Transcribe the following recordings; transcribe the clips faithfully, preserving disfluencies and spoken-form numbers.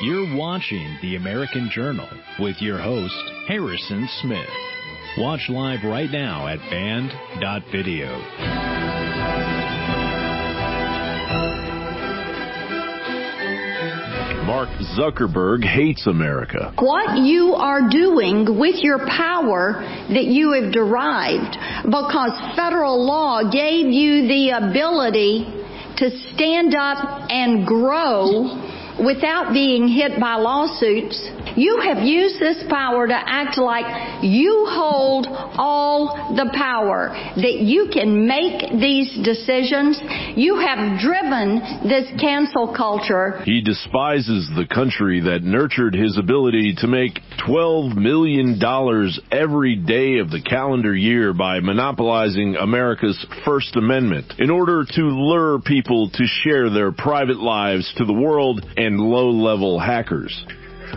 You're watching The American Journal with your host, Harrison Smith. Watch live right now at band dot video. Mark Zuckerberg hates America. What you are doing with your power that you have derived, because federal law gave you the ability to stand up and grow without being hit by lawsuits. You have used this power to act like you hold all the power, that you can make these decisions. You have driven this cancel culture. He despises the country that nurtured his ability to make twelve million dollars every day of the calendar year by monopolizing America's First Amendment in order to lure people to share their private lives to the world and low-level hackers.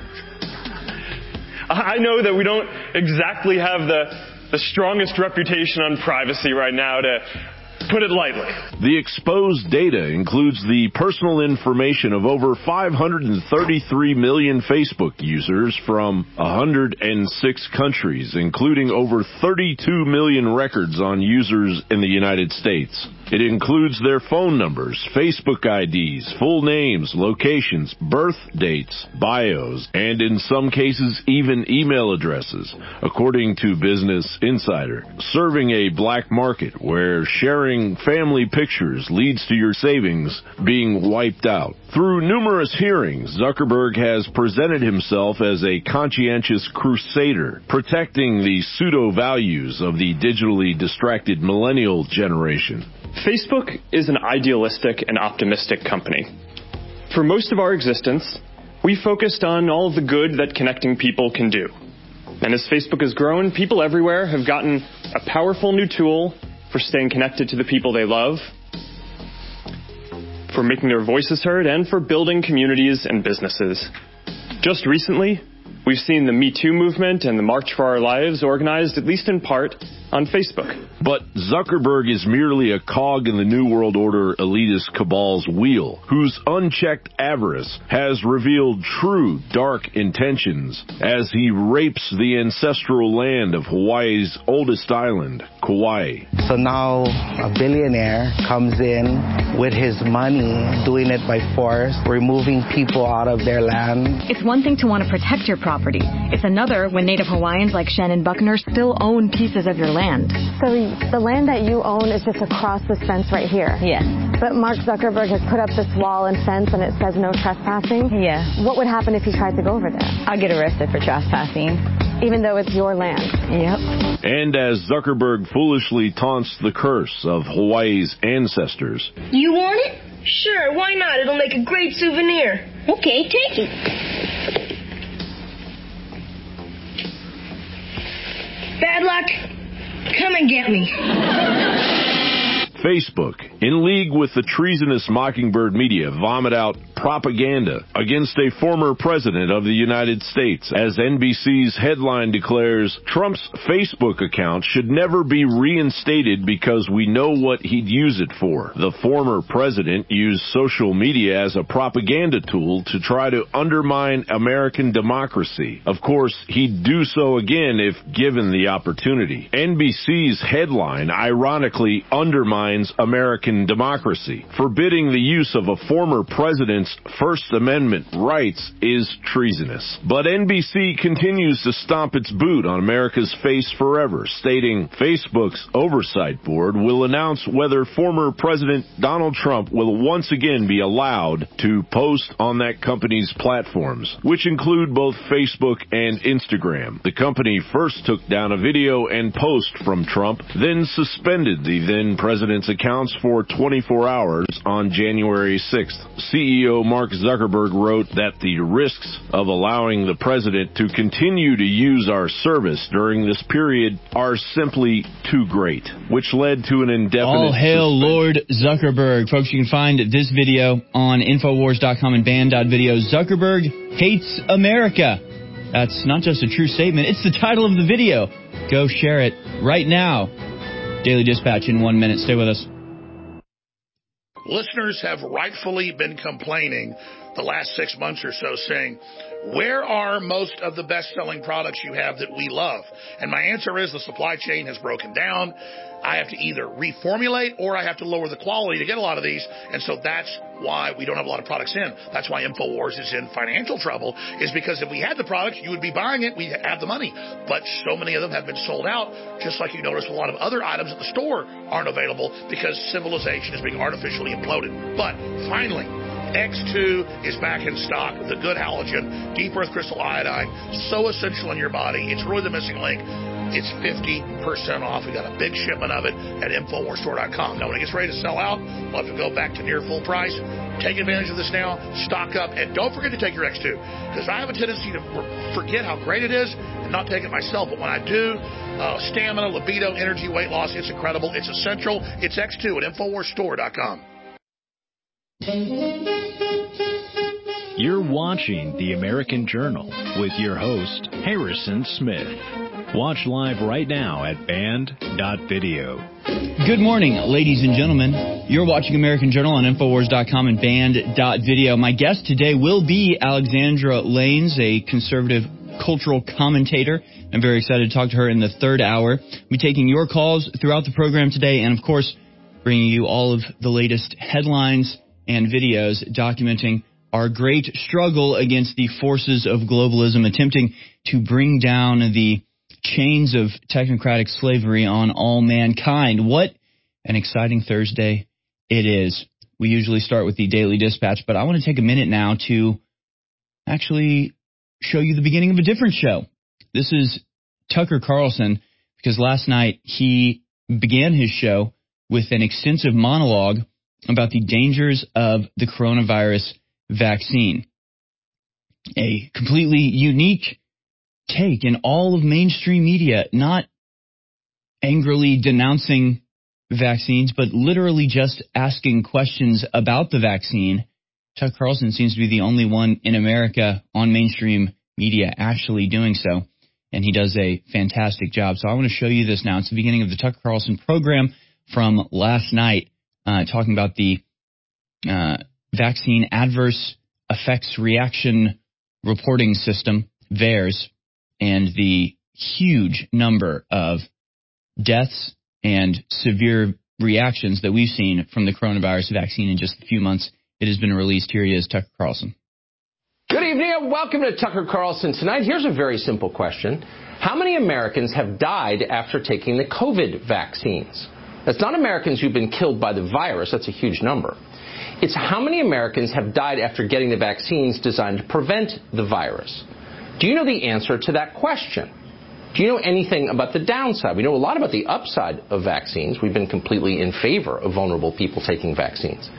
I know that we don't exactly have the, the strongest reputation on privacy right now, to put it lightly. The exposed data includes the personal information of over five hundred thirty-three million Facebook users from one hundred six countries, including over thirty-two million records on users in the United States. It includes their phone numbers, Facebook I Ds, full names, locations, birth dates, bios, and in some cases even email addresses, according to Business Insider, serving a black market where sharing family pictures leads to your savings being wiped out. Through numerous hearings, Zuckerberg has presented himself as a conscientious crusader, protecting the pseudo-values of the digitally distracted millennial generation. Facebook is an idealistic and optimistic company. For most of our existence, we focused on all the good that connecting people can do. And as Facebook has grown, people everywhere have gotten a powerful new tool for staying connected to the people they love, for making their voices heard, and for building communities and businesses. Just recently, we've seen the Me Too movement and the March for Our Lives organized, at least in part, on Facebook. But Zuckerberg is merely a cog in the New World Order elitist cabal's wheel, whose unchecked avarice has revealed true dark intentions as he rapes the ancestral land of Hawaii's oldest island, Kauai. So now a billionaire comes in with his money, doing it by force, removing people out of their land. It's one thing to want to protect your property. It's another when Native Hawaiians like Shannon Buckner still own pieces of your land. So the land that you own is just across this fence right here? Yes. But Mark Zuckerberg has put up this wall and fence and it says no trespassing? Yeah. What would happen if he tried to go over there? I'll get arrested for trespassing. Even though it's your land? Yep. And as Zuckerberg foolishly taunts the curse of Hawaii's ancestors. You want it? Sure, why not? It'll make a great souvenir. Okay, take it. Bad luck. Come and get me. Facebook, in league with the treasonous Mockingbird media, vomit out propaganda against a former president of the United States. As N B C's headline declares, Trump's Facebook account should never be reinstated because we know what he'd use it for. The former president used social media as a propaganda tool to try to undermine American democracy. Of course, he'd do so again if given the opportunity. N B C's headline ironically undermines American democracy. Forbidding the use of a former president's First Amendment rights is treasonous. But N B C continues to stomp its boot on America's face forever, stating Facebook's oversight board will announce whether former President Donald Trump will once again be allowed to post on that company's platforms, which include both Facebook and Instagram. The company first took down a video and post from Trump, then suspended the then president's accounts for twenty-four hours on January sixth. C E O Mark Zuckerberg wrote that the risks of allowing the president to continue to use our service during this period are simply too great, which led to an indefinite All hail suspension. Lord Zuckerberg. Folks, you can find this video on Infowars dot com and band dot video. Zuckerberg hates America. That's not just a true statement, it's the title of the video. Go share it right now. Daily Dispatch in one minute. Stay with us. listeners have rightfully been complaining the last six months or so, saying, where are most of the best-selling products you have that we love? And my answer is the supply chain has broken down. I have to either reformulate or I have to lower the quality to get a lot of these. And so that's why we don't have a lot of products in. That's why InfoWars is in financial trouble, is because if we had the products, you would be buying it. We have the money. But so many of them have been sold out, just like you notice a lot of other items at the store aren't available because civilization is being artificially imploded. But finally, X two is back in stock. The good halogen, deep earth crystal iodine, so essential in your body. It's really the missing link. It's fifty percent off. We got a big shipment of it at Infowars Store dot com. Now, when it gets ready to sell out, we'll have to go back to near full price. Take advantage of this now. Stock up. And don't forget to take your X two, because I have a tendency to forget how great it is and not take it myself. But when I do, uh, stamina, libido, energy, weight loss, it's incredible. It's essential. It's X two at Infowars Store dot com. You're watching The American Journal with your host, Harrison Smith. Watch live right now at band dot video. Good morning, ladies and gentlemen. You're watching American Journal on Infowars dot com and band dot video. My guest today will be Alexandra Lanes, a conservative cultural commentator. I'm very excited to talk to her in the third hour. We'll be taking your calls throughout the program today and, of course, bringing you all of the latest headlines and videos documenting our great struggle against the forces of globalism, attempting to bring down the chains of technocratic slavery on all mankind. What an exciting Thursday it is. We usually start with the Daily Dispatch, but I want to take a minute now to actually show you the beginning of a different show. This is Tucker Carlson, because last night he began his show with an extensive monologue about the dangers of the coronavirus vaccine. A completely unique take in all of mainstream media, not angrily denouncing vaccines, but literally just asking questions about the vaccine. Tucker Carlson seems to be the only one in America on mainstream media actually doing so, and he does a fantastic job. So I want to show you this now. It's the beginning of the Tucker Carlson program from last night, uh, talking about the uh, vaccine adverse effects reaction reporting system, VAERS, and the huge number of deaths and severe reactions that we've seen from the coronavirus vaccine in just a few months. It has been released. Here he is, Tucker Carlson. Good evening and welcome to Tucker Carlson Tonight. Here's a very simple question. How many Americans have died after taking the COVID vaccines? That's not Americans who've been killed by the virus. That's a huge number. It's how many Americans have died after getting the vaccines designed to prevent the virus. Do you know the answer to that question? Do you know anything about the downside? We know a lot about the upside of vaccines. We've been completely in favor of vulnerable people taking vaccines.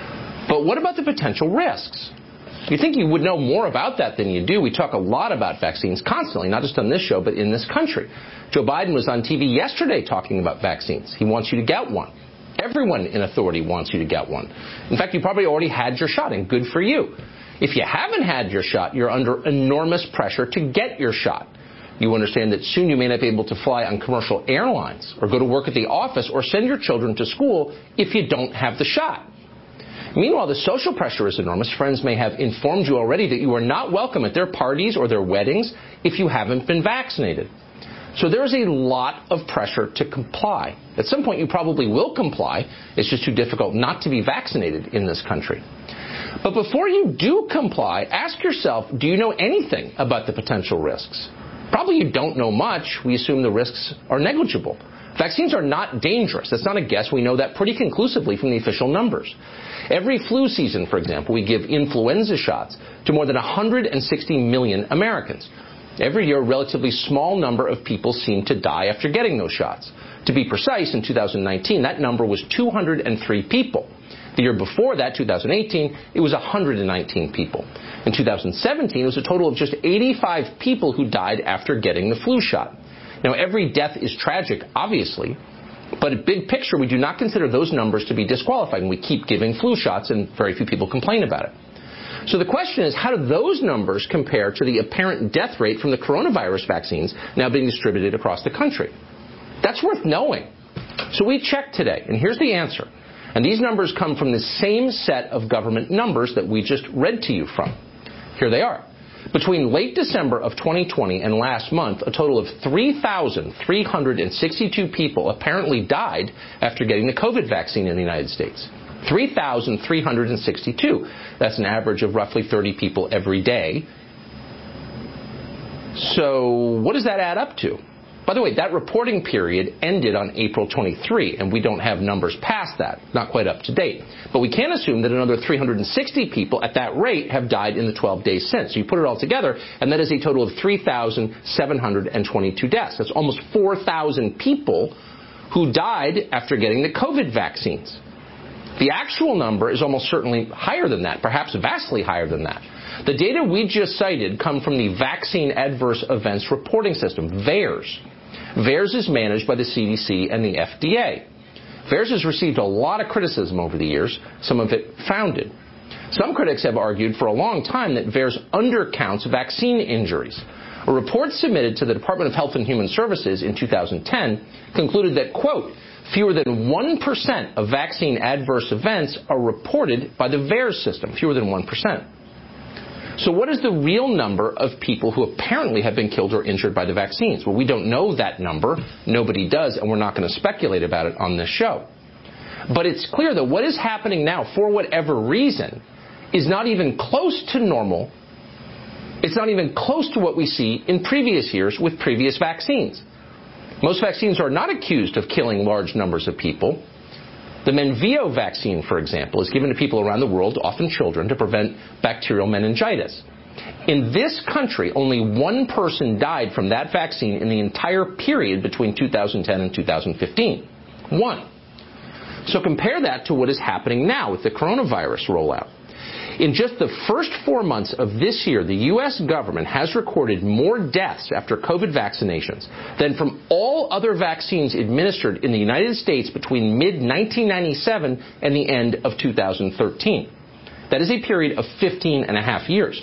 But what about the potential risks? You'd think you would know more about that than you do. We talk a lot about vaccines constantly, not just on this show, but in this country. Joe Biden was on T V yesterday talking about vaccines. He wants you to get one. Everyone in authority wants you to get one. In fact, you probably already had your shot, and good for you. If you haven't had your shot, you're under enormous pressure to get your shot. You understand that soon you may not be able to fly on commercial airlines or go to work at the office or send your children to school if you don't have the shot. Meanwhile, the social pressure is enormous. Friends may have informed you already that you are not welcome at their parties or their weddings if you haven't been vaccinated. So there is a lot of pressure to comply. At some point, you probably will comply. It's just too difficult not to be vaccinated in this country. But before you do comply, ask yourself, do you know anything about the potential risks? Probably you don't know much. We assume the risks are negligible. Vaccines are not dangerous. That's not a guess. We know that pretty conclusively from the official numbers. Every flu season, for example, we give influenza shots to more than one hundred sixty million Americans. Every year, a relatively small number of people seem to die after getting those shots. To be precise, in two thousand nineteen, that number was two hundred three people. The year before that, two thousand eighteen, it was one hundred nineteen people. In two thousand seventeen, it was a total of just eighty-five people who died after getting the flu shot. Now, every death is tragic, obviously, but at big picture, we do not consider those numbers to be disqualifying. We keep giving flu shots, and very few people complain about it. So the question is, how do those numbers compare to the apparent death rate from the coronavirus vaccines now being distributed across the country? That's worth knowing. So we checked today, and here's the answer. And these numbers come from the same set of government numbers that we just read to you from. Here they are. Between late December of twenty twenty and last month, a total of three thousand three hundred sixty-two people apparently died after getting the COVID vaccine in the United States. three thousand three hundred sixty-two. That's an average of roughly thirty people every day. So what does that add up to? By the way, that reporting period ended on April twenty-third, and we don't have numbers past that, not quite up to date. But we can assume that another three hundred sixty people at that rate have died in the twelve days since. So you put it all together, and that is a total of three thousand seven hundred twenty-two deaths. That's almost four thousand people who died after getting the COVID vaccines. The actual number is almost certainly higher than that, perhaps vastly higher than that. The data we just cited come from the Vaccine Adverse Events Reporting System, VAERS. VAERS is managed by the C D C and the F D A. VAERS has received a lot of criticism over the years, some of it founded. Some critics have argued for a long time that VAERS undercounts vaccine injuries. A report submitted to the Department of Health and Human Services in two thousand ten concluded that, quote, fewer than one percent of vaccine adverse events are reported by the VAERS system, fewer than one percent. So what is the real number of people who apparently have been killed or injured by the vaccines? Well, we don't know that number. Nobody does, and we're not going to speculate about it on this show. But it's clear that what is happening now, for whatever reason, is not even close to normal. It's not even close to what we see in previous years with previous vaccines. Most vaccines are not accused of killing large numbers of people. The Menveo vaccine, for example, is given to people around the world, often children, to prevent bacterial meningitis. In this country, only one person died from that vaccine in the entire period between two thousand ten and two thousand fifteen. One. So compare that to what is happening now with the coronavirus rollout. In just the first four months of this year, the U S government has recorded more deaths after COVID vaccinations than from all other vaccines administered in the United States between mid nineteen ninety-seven and the end of two thousand thirteen. That is a period of fifteen and a half years.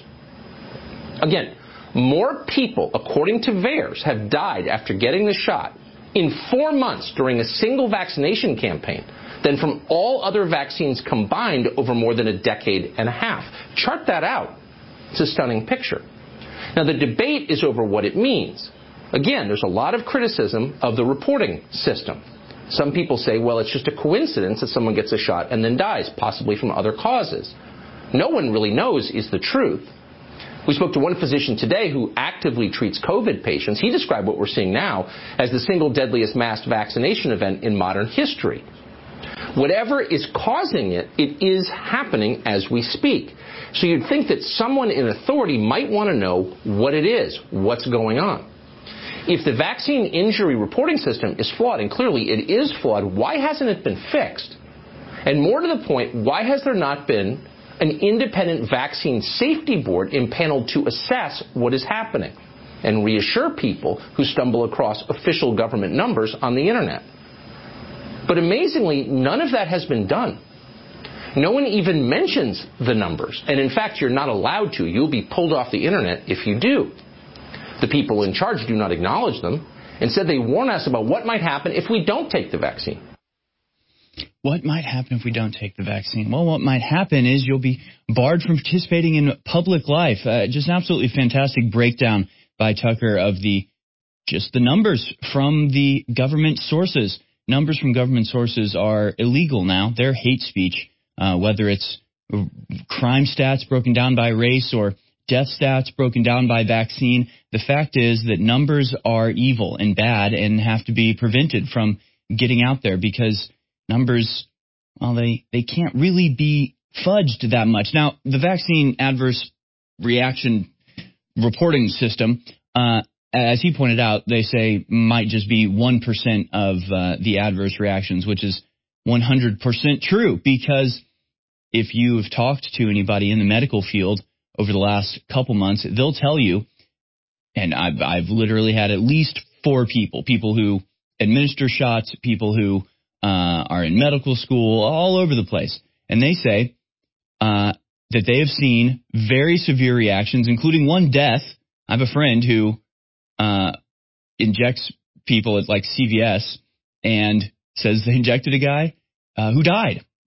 Again, more people, according to VAERS, have died after getting the shot in four months during a single vaccination campaign than from all other vaccines combined over more than a decade and a half. Chart that out. It's a stunning picture. Now, the debate is over what it means. Again, there's a lot of criticism of the reporting system. Some people say, well, it's just a coincidence that someone gets a shot and then dies, possibly from other causes. No one really knows is the truth. We spoke to one physician today who actively treats COVID patients. He described what we're seeing now as the single deadliest mass vaccination event in modern history. Whatever is causing it, it is happening as we speak. So you'd think that someone in authority might want to know what it is, what's going on. If the vaccine injury reporting system is flawed, and clearly it is flawed, why hasn't it been fixed? And more to the point, why has there not been an independent vaccine safety board impaneled to assess what is happening and reassure people who stumble across official government numbers on the internet? But amazingly, none of that has been done. No one even mentions the numbers. And in fact, you're not allowed to. You'll be pulled off the internet if you do. The people in charge do not acknowledge them. Instead, they warn us about what might happen if we don't take the vaccine. What might happen if we don't take the vaccine? Well, what might happen is you'll be barred from participating in public life. Uh, just an absolutely fantastic breakdown by Tucker of the just the numbers from the government sources. Numbers from government sources are illegal now. They're hate speech, uh, whether it's crime stats broken down by race or death stats broken down by vaccine. The fact is that numbers are evil and bad and have to be prevented from getting out there because numbers, well, they, they can't really be fudged that much. Now, the vaccine adverse reaction reporting system, uh, as he pointed out, they say might just be one percent of uh, the adverse reactions, which is one hundred percent true, because if you've talked to anybody in the medical field over the last couple months, they'll tell you, and I've, I've literally had at least four people, people who administer shots, people who uh, are in medical school, all over the place, and they say uh, that they have seen very severe reactions, including one death. I have a friend who Uh, injects people at like C V S and says they injected a guy uh, who died.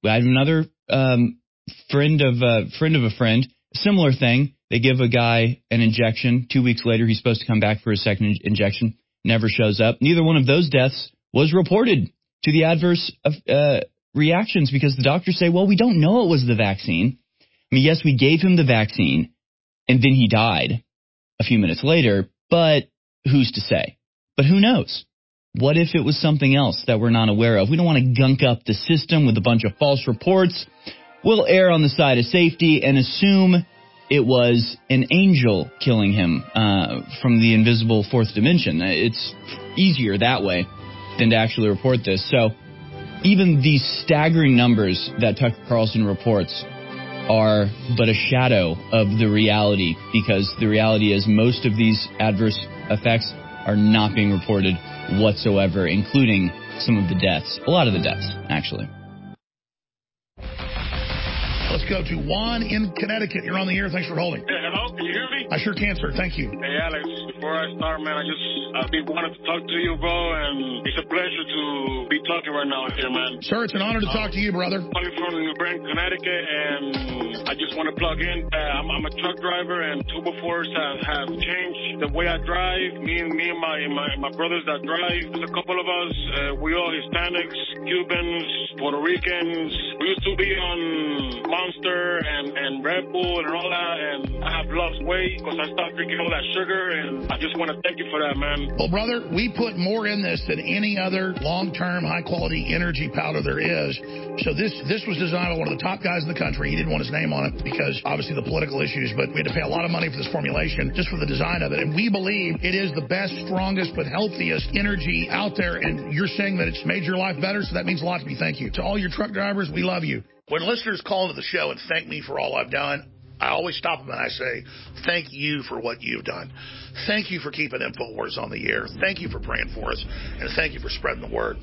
I have another um, friend of a friend of a friend, similar thing. They give a guy an injection. Two weeks later, he's supposed to come back for a second in- injection. Never shows up. Neither one of those deaths was reported to the adverse uh, reactions because the doctors say, well, we don't know it was the vaccine. I mean, yes, we gave him the vaccine, and then he died a few minutes later, but who's to say? But who knows? What if it was something else that we're not aware of? We don't want to gunk up the system with a bunch of false reports. We'll err on the side of safety and assume it was an angel killing him uh, from the invisible fourth dimension. It's easier that way than to actually report this. So even these staggering numbers that Tucker Carlson reports are but a shadow of the reality, because the reality is most of these adverse effects are not being reported whatsoever, including some of the deaths. A lot of the deaths, actually. Let's go to Juan in Connecticut. You're on the air. Thanks for holding. Hey, hello? Can you hear me? I sure can, sir. Thank you. Hey, Alex. Before I start, man, I just I've been wanting to talk to you, bro, and it's a pleasure to be talking right now here, man. Sir, it's an honor to talk to you, brother. I'm calling from New Britain, Connecticut, and I just want to plug in. Uh, I'm, I'm a truck driver, and Turbo Force have, have changed the way I drive. Me and me and my my, my brothers that drive, there's a couple of us. Uh, we all Hispanics, Cubans, Puerto Ricans. We used to be on Monster and, and Red Bull and all that, and I have lost weight because I stopped drinking all that sugar, and I just want to thank you for that, man. Well, brother, we put more in this than any other long-term, high-quality energy powder there is. So this this was designed by one of the top guys in the country. He didn't want his name on it because, obviously, the political issues, but we had to pay a lot of money for this formulation just for the design of it. And we believe it is the best, strongest, but healthiest energy out there. And you're saying that it's made your life better, so that means a lot to me. Thank you. To all your truck drivers, we love you. When listeners call into the show and thank me for all I've done, I always stop them and I say, thank you for what you've done. Thank you for keeping InfoWars on the air. Thank you for praying for us. And thank you for spreading the word.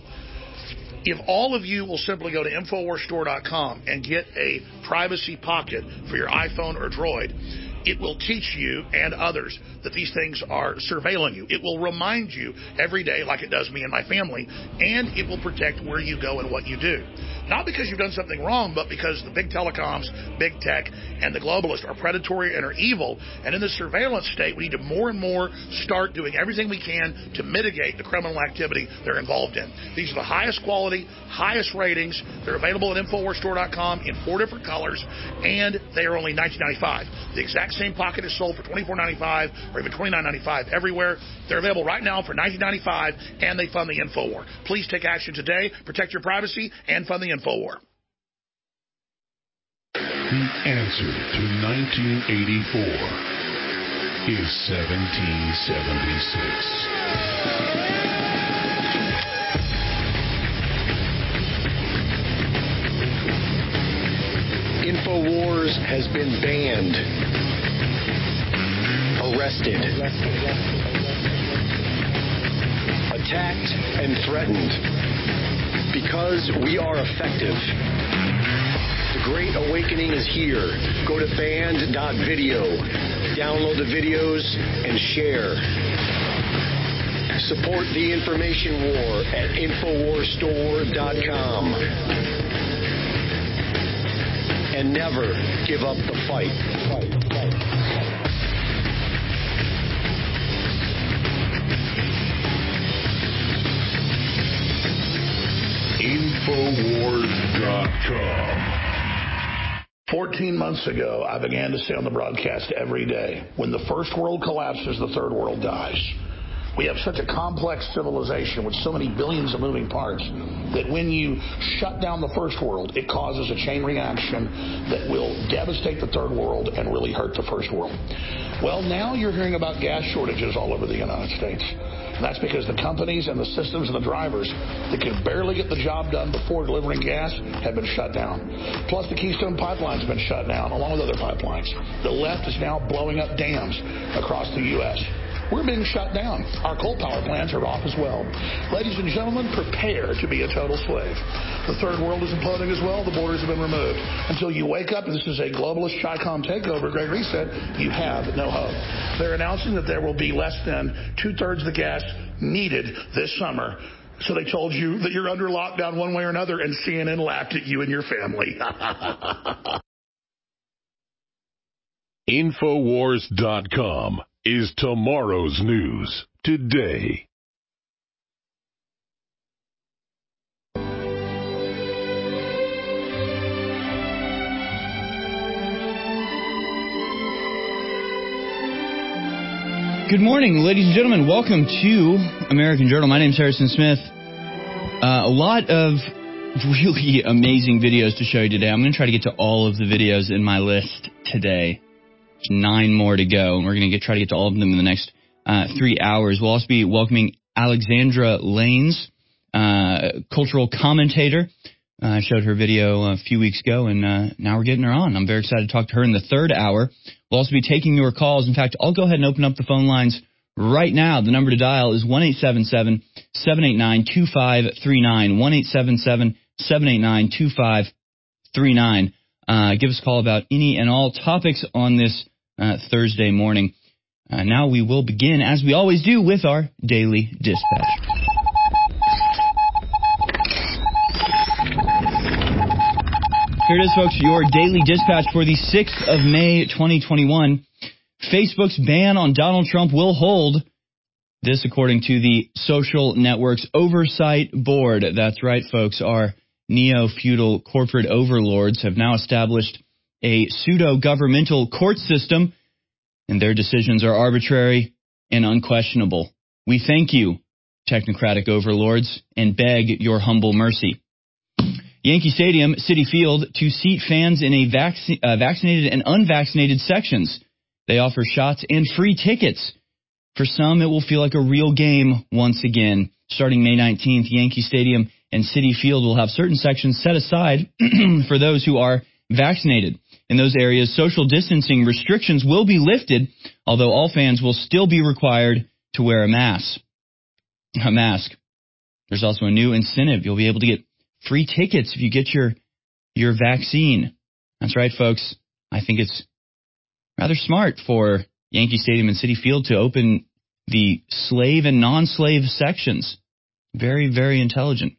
If all of you will simply go to Infowars Store dot com and get a privacy pocket for your iPhone or Droid, it will teach you and others that these things are surveilling you. It will remind you every day, like it does me and my family, and it will protect where you go and what you do. Not because you've done something wrong, but because the big telecoms, big tech, and the globalists are predatory and are evil. And in this surveillance state, we need to more and more start doing everything we can to mitigate the criminal activity they're involved in. These are the highest quality, highest ratings. They're available at Infowars Store dot com in four different colors, and they are only nineteen ninety-five dollars. The exact same pocket is sold for twenty-four ninety-five or even twenty-nine ninety-five everywhere. They're available right now for nineteen ninety-five, and they fund the InfoWar. Please take action today. Protect your privacy and fund the InfoWar. The answer to nineteen eighty-four is seventeen seventy-six. InfoWars has been banned, arrested, attacked, and threatened because we are effective. The Great Awakening is here. Go to band dot video, download the videos, and share. Support the information war at Infowars Store dot com. And never give up the fight. fight, fight. Infowars dot com. Fourteen months ago, I began to say on the broadcast every day, when the first world collapses, the third world dies. We have such a complex civilization with so many billions of moving parts that when you shut down the first world, it causes a chain reaction that will devastate the third world and really hurt the first world. Well, now you're hearing about gas shortages all over the United States. And that's because the companies and the systems and the drivers that can barely get the job done before delivering gas have been shut down. Plus, the Keystone Pipeline's been shut down, along with other pipelines. The left is now blowing up dams across the U S We're being shut down. Our coal power plants are off as well. Ladies and gentlemen, prepare to be a total slave. The third world is imploding as well. The borders have been removed. Until you wake up and this is a globalist Chi-Com takeover, Great Reset, you have no hope. They're announcing that there will be less than two-thirds of the gas needed this summer So they told you that you're under lockdown one way or another, and C N N laughed at you and your family. Infowars dot com is tomorrow's news today. Good morning, ladies and gentlemen. Welcome to American Journal. My name is Harrison Smith. Uh, a lot of really amazing videos to show you today. I'm going to try to get to all of the videos in my list today. There's nine more to go, and we're going to get, try to get to all of them in the next uh, three hours. We'll also be welcoming Alexandra Lanes, uh, cultural commentator. Uh, I showed her video a few weeks ago, and uh, now we're getting her on. I'm very excited to talk to her in the third hour. We'll also be taking your calls. In fact, I'll go ahead and open up the phone lines right now. The number to dial is one eight seven seven, seven eight nine, two five three nine, one eight seven seven, seven eight nine, two five three nine. Uh, give us a call about any and all topics on this uh, Thursday morning. Uh, now we will begin, as we always do, with our Daily Dispatch. Here it is, folks, your Daily Dispatch for the sixth of May, twenty twenty-one. Facebook's ban on Donald Trump will hold. This, according to the Social Networks Oversight Board. That's right, folks. Our neo-feudal corporate overlords have now established a pseudo-governmental court system, and their decisions are arbitrary and unquestionable. We thank you, technocratic overlords, and beg your humble mercy. Yankee Stadium, Citi Field, to seat fans in a vac- uh, vaccinated and unvaccinated sections. They offer shots and free tickets. For some, it will feel like a real game once again. Starting May nineteenth, Yankee Stadium and Citi Field will have certain sections set aside for those who are vaccinated. In those areas, social distancing restrictions will be lifted, although all fans will still be required to wear a mask. A mask. There's also a new incentive. You'll be able to get free tickets if you get your your vaccine. That's right, folks. I think it's rather smart for Yankee Stadium and Citi Field to open the slave and non-slave sections. Very, very intelligent.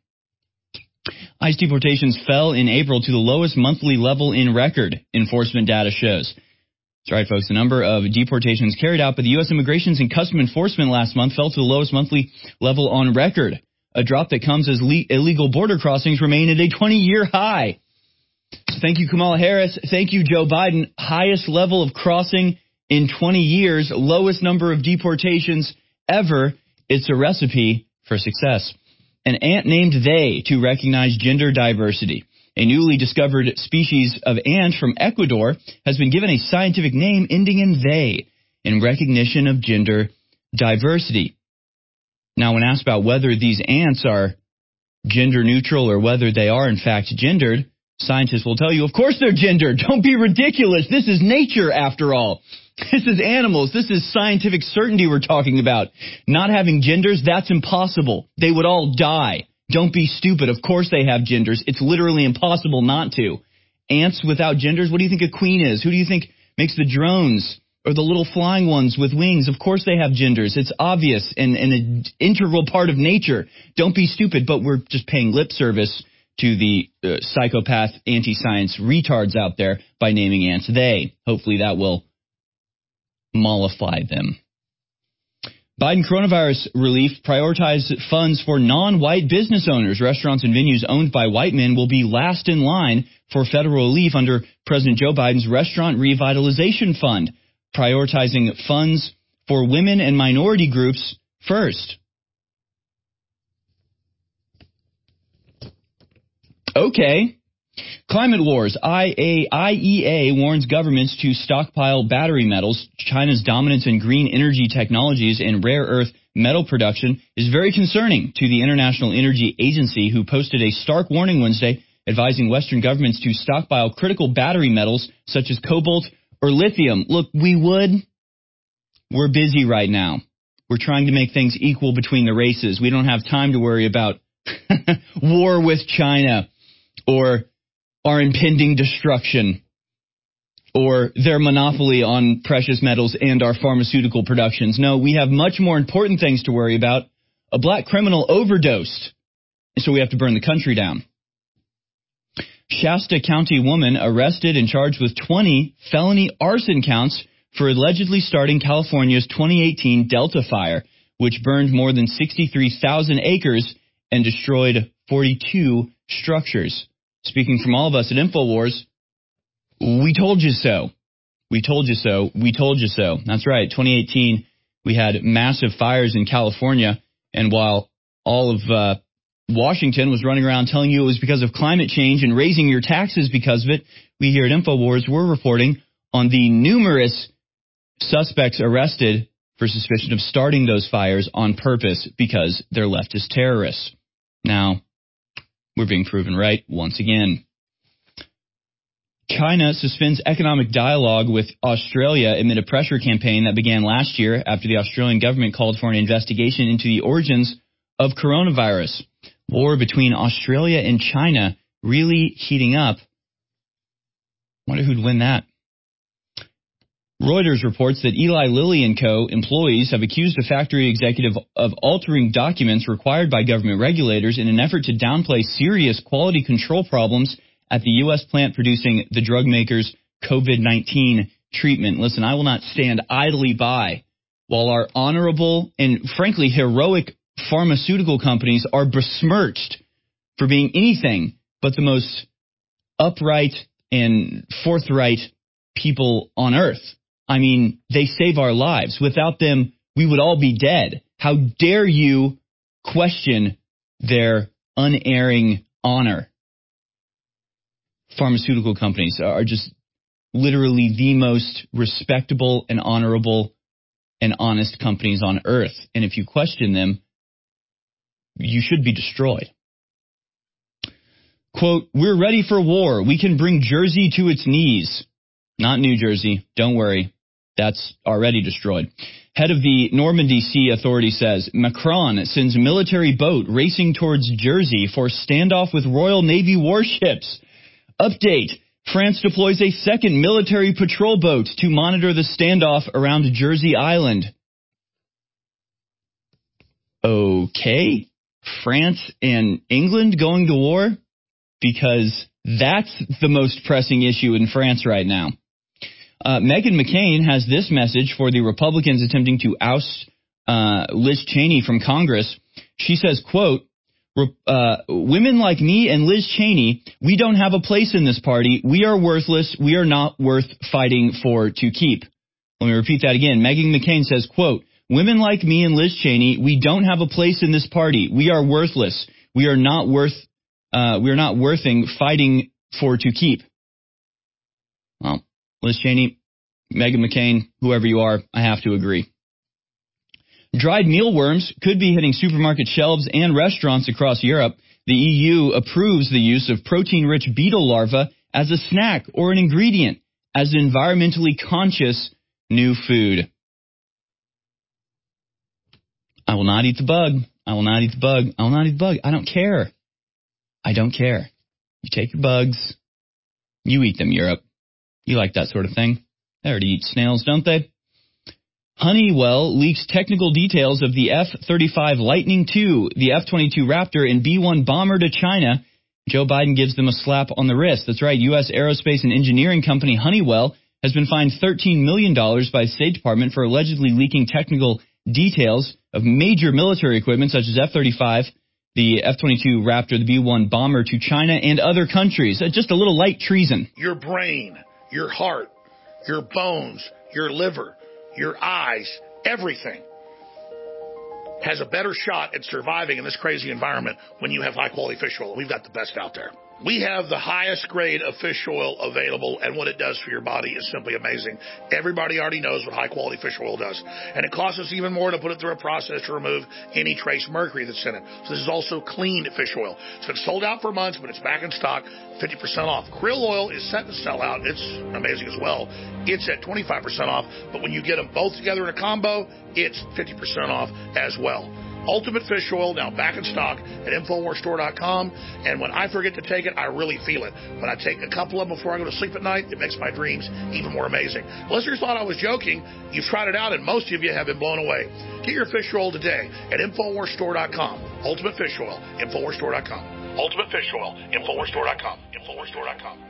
ICE deportations fell in April to the lowest monthly level in record, enforcement data shows. That's right, folks. The number of deportations carried out by the U S Immigration and Customs Enforcement last month fell to the lowest monthly level on record. A drop that comes as le- illegal border crossings remain at a twenty-year high. So thank you, Kamala Harris. Thank you, Joe Biden. Highest level of crossing in twenty years. Lowest number of deportations ever. It's a recipe for success. An ant named They to recognize gender diversity. A newly discovered species of ant from Ecuador has been given a scientific name ending in They in recognition of gender diversity. Now, when asked about whether these ants are gender neutral or whether they are, in fact, gendered, scientists will tell you, of course they're gendered. Don't be ridiculous. This is nature, after all. This is animals. This is scientific certainty we're talking about. Not having genders, that's impossible. They would all die. Don't be stupid. Of course they have genders. It's literally impossible not to. Ants without genders, what do you think a queen is? Who do you think makes the drones? Or the little flying ones with wings? Of course they have genders. It's obvious and, and an integral part of nature. Don't be stupid, but we're just paying lip service to the uh, psychopath anti-science retards out there by naming ants they. Hopefully that will mollify them. Biden coronavirus relief prioritized funds for non-white business owners. Restaurants and venues owned by white men will be last in line for federal relief under President Joe Biden's Restaurant Revitalization Fund, prioritizing funds for women and minority groups first. Okay. Climate wars. I E A warns governments to stockpile battery metals. China's dominance in green energy technologies and rare earth metal production is very concerning to the International Energy Agency, who posted a stark warning Wednesday advising Western governments to stockpile critical battery metals such as cobalt or lithium. Look, we would. We're busy right now. We're trying to make things equal between the races. We don't have time to worry about war with China or our impending destruction or their monopoly on precious metals and our pharmaceutical productions. No, we have much more important things to worry about. a black criminal overdosed, so we have to burn the country down. Shasta County woman arrested and charged with twenty felony arson counts for allegedly starting California's twenty eighteen Delta fire, which burned more than sixty-three thousand acres and destroyed forty-two structures. Speaking from all of us at InfoWars, we told you so. We told you so. We told you so. That's right. twenty eighteen, we had massive fires in California, and while all of uh, Washington was running around telling you it was because of climate change and raising your taxes because of it, we here at InfoWars were reporting on the numerous suspects arrested for suspicion of starting those fires on purpose because they're leftist terrorists. Now, we're being proven right once again. China suspends economic dialogue with Australia amid a pressure campaign that began last year after the Australian government called for an investigation into the origins of coronavirus. War between Australia and China really heating up. Wonder who'd win that. Reuters reports that Eli Lilly and Co. employees have accused a factory executive of altering documents required by government regulators in an effort to downplay serious quality control problems at the U S plant producing the drug maker's COVID nineteen treatment. Listen, I will not stand idly by while our honorable and frankly heroic pharmaceutical companies are besmirched for being anything but the most upright and forthright people on earth. I mean, they save our lives. Without them, we would all be dead. How dare you question their unerring honor? Pharmaceutical companies are just literally the most respectable and honorable and honest companies on earth. And if you question them, you should be destroyed. Quote, "We're ready for war. We can bring Jersey to its knees." Not New Jersey. Don't worry. That's already destroyed. Head of the Normandy Sea Authority says Macron sends military boat racing towards Jersey for standoff with Royal Navy warships. Update. France deploys a second military patrol boat to monitor the standoff around Jersey Island. Okay. France and England going to war? Because that's the most pressing issue in France right now. Uh, Meghan McCain has this message for the Republicans attempting to oust uh, Liz Cheney from Congress. She says, quote, uh, "Women like me and Liz Cheney, we don't have a place in this party. We are worthless. We are not worth fighting for to keep." Let me repeat that again. Meghan McCain says, quote, "Women like me and Liz Cheney, we don't have a place in this party. We are worthless. We are not worth, uh, we are not worthing fighting for to keep." Well, Liz Cheney, Meghan McCain, whoever you are, I have to agree. Dried mealworms could be hitting supermarket shelves and restaurants across Europe. The E U approves the use of protein-rich beetle larvae as a snack or an ingredient as an environmentally conscious new food. I will not eat the bug. I will not eat the bug. I will not eat the bug. I don't care. I don't care. You take your bugs. You eat them, Europe. You like that sort of thing. They already eat snails, don't they? Honeywell leaks technical details of the F thirty-five Lightning two, the F twenty-two Raptor, and B one bomber to China. Joe Biden gives them a slap on the wrist. That's right. U S aerospace and engineering company Honeywell has been fined thirteen million dollars by the State Department for allegedly leaking technical details of major military equipment such as F thirty-five, the F twenty-two Raptor, the B one bomber to China and other countries. Just a little light treason. Your brain, your heart, your bones, your liver, your eyes, everything has a better shot at surviving in this crazy environment when you have high-quality fish oil. We've got the best out there. We have the highest grade of fish oil available, and what it does for your body is simply amazing. Everybody already knows what high-quality fish oil does, and it costs us even more to put it through a process to remove any trace mercury that's in it. So this is also cleaned fish oil. It's been sold out for months, but it's back in stock, fifty percent off. Krill oil is set to sell out. It's amazing as well. It's at twenty-five percent off, but when you get them both together in a combo, it's fifty percent off as well. Ultimate Fish Oil, now back in stock at Infowars Store dot com. And when I forget to take it, I really feel it. When I take a couple of them before I go to sleep at night, it makes my dreams even more amazing. Listeners thought I was joking. You've tried it out, and most of you have been blown away. Get your fish oil today at Infowars Store dot com. Ultimate Fish Oil, Infowars Store dot com. Ultimate Fish Oil, Infowars Store dot com. Infowars Store dot com.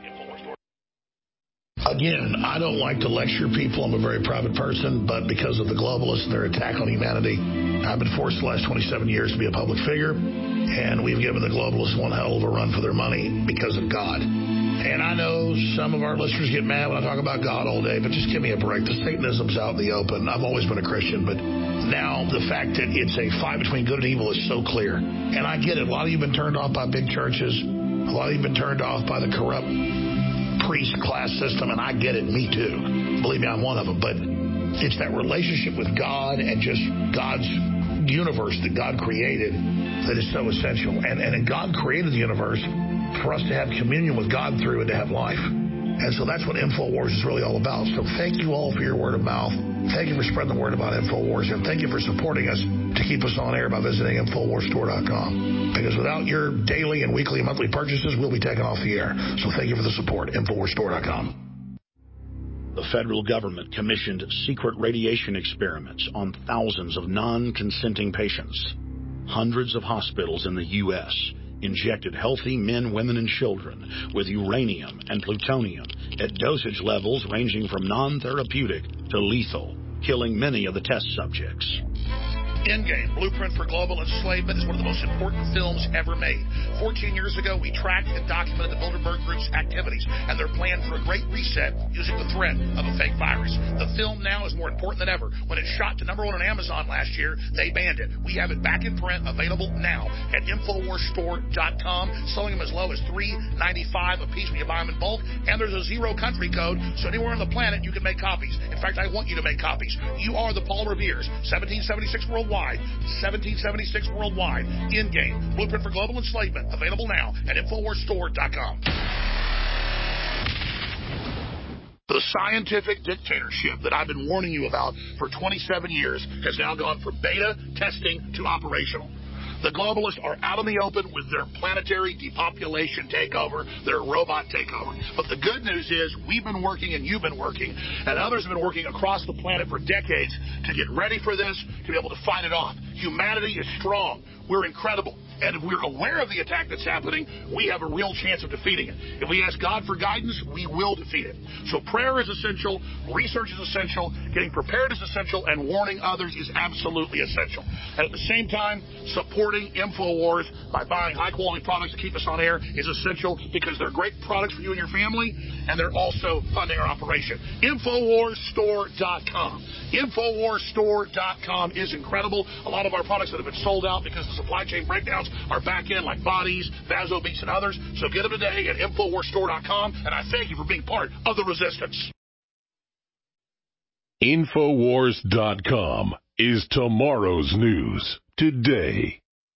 Again, I don't like to lecture people. I'm a very private person, but because of the globalists and their attack on humanity, I've been forced the last twenty-seven years to be a public figure, and we've given the globalists one hell of a run for their money because of God. And I know some of our listeners get mad when I talk about God all day, but just give me a break. The Satanism's out in the open. I've always been a Christian, but now the fact that it's a fight between good and evil is so clear. And I get it. A lot of you have been turned off by big churches. A lot of you have been turned off by the corrupt priest class system, and I get it, me too. Believe me, I'm one of them. But it's that relationship with God and just God's universe that God created that is so essential. And, and God created the universe for us to have communion with God through and to have life. And so that's what InfoWars is really all about. So thank you all for your word of mouth. Thank you for spreading the word about InfoWars. And thank you for supporting us to keep us on air by visiting Infowars Store dot com. Because without your daily and weekly and monthly purchases, we'll be taken off the air. So thank you for the support. Infowars Store dot com. The federal government commissioned secret radiation experiments on thousands of non-consenting patients. Hundreds of hospitals in the U S injected healthy men, women, and children with uranium and plutonium at dosage levels ranging from non-therapeutic to lethal, killing many of the test subjects. Endgame, Blueprint for Global Enslavement, is one of the most important films ever made. Fourteen years ago, we tracked and documented the Bilderberg Group's activities and their plan for a great reset using the threat of a fake virus. The film now is more important than ever. When it shot to number one on Amazon last year, they banned it. We have it back in print, available now at Infowars Store dot com, selling them as low as three ninety-five a piece when you buy them in bulk, and there's a zero country code, so anywhere on the planet you can make copies. In fact, I want you to make copies. You are the Paul Revere's, seventeen seventy-six worldwide. seventeen seventy-six worldwide. Endgame, Blueprint for Global Enslavement, available now at Infowars Store dot com. The scientific dictatorship that I've been warning you about for twenty-seven years has now gone from beta testing to operational. The globalists are out in the open with their planetary depopulation takeover, their robot takeover. But the good news is we've been working and you've been working, and others have been working across the planet for decades to get ready for this, to be able to fight it off. Humanity is strong. We're incredible. And if we're aware of the attack that's happening, we have a real chance of defeating it. If we ask God for guidance, we will defeat it. So prayer is essential, research is essential, getting prepared is essential, and warning others is absolutely essential. And at the same time, supporting InfoWars by buying high-quality products to keep us on air is essential because they're great products for you and your family, and they're also funding our operation. Infowars Store dot com. Infowars Store dot com is incredible. A lot of our products that have been sold out because the supply chain breakdowns are back in, like Bodies, Vasobeats, and others. So get them today at Infowars Store dot com, and I thank you for being part of the resistance. Infowars dot com is tomorrow's news today.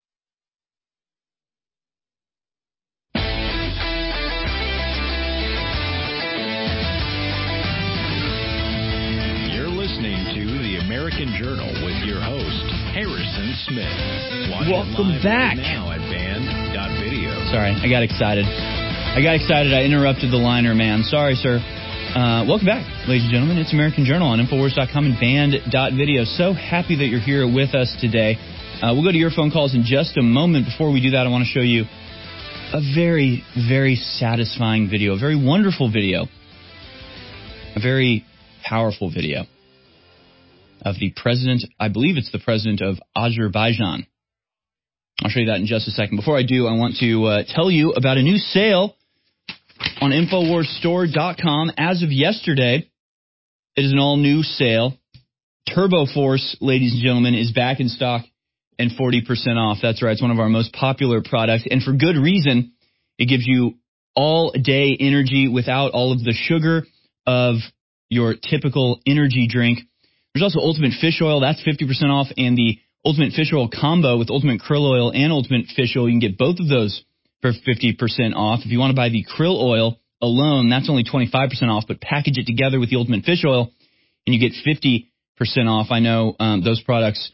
Listening to the American Journal with your host, Harrison Smith. Watch Welcome live back. Right now at band dot video. Sorry, I got excited. I got excited. I interrupted the liner, man. Sorry, sir. Uh, welcome back, ladies and gentlemen. It's American Journal on Infowars dot com and band dot video. So happy that you're here with us today. Uh, we'll go to your phone calls in just a moment. Before we do that, I want to show you a very, very satisfying video, a very wonderful video, a very powerful video of the president, I believe it's the president of Azerbaijan. I'll show you that in just a second. Before I do, I want to uh, tell you about a new sale on Infowars Store dot com. As of yesterday, it is an all-new sale. Turbo Force, ladies and gentlemen, is back in stock and forty percent off. That's right, it's one of our most popular products, and for good reason. It gives you all-day energy without all of the sugar of your typical energy drink. There's also Ultimate Fish Oil. That's fifty percent off. And the Ultimate Fish Oil combo with Ultimate Krill Oil and Ultimate Fish Oil, you can get both of those for fifty percent off. If you want to buy the Krill Oil alone, that's only twenty-five percent off. But package it together with the Ultimate Fish Oil, and you get fifty percent off. I know um, those products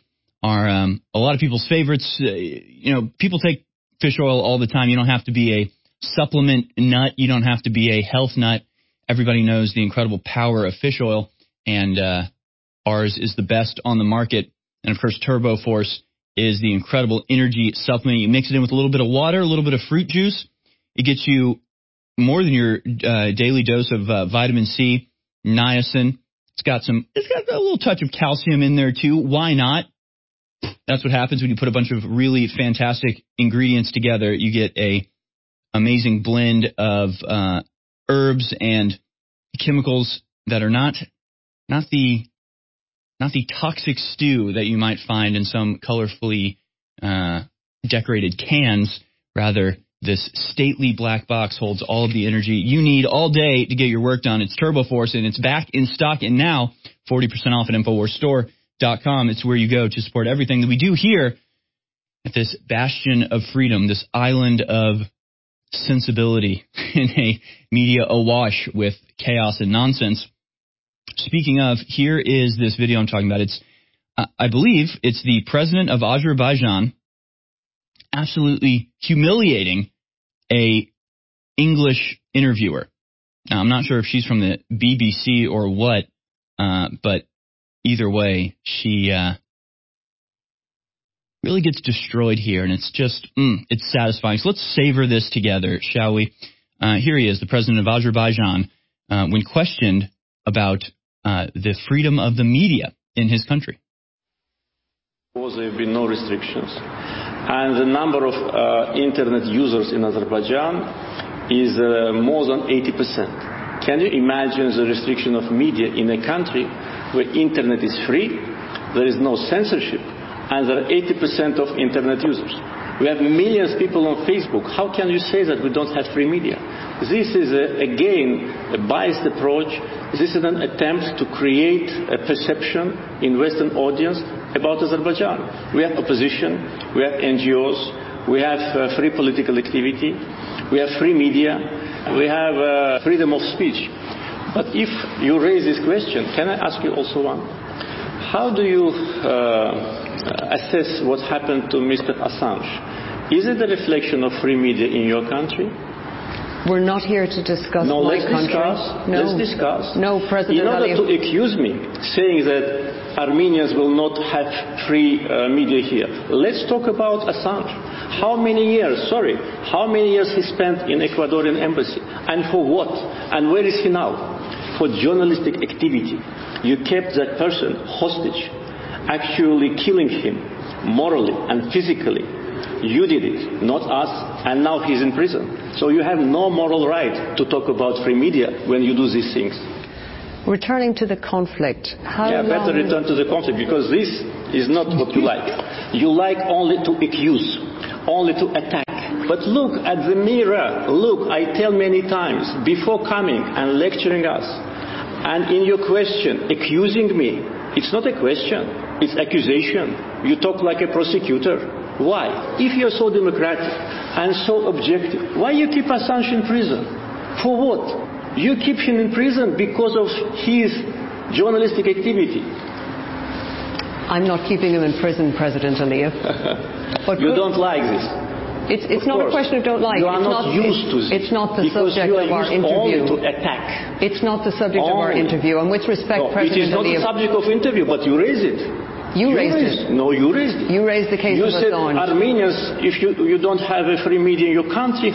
are um, a lot of people's favorites. Uh, you know, people take fish oil all the time. You don't have to be a supplement nut. You don't have to be a health nut. Everybody knows the incredible power of fish oil, and uh, ours is the best on the market. And, of course, Turbo Force is the incredible energy supplement. You mix it in with a little bit of water, a little bit of fruit juice. It gets you more than your uh, daily dose of uh, vitamin C, niacin. It's got some, it's got a little touch of calcium in there, too. Why not? That's what happens when you put a bunch of really fantastic ingredients together. You get a amazing blend of uh, herbs and chemicals that are not not the not the toxic stew that you might find in some colorfully uh, decorated cans. Rather, this stately black box holds all of the energy you need all day to get your work done. It's Turbo Force, and it's back in stock, and now forty percent off at InfoWars Store dot com. It's where you go to support everything that we do here at this bastion of freedom, this island of sensibility in a media awash with chaos and nonsense. Speaking of, here is this video I'm talking about. It's, uh, I believe, it's the president of Azerbaijan absolutely humiliating a English interviewer. Now, I'm not sure if she's from the B B C or what, uh, but either way, she uh, really gets destroyed here, and it's just, mm, it's satisfying. So let's savor this together, shall we? Uh, here he is, the president of Azerbaijan, uh, when questioned about uh, the freedom of the media in his country. There have been no restrictions. And the number of uh, internet users in Azerbaijan is uh, more than eighty percent. Can you imagine the restriction of media in a country where internet is free, there is no censorship, and there are eighty percent of internet users? We have millions of people on Facebook. How can you say that we don't have free media? This is, a, again, a biased approach. This is an attempt to create a perception in Western audience about Azerbaijan. We have opposition, we have N G Os, we have uh, free political activity, we have free media, we have uh, freedom of speech. But if you raise this question, can I ask you also one? How do you uh, assess what happened to Mister Assange? Is it a reflection of free media in your country? We're not here to discuss no, my let's country. Discuss. No, let's discuss. No, President In order Ali. to accuse me, saying that Armenians will not have free uh, media here, let's talk about Assange. How many years, sorry, how many years he spent in Ecuadorian embassy? And for what? And where is he now? For journalistic activity. You kept that person hostage, actually killing him morally and physically. You did it, not us, and now he's in prison. So you have no moral right to talk about free media when you do these things. Returning to the conflict. How yeah, long... better return to the conflict, because this is not what you like. You like only to accuse, only to attack. But look at the mirror. Look, I tell many times, before coming and lecturing us, and in your question, accusing me, it's not a question, it's accusation. You talk like a prosecutor. Why? If you're so democratic and so objective, why you keep Assange in prison? For what? You keep him in prison because of his journalistic activity. I'm not keeping him in prison, President Aliyev. But you could, don't like this. It's, it's not course. a question of don't like. You are it's not, not used to this. It's not the because subject you are of our used interview. Only to attack. It's not the subject only. of our interview. And with respect, no, President It is not Aliyev, the subject of interview, but you raise it. You, you raised, raised it. No, you raised it. You raised the case you of said Assange. Armenians, if you, you don't have a free media in your country.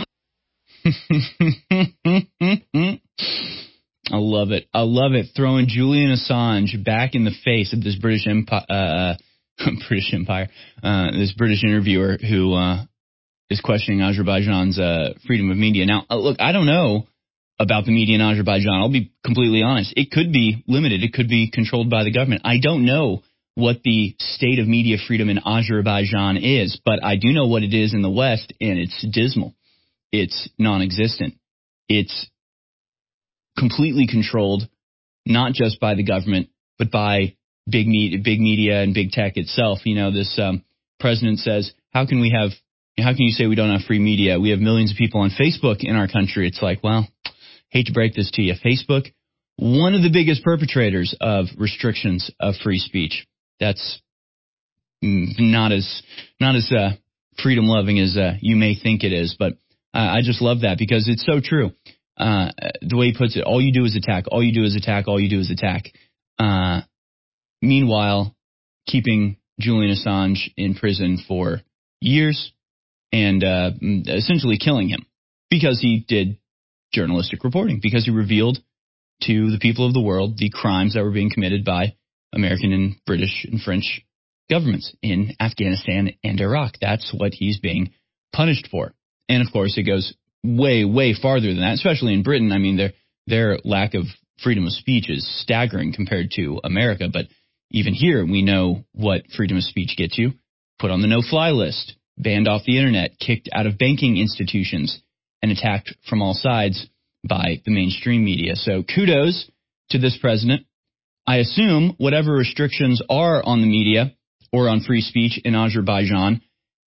I love it. I love it. Throwing Julian Assange back in the face of this British Empire, uh, British Empire, uh, this British interviewer who uh, is questioning Azerbaijan's uh, freedom of media. Now, uh, look, I don't know about the media in Azerbaijan. I'll be completely honest. It could be limited. It could be controlled by the government. I don't know what the state of media freedom in Azerbaijan is, but I do know what it is in the West, and it's dismal. It's non-existent. It's completely controlled, not just by the government, but by big media, big media and big tech itself. You know, this um, president says, how can we have, how can you say we don't have free media? We have millions of people on Facebook in our country. It's like, well, hate to break this to you. Facebook, one of the biggest perpetrators of restrictions of free speech. That's not as not as uh, freedom loving as uh, you may think it is. But uh, I just love that because it's so true. Uh, the way he puts it, all you do is attack, all you do is attack, all you do is attack. Uh, meanwhile, keeping Julian Assange in prison for years and uh, essentially killing him because he did journalistic reporting, because he revealed to the people of the world the crimes that were being committed by American and British and French governments in Afghanistan and Iraq. That's what he's being punished for. And, of course, it goes way, way farther than that, especially in Britain. I mean, their their lack of freedom of speech is staggering compared to America. But even here, we know what freedom of speech gets you. Put on the no-fly list, banned off the Internet, kicked out of banking institutions, and attacked from all sides by the mainstream media. So kudos to this president. I assume whatever restrictions are on the media or on free speech in Azerbaijan,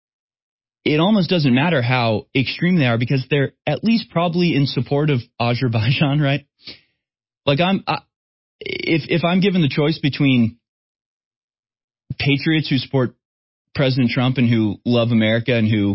it almost doesn't matter how extreme they are because they're at least probably in support of Azerbaijan, right? Like I'm, I, if if I'm given the choice between patriots who support President Trump and who love America and who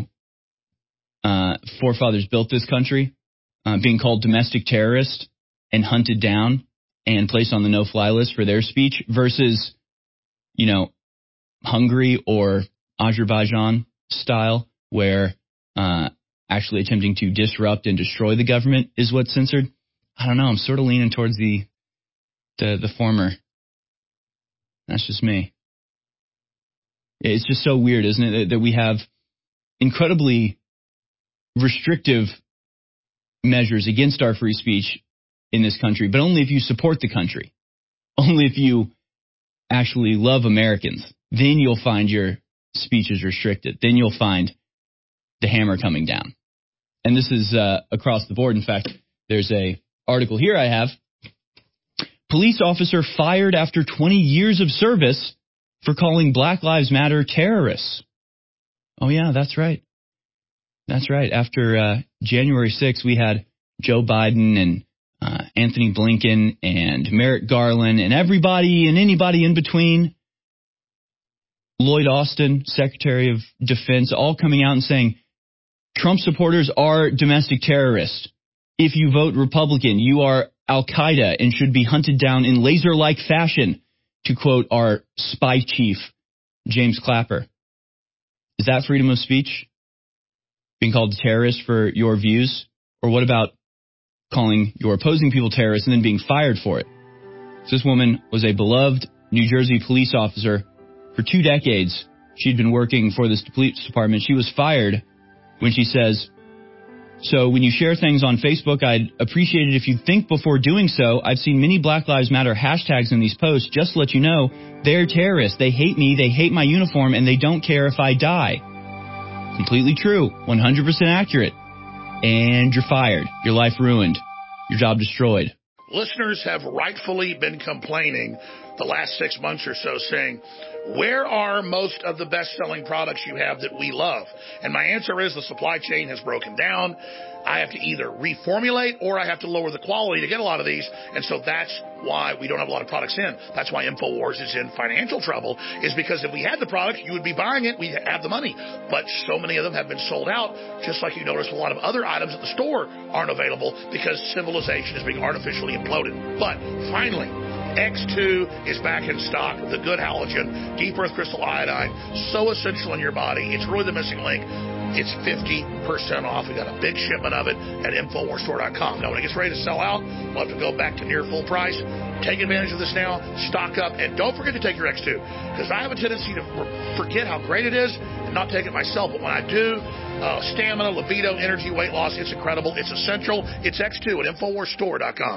uh, forefathers built this country, uh, being called domestic terrorists and hunted down and placed on the no-fly list for their speech versus, you know, Hungary or Azerbaijan style, where uh, actually attempting to disrupt and destroy the government is what's censored. I don't know. I'm sort of leaning towards the the, the former. That's just me. It's just so weird, isn't it, that, that we have incredibly restrictive measures against our free speech in this country, but only if you support the country, only if you actually love Americans. Then you'll find your speech is restricted. Then you'll find the hammer coming down. And this is uh, across the board. In fact, there's a article here I have. Police officer fired after twenty years of service for calling Black Lives Matter terrorists. Oh, yeah, that's right. That's right. After uh, January sixth, we had Joe Biden and uh, Anthony Blinken and Merrick Garland and everybody and anybody in between. Lloyd Austin, Secretary of Defense, all coming out and saying Trump supporters are domestic terrorists. If you vote Republican, you are Al-Qaeda and should be hunted down in laser-like fashion, to quote our spy chief, James Clapper. Is that freedom of speech? Being called a terrorist for your views? Or what about calling your opposing people terrorists and then being fired for it? So this woman was a beloved New Jersey police officer. For two decades, she'd been working for this police department. She was fired when she says, so when you share things on Facebook, I'd appreciate it if you think before doing so. I've seen many Black Lives Matter hashtags in these posts. Just to let you know, they're terrorists. They hate me. They hate my uniform, and they don't care if I die. Completely true. one hundred percent accurate. And you're fired. Your life ruined. Your job destroyed. Listeners have rightfully been complaining the last six months or so, saying, where are most of the best-selling products you have that we love? And my answer is the supply chain has broken down. I have to either reformulate or I have to lower the quality to get a lot of these. And so that's why we don't have a lot of products in. That's why InfoWars is in financial trouble, is because if we had the product, you would be buying it, we'd have the money. But so many of them have been sold out, just like you notice a lot of other items at the store aren't available because civilization is being artificially imploded. But finally, X two is back in stock. The good halogen, deep earth crystal iodine, so essential in your body. It's really the missing link. It's fifty percent off. We got a big shipment of it at Infowars Store dot com. Now, when it gets ready to sell out, we'll have to go back to near full price. Take advantage of this now. Stock up. And don't forget to take your X two, because I have a tendency to forget how great it is and not take it myself. But when I do, uh, stamina, libido, energy, weight loss, it's incredible. It's essential. It's X two at Infowars Store dot com.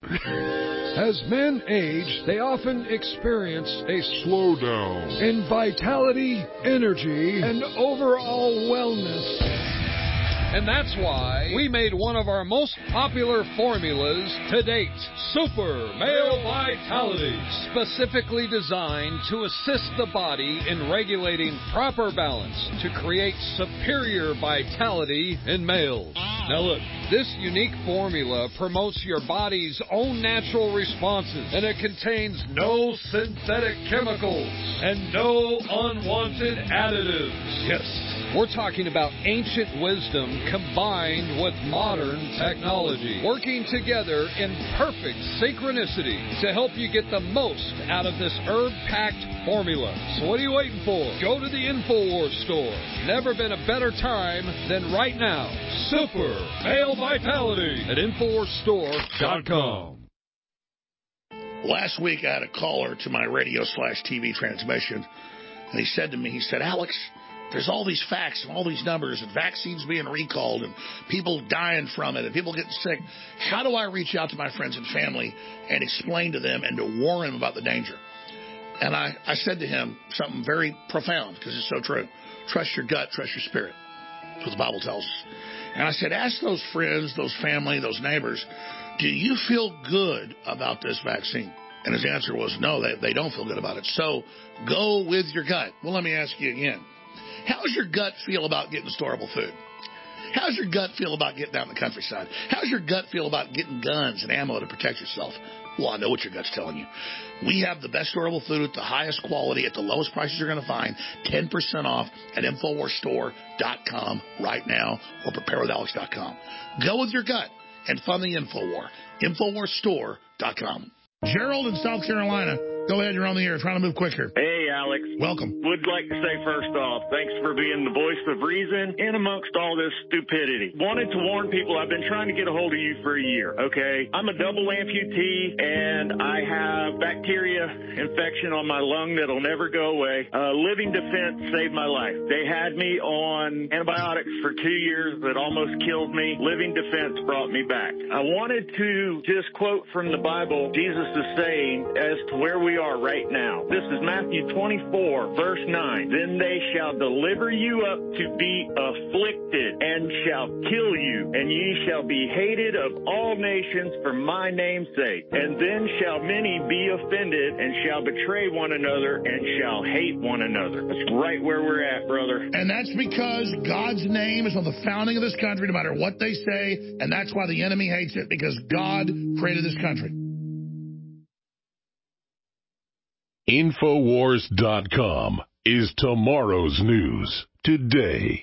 As men age, they often experience a slowdown in vitality, energy, and overall wellness. And that's why we made one of our most popular formulas to date, Super Male Vitality, specifically designed to assist the body in regulating proper balance to create superior vitality in males. Now look, this unique formula promotes your body's own natural responses, and it contains no synthetic chemicals and no unwanted additives. Yes. We're talking about ancient wisdom combined with modern technology, working together in perfect synchronicity to help you get the most out of this herb-packed formula. So what are you waiting for? Go to the InfoWars store. Never been a better time than right now. Super Male Vitality at InfoWars Store dot com. Last week I had a caller to my radio slash T V transmission, and he said to me, he said, Alex, there's all these facts and all these numbers and vaccines being recalled and people dying from it and people getting sick. How do I reach out to my friends and family and explain to them and to warn them about the danger? And I, I said to him something very profound, because it's so true. Trust your gut, trust your spirit. That's what the Bible tells us. And I said, ask those friends, those family, those neighbors, do you feel good about this vaccine? And his answer was, no, they, they don't feel good about it. So go with your gut. Well, let me ask you again. How's your gut feel about getting storable food? How's your gut feel about getting out in the countryside? How's your gut feel about getting guns and ammo to protect yourself? Well, I know what your gut's telling you. We have the best storable food at the highest quality at the lowest prices you're going to find. ten percent off at InfoWars Store dot com right now, or prepare with alex dot com. Go with your gut and fund the InfoWar. InfoWars Store dot com. Gerald in South Carolina. Go ahead, you're on the air. Trying to move quicker. Hey, Alex. Welcome. Would like to say first off, thanks for being the voice of reason in amongst all this stupidity. Wanted to warn people, I've been trying to get a hold of you for a year, okay? I'm a double amputee, and I have bacteria infection on my lung that'll never go away. Uh, Living Defense saved my life. They had me on antibiotics for two years that almost killed me. Living Defense brought me back. I wanted to just quote from the Bible, Jesus is saying, as to where we are right now. This is Matthew twenty-four, verse nine. Then they shall deliver you up to be afflicted, and shall kill you, and ye shall be hated of all nations for my name's sake. And then shall many be offended, and shall betray one another, and shall hate one another. That's right where we're at, brother. And that's because God's name is on the founding of this country, no matter what they say, and that's why the enemy hates it, because God created this country. InfoWars dot com is tomorrow's news today.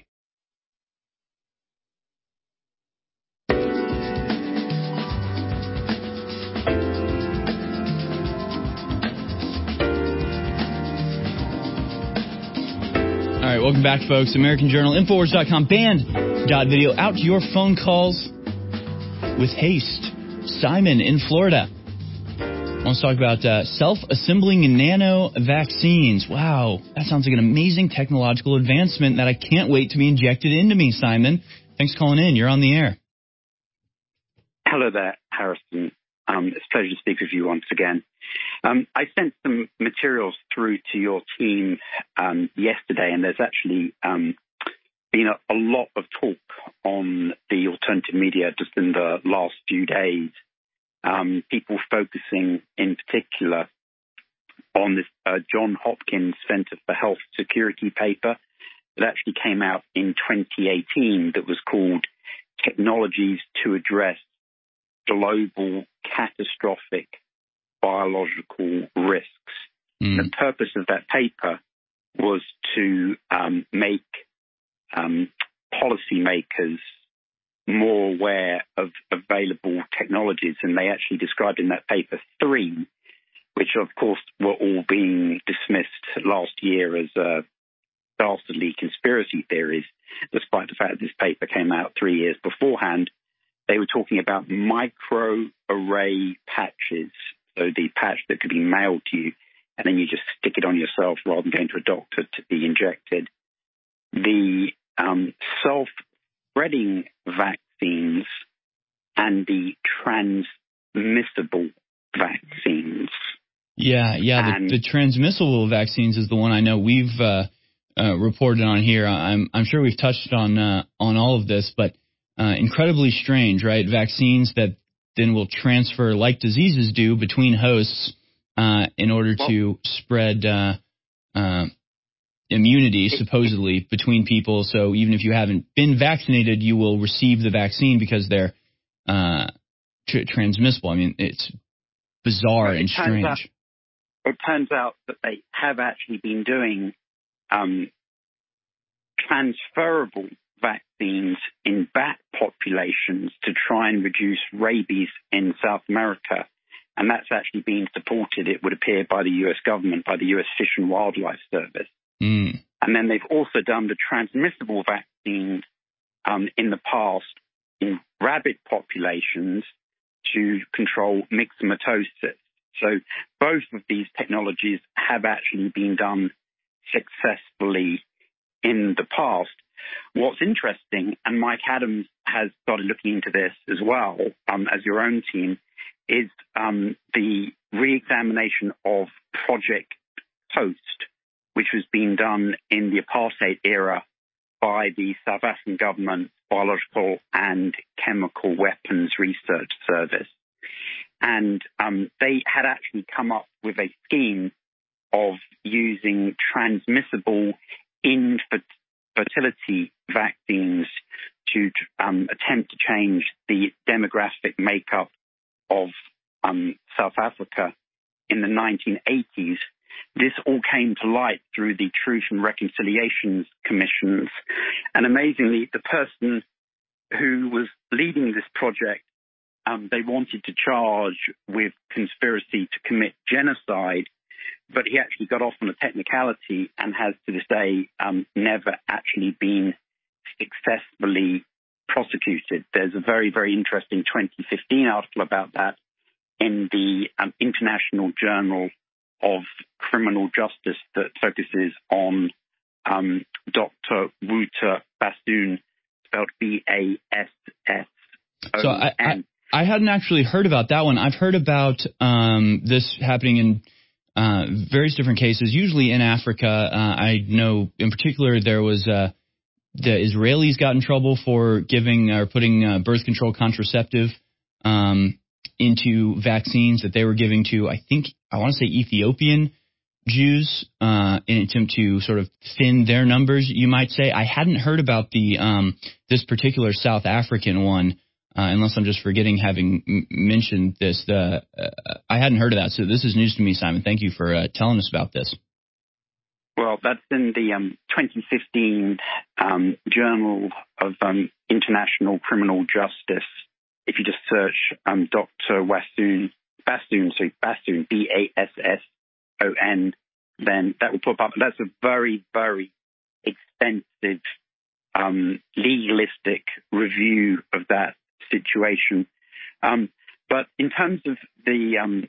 All right, welcome back, folks. American Journal, InfoWars dot com, band dot video. Out to your phone calls with haste. Simon in Florida wants to talk about uh, self-assembling nano vaccines. Wow, that sounds like an amazing technological advancement that I can't wait to be injected into me, Simon. Thanks for calling in. You're on the air. Hello there, Harrison. Um, it's a pleasure to speak with you once again. Um, I sent some materials through to your team um, yesterday, and there's actually um, been a, a lot of talk on the alternative media just in the last few days. Um, people focusing in particular on this uh, John Hopkins Center for Health Security paper that actually came out in twenty eighteen that was called Technologies to Address Global Catastrophic Biological Risks. Mm. The purpose of that paper was to um, make um, policymakers more aware of available technologies, and they actually described in that paper three, which of course were all being dismissed last year as uh, dastardly conspiracy theories, despite the fact that this paper came out three years beforehand. They were talking about microarray patches, so the patch that could be mailed to you, and then you just stick it on yourself rather than going to a doctor to be injected. The um, self-spreading vaccines and the transmissible vaccines. Yeah, yeah. The, the transmissible vaccines is the one I know we've uh, uh, reported on here. I'm I'm sure we've touched on uh, on all of this, but uh, incredibly strange, right? Vaccines that then will transfer like diseases do between hosts uh, in order well, to spread uh, uh, immunity, supposedly, between people. So even if you haven't been vaccinated, you will receive the vaccine because they're uh, tr- transmissible. I mean, it's bizarre and strange. Out, it turns out that they have actually been doing um, transferable vaccines in bat populations to try and reduce rabies in South America. And that's actually been supported, it would appear, by the U S government, by the U S Fish and Wildlife Service. Mm. And then they've also done the transmissible vaccines um, in the past in rabbit populations to control myxomatosis. So both of these technologies have actually been done successfully in the past. What's interesting, and Mike Adams has started looking into this as well, um, as your own team, is um, the re-examination of Project Toast, which was being done in the apartheid era by the South African government's Biological and Chemical Weapons Research Service. And um, they had actually come up with a scheme of using transmissible infertility vaccines to um, attempt to change the demographic makeup of um, South Africa in the nineteen eighties. This all came to light through the Truth and Reconciliation Commissions. And amazingly, the person who was leading this project, um, they wanted to charge with conspiracy to commit genocide, but he actually got off on a technicality and has to this day um, never actually been successfully prosecuted. There's a very, very interesting twenty fifteen article about that in the um, International Journal of Criminal Justice that focuses on um, Doctor Wouter Bassoon, spelled B A S S O N. So I, I, I hadn't actually heard about that one. I've heard about um, this happening in uh, various different cases, usually in Africa. Uh, I know in particular there was uh, the Israelis got in trouble for giving or putting uh, birth control contraceptive um, into vaccines that they were giving to, I think, I want to say Ethiopian Jews uh, in an attempt to sort of thin their numbers, you might say. I hadn't heard about the um, this particular South African one, uh, unless I'm just forgetting having m- mentioned this. The, uh, I hadn't heard of that, so this is news to me, Simon. Thank you for uh, telling us about this. Well, that's in the um, twenty fifteen um, Journal of um, International Criminal Justice. If you just search um, Doctor Bassoon, Bassoon, so Bassoon, B A S S O N, then that will pop up. That's a very, very extensive um, legalistic review of that situation. Um, but in terms of the um,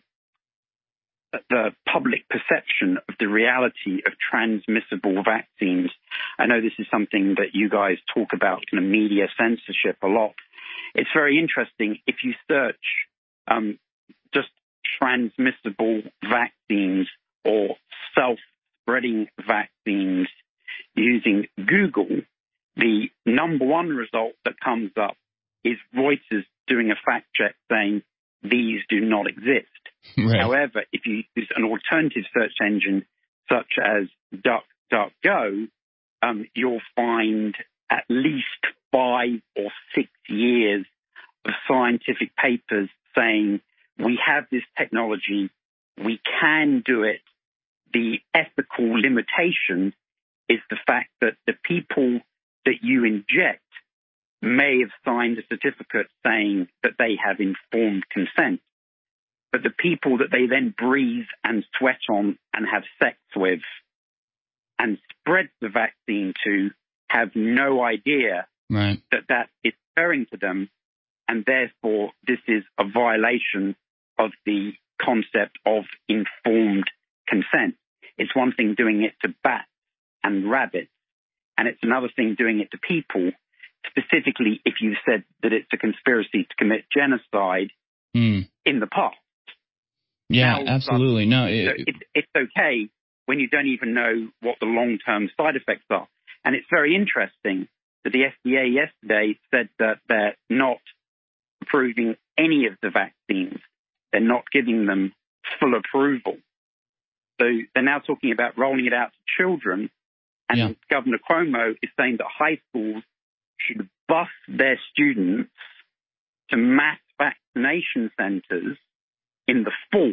the public perception of the reality of transmissible vaccines, I know this is something that you guys talk about in the media censorship a lot. It's very interesting. If you search um, just transmissible vaccines or self-spreading vaccines using Google, the number one result that comes up is Reuters doing a fact check saying these do not exist. Right. However, if you use an alternative search engine such as DuckDuckGo, um, you'll find at least five or six years of scientific papers saying we have this technology, we can do it. The ethical limitation is the fact that the people that you inject may have signed a certificate saying that they have informed consent. But the people that they then breathe and sweat on and have sex with and spread the vaccine to have no idea right. that that is occurring to them, and therefore this is a violation of the concept of informed consent. It's one thing doing it to bats and rabbits, and it's another thing doing it to people, specifically if you said that it's a conspiracy to commit genocide mm. in the past. Yeah, now, absolutely. Um, no, it, so it, it's okay when you don't even know what the long-term side effects are. And it's very interesting that the F D A yesterday said that they're not approving any of the vaccines. They're not giving them full approval. So they're now talking about rolling it out to children. And yeah. Governor Cuomo is saying that high schools should bus their students to mass vaccination centers in the fall.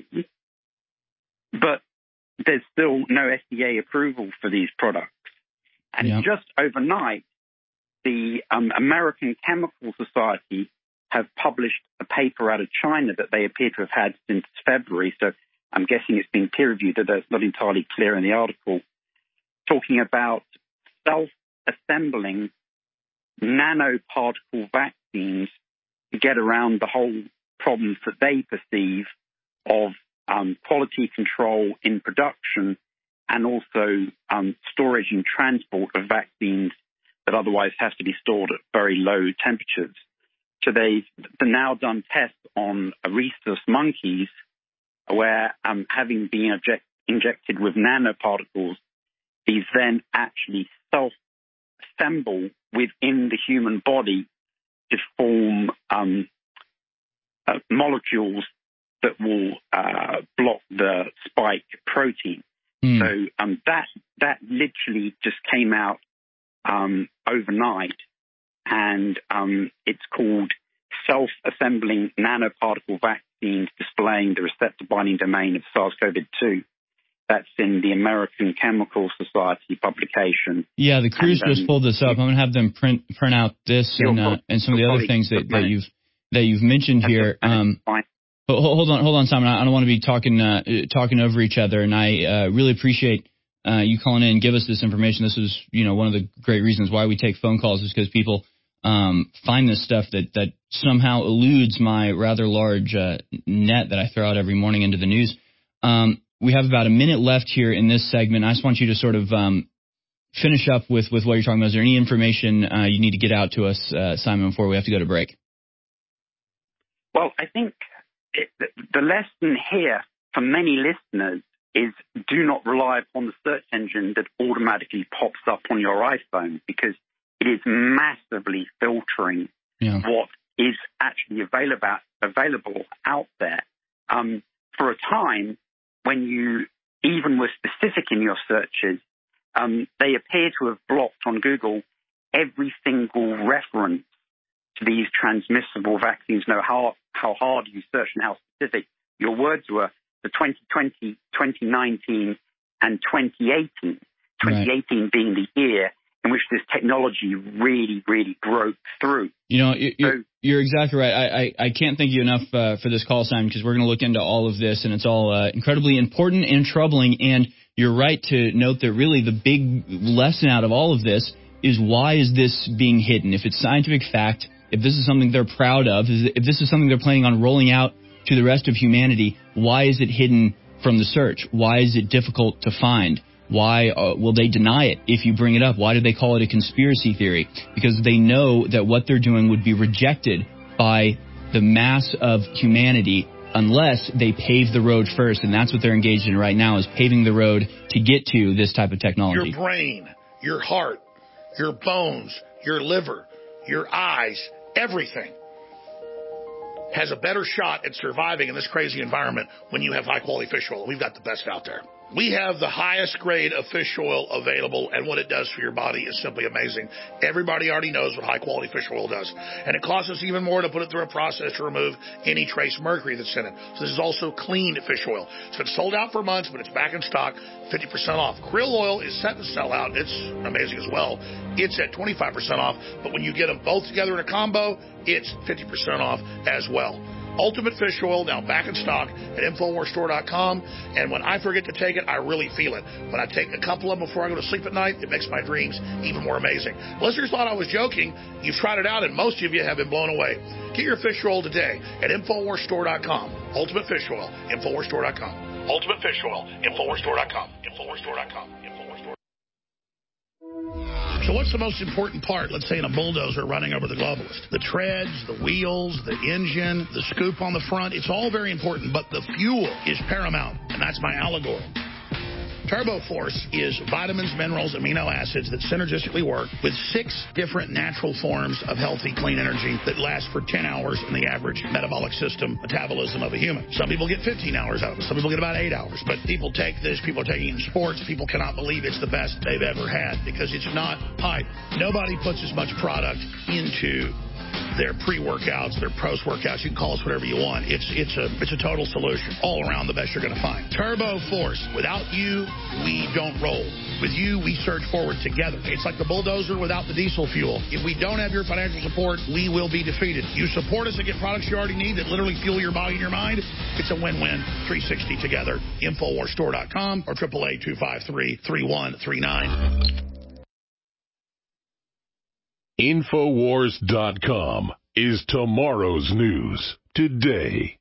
But there's still no F D A approval for these products. And yeah. just overnight, the um, American Chemical Society have published a paper out of China that they appear to have had since February. So I'm guessing it's been peer-reviewed, though it's not entirely clear in the article, talking about self-assembling nanoparticle vaccines to get around the whole problems that they perceive of um, quality control in production and also um, storage and transport of vaccines that otherwise has to be stored at very low temperatures. So they've now done tests on rhesus monkeys where, um, having been inject- injected with nanoparticles, these then actually self-assemble within the human body to form um, uh, molecules that will uh, block the spike protein. Mm. So um, that that literally just came out um, overnight, and um, it's called Self-Assembling Nanoparticle Vaccines Displaying the Receptor Binding Domain of SARS-C o V two. That's in the American Chemical Society publication. Yeah, the crews and, um, just pulled this up. I'm going to have them print print out this and uh, and some of the other things that, that you've that you've mentioned here. Um, hold on, hold on, Simon. I don't want to be talking uh, talking over each other, and I uh, really appreciate uh, you calling in and give us this information. This is, you know, one of the great reasons why we take phone calls is because people um, find this stuff that that somehow eludes my rather large uh, net that I throw out every morning into the news. Um, We have about a minute left here in this segment. I just want you to sort of um, finish up with, with what you're talking about. Is there any information uh, you need to get out to us, uh, Simon, before we have to go to break? Well, I think it, the lesson here for many listeners is do not rely upon the search engine that automatically pops up on your iPhone, because it is massively filtering yeah. what is actually available, available out there. Um, for a time, when you even were specific in your searches, um, they appear to have blocked on Google every single reference to these transmissible vaccines. Know how, how hard you search and how specific your words were for twenty twenty, twenty nineteen, and twenty eighteen. twenty eighteen right. being the year in which this technology really, really broke through. You know, you're, so, you're exactly right. I, I, I can't thank you enough uh, for this call, Simon, because we're going to look into all of this, and it's all uh, incredibly important and troubling. And you're right to note that really the big lesson out of all of this is, why is this being hidden? If it's scientific fact, if this is something they're proud of, if this is something they're planning on rolling out to the rest of humanity, why is it hidden from the search? Why is it difficult to find? Why uh, will they deny it if you bring it up? Why do they call it a conspiracy theory? Because they know that what they're doing would be rejected by the mass of humanity unless they pave the road first. And that's what they're engaged in right now, is paving the road to get to this type of technology. Your brain, your heart, your bones, your liver, your eyes, everything has a better shot at surviving in this crazy environment when you have high-quality fish oil. We've got the best out there. We have the highest grade of fish oil available, and what it does for your body is simply amazing. Everybody already knows what high-quality fish oil does, and it costs us even more to put it through a process to remove any trace mercury that's in it. So this is also clean fish oil. It's been sold out for months, but it's back in stock, fifty percent off. Krill oil is set to sell out. It's amazing as well. It's at twenty-five percent off, but when you get them both together in a combo, it's fifty percent off as well. Ultimate Fish Oil, now back in stock at Infowars Store dot com. And when I forget to take it, I really feel it. When I take a couple of them before I go to sleep at night, it makes my dreams even more amazing. Listeners thought I was joking. You've tried it out, and most of you have been blown away. Get your fish oil today at Infowars Store dot com. Ultimate Fish Oil, Infowars Store dot com. Ultimate Fish Oil, Infowars Store dot com. Infowars Store dot com. So what's the most important part, let's say, in a bulldozer running over the globalist? The treads, the wheels, the engine, the scoop on the front, it's all very important, but the fuel is paramount, and that's my allegory. TurboForce is vitamins, minerals, amino acids that synergistically work with six different natural forms of healthy, clean energy that last for ten hours in the average metabolic system metabolism of a human. Some people get fifteen hours out of it. Some people get about eight hours. But people take this, people are taking it in sports. People cannot believe it's the best they've ever had because it's not hype. Nobody puts as much product into their pre-workouts, their post-workouts. You can call us whatever you want. It's it's a it's a total solution. All around the best you're going to find. TurboForce. Without you, we don't roll. With you, we surge forward together. It's like the bulldozer without the diesel fuel. If we don't have your financial support, we will be defeated. You support us and get products you already need that literally fuel your body and your mind. It's a win-win. three sixty together. Infowars Store dot com or triple A two five three, three one three nine. Infowars dot com is tomorrow's news today.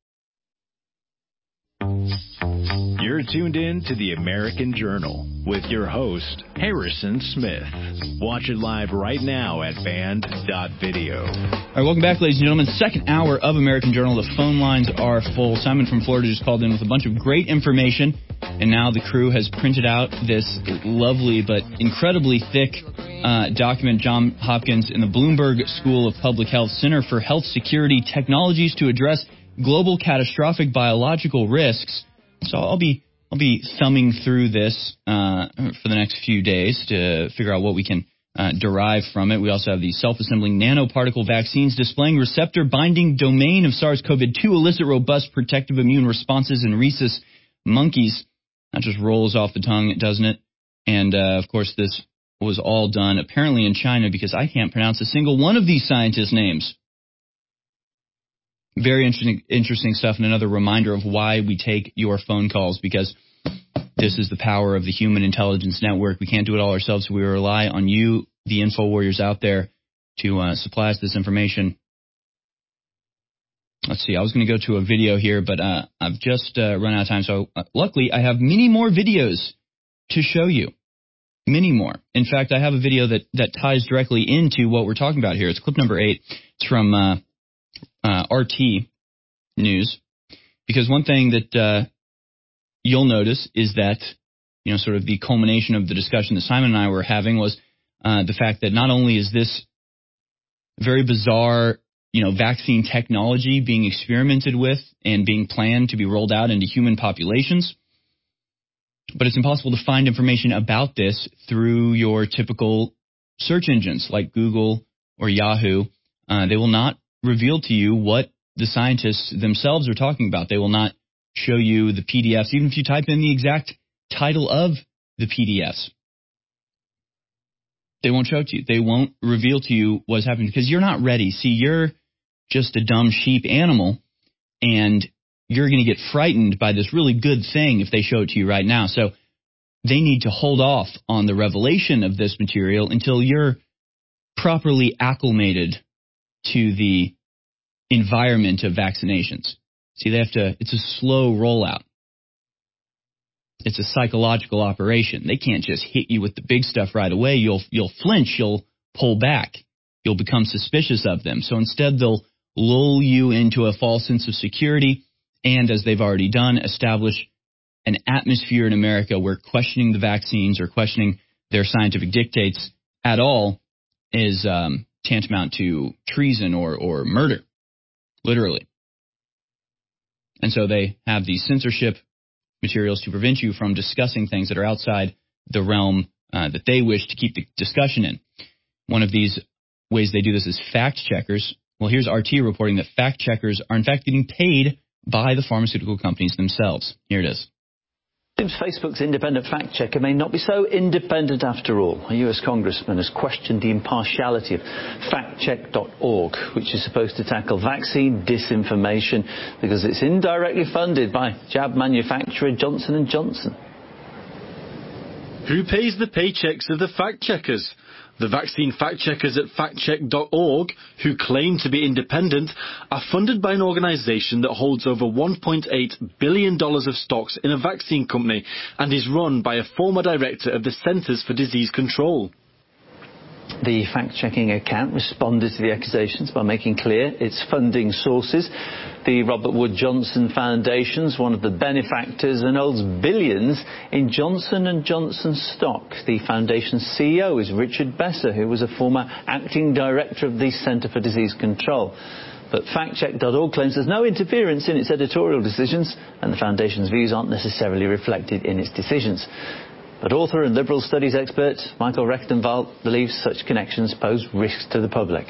You're tuned in to the American Journal with your host, Harrison Smith. Watch it live right now at band dot video. All right, welcome back, ladies and gentlemen. Second hour of American Journal. The phone lines are full. Simon from Florida just called in with a bunch of great information, and now the crew has printed out this lovely but incredibly thick uh, document. John Hopkins in the Bloomberg School of Public Health Center for Health Security Technologies to address global catastrophic biological risks. So I'll be I'll be thumbing through this uh, for the next few days to figure out what we can uh, derive from it. We also have the self-assembling nanoparticle vaccines displaying receptor binding domain of SARS-C o V two elicit robust protective immune responses in rhesus monkeys. That just rolls off the tongue, doesn't it? And, uh, of course, this was all done apparently in China because I can't pronounce a single one of these scientists' names. Very interesting, interesting stuff, and another reminder of why we take your phone calls, because this is the power of the Human Intelligence Network. We can't do it all ourselves, so we rely on you, the info warriors out there, to uh, supply us this information. Let's see, I was going to go to a video here, but uh, I've just uh, run out of time, so uh, luckily I have many more videos to show you. Many more. In fact, I have a video that, that ties directly into what we're talking about here. It's clip number eight. It's from Uh, Uh, R T News, because one thing that uh, you'll notice is that, you know, sort of the culmination of the discussion that Simon and I were having was uh, the fact that not only is this very bizarre, you know, vaccine technology being experimented with and being planned to be rolled out into human populations, but it's impossible to find information about this through your typical search engines like Google or Yahoo. Uh, they will not reveal to you what the scientists themselves are talking about. They will not show you the P D Fs, even if you type in the exact title of the P D Fs. They won't show it to you. They won't reveal to you what's happening because you're not ready. See, you're just a dumb sheep animal, and you're going to get frightened by this really good thing if they show it to you right now. So they need to hold off on the revelation of this material until you're properly acclimated to the environment of vaccinations. See, they have to, it's a slow rollout. It's a psychological operation. They can't just hit you with the big stuff right away. You'll, you'll flinch, you'll pull back, you'll become suspicious of them. So instead, they'll lull you into a false sense of security and, as they've already done, establish an atmosphere in America where questioning the vaccines or questioning their scientific dictates at all is um, tantamount to treason or, or murder, literally. And so they have these censorship materials to prevent you from discussing things that are outside the realm uh, that they wish to keep the discussion in. One of these ways they do this is fact checkers. Well, here's R T reporting that fact checkers are in fact getting paid by the pharmaceutical companies themselves. Here it is. Seems Facebook's independent fact-checker may not be so independent after all. A U S congressman has questioned the impartiality of fact check dot org, which is supposed to tackle vaccine disinformation because it's indirectly funded by jab manufacturer Johnson and Johnson. Who pays the paychecks of the fact-checkers? The vaccine fact-checkers at fact check dot org, who claim to be independent, are funded by an organisation that holds over one point eight billion dollars of stocks in a vaccine company and is run by a former director of the Centers for Disease Control. The fact-checking account responded to the accusations by making clear its funding sources. The Robert Wood Johnson Foundation is one of the benefactors and holds billions in Johnson and Johnson stock. The foundation's C E O is Richard Besser, who was a former acting director of the Centre for Disease Control. But fact check dot org claims there's no interference in its editorial decisions, and the foundation's views aren't necessarily reflected in its decisions. But author and liberal studies expert Michael Rechtenwald believes such connections pose risks to the public.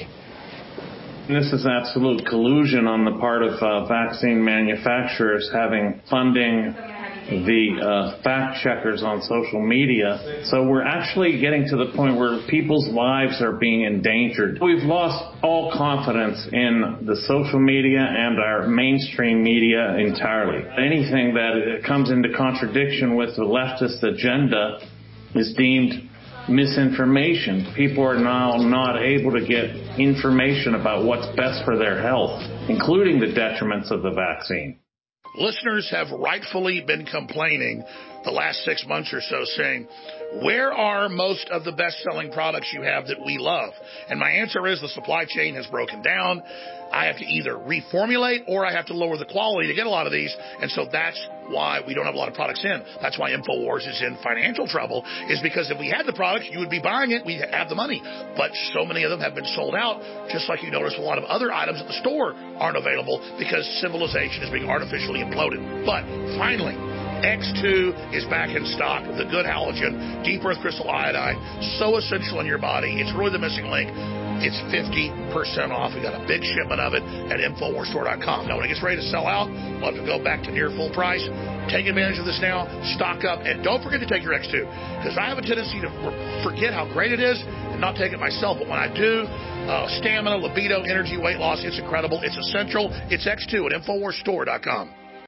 This is absolute collusion on the part of uh, vaccine manufacturers having funding the uh, fact checkers on social media. So we're actually getting to the point where people's lives are being endangered. We've lost all confidence in the social media and our mainstream media entirely. Anything that comes into contradiction with the leftist agenda is deemed misinformation. People are now not able to get information about what's best for their health, including the detriments of the vaccine. Listeners have rightfully been complaining the last six months or so, saying, where are most of the best-selling products you have that we love? And my answer is the supply chain has broken down. I have to either reformulate or I have to lower the quality to get a lot of these. And so that's why we don't have a lot of products in. That's why InfoWars is in financial trouble, is because if we had the products, you would be buying it. We have the money. But so many of them have been sold out, just like you notice a lot of other items at the store aren't available because civilization is being artificially imploded. But finally, X two is back in stock. The good halogen, deep earth crystal iodine, so essential in your body. It's really the missing link. It's fifty percent off. We got a big shipment of it at InfoWars Store dot com. Now, when it gets ready to sell out, we'll have to go back to near full price. Take advantage of this now. Stock up. And don't forget to take your X two, because I have a tendency to forget how great it is and not take it myself. But when I do, uh, stamina, libido, energy, weight loss, it's incredible. It's essential. It's X two at InfoWars Store dot com.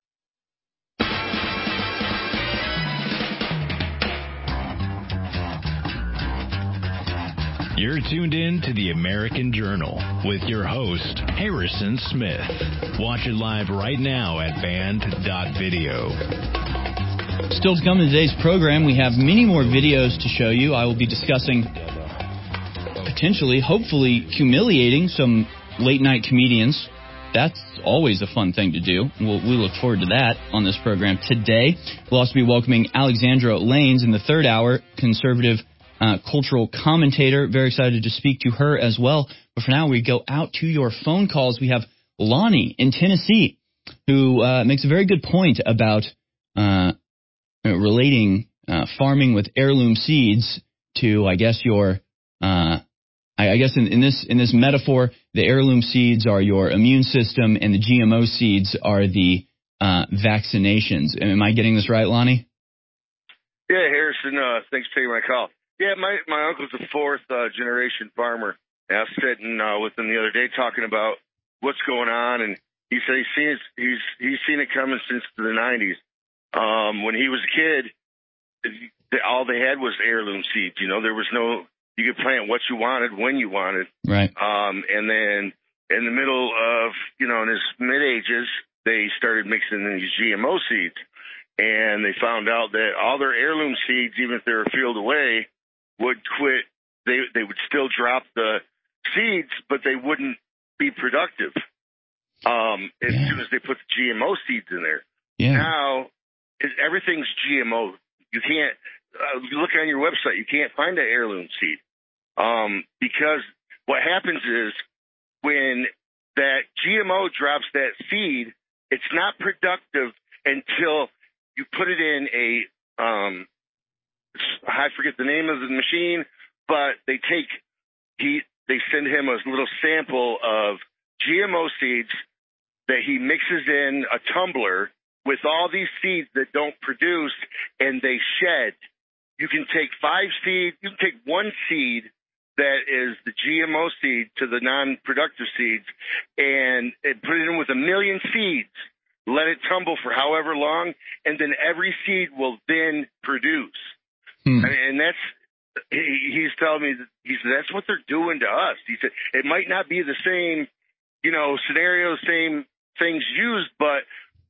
You're tuned in to the American Journal with your host, Harrison Smith. Watch it live right now at band dot video. Still to come in today's program, we have many more videos to show you. I will be discussing potentially, hopefully, humiliating some late-night comedians. That's always a fun thing to do. We'll, we look forward to that on this program today. We'll also be welcoming Alexandra Lanes in the third hour, conservative Uh, cultural commentator. Very excited to speak to her as well. But for now, we go out to your phone calls. We have Lonnie in Tennessee, who uh, makes a very good point about uh, relating uh, farming with heirloom seeds to, I guess, your, uh, I, I guess in, in this in this metaphor, the heirloom seeds are your immune system, and the G M O seeds are the uh, vaccinations. Am I getting this right, Lonnie? Yeah, Harrison. Uh, thanks for taking my call. Yeah, my, my uncle's a fourth uh, generation farmer. And I was sitting uh, with him the other day talking about what's going on, and he said he's seen it, he's he's seen it coming since the nineties. Um, when he was a kid, all they had was heirloom seeds. You know, there was no, you could plant what you wanted when you wanted. Right. Um, and then in the middle of, you know, in his mid ages, they started mixing these G M O seeds, and they found out that all their heirloom seeds, even if they were field away, would quit. They they would still drop the seeds, but they wouldn't be productive um, as yeah. soon as they put the G M O seeds in there. Yeah. Now, it, everything's G M O. You can't uh, you look on your website. You can't find an heirloom seed um, because what happens is when that G M O drops that seed, it's not productive until you put it in a um, I forget the name of the machine, but they take he they send him a little sample of G M O seeds that he mixes in a tumbler with all these seeds that don't produce, and they shed. You can take five seeds, you can take one seed that is the G M O seed to the non-productive seeds, and, and put it in with a million seeds. Let it tumble for however long, and then every seed will then produce. Hmm. And, and that's, he, he's telling me, that, he said, that's what they're doing to us. He said, it might not be the same, you know, scenario, same things used, but,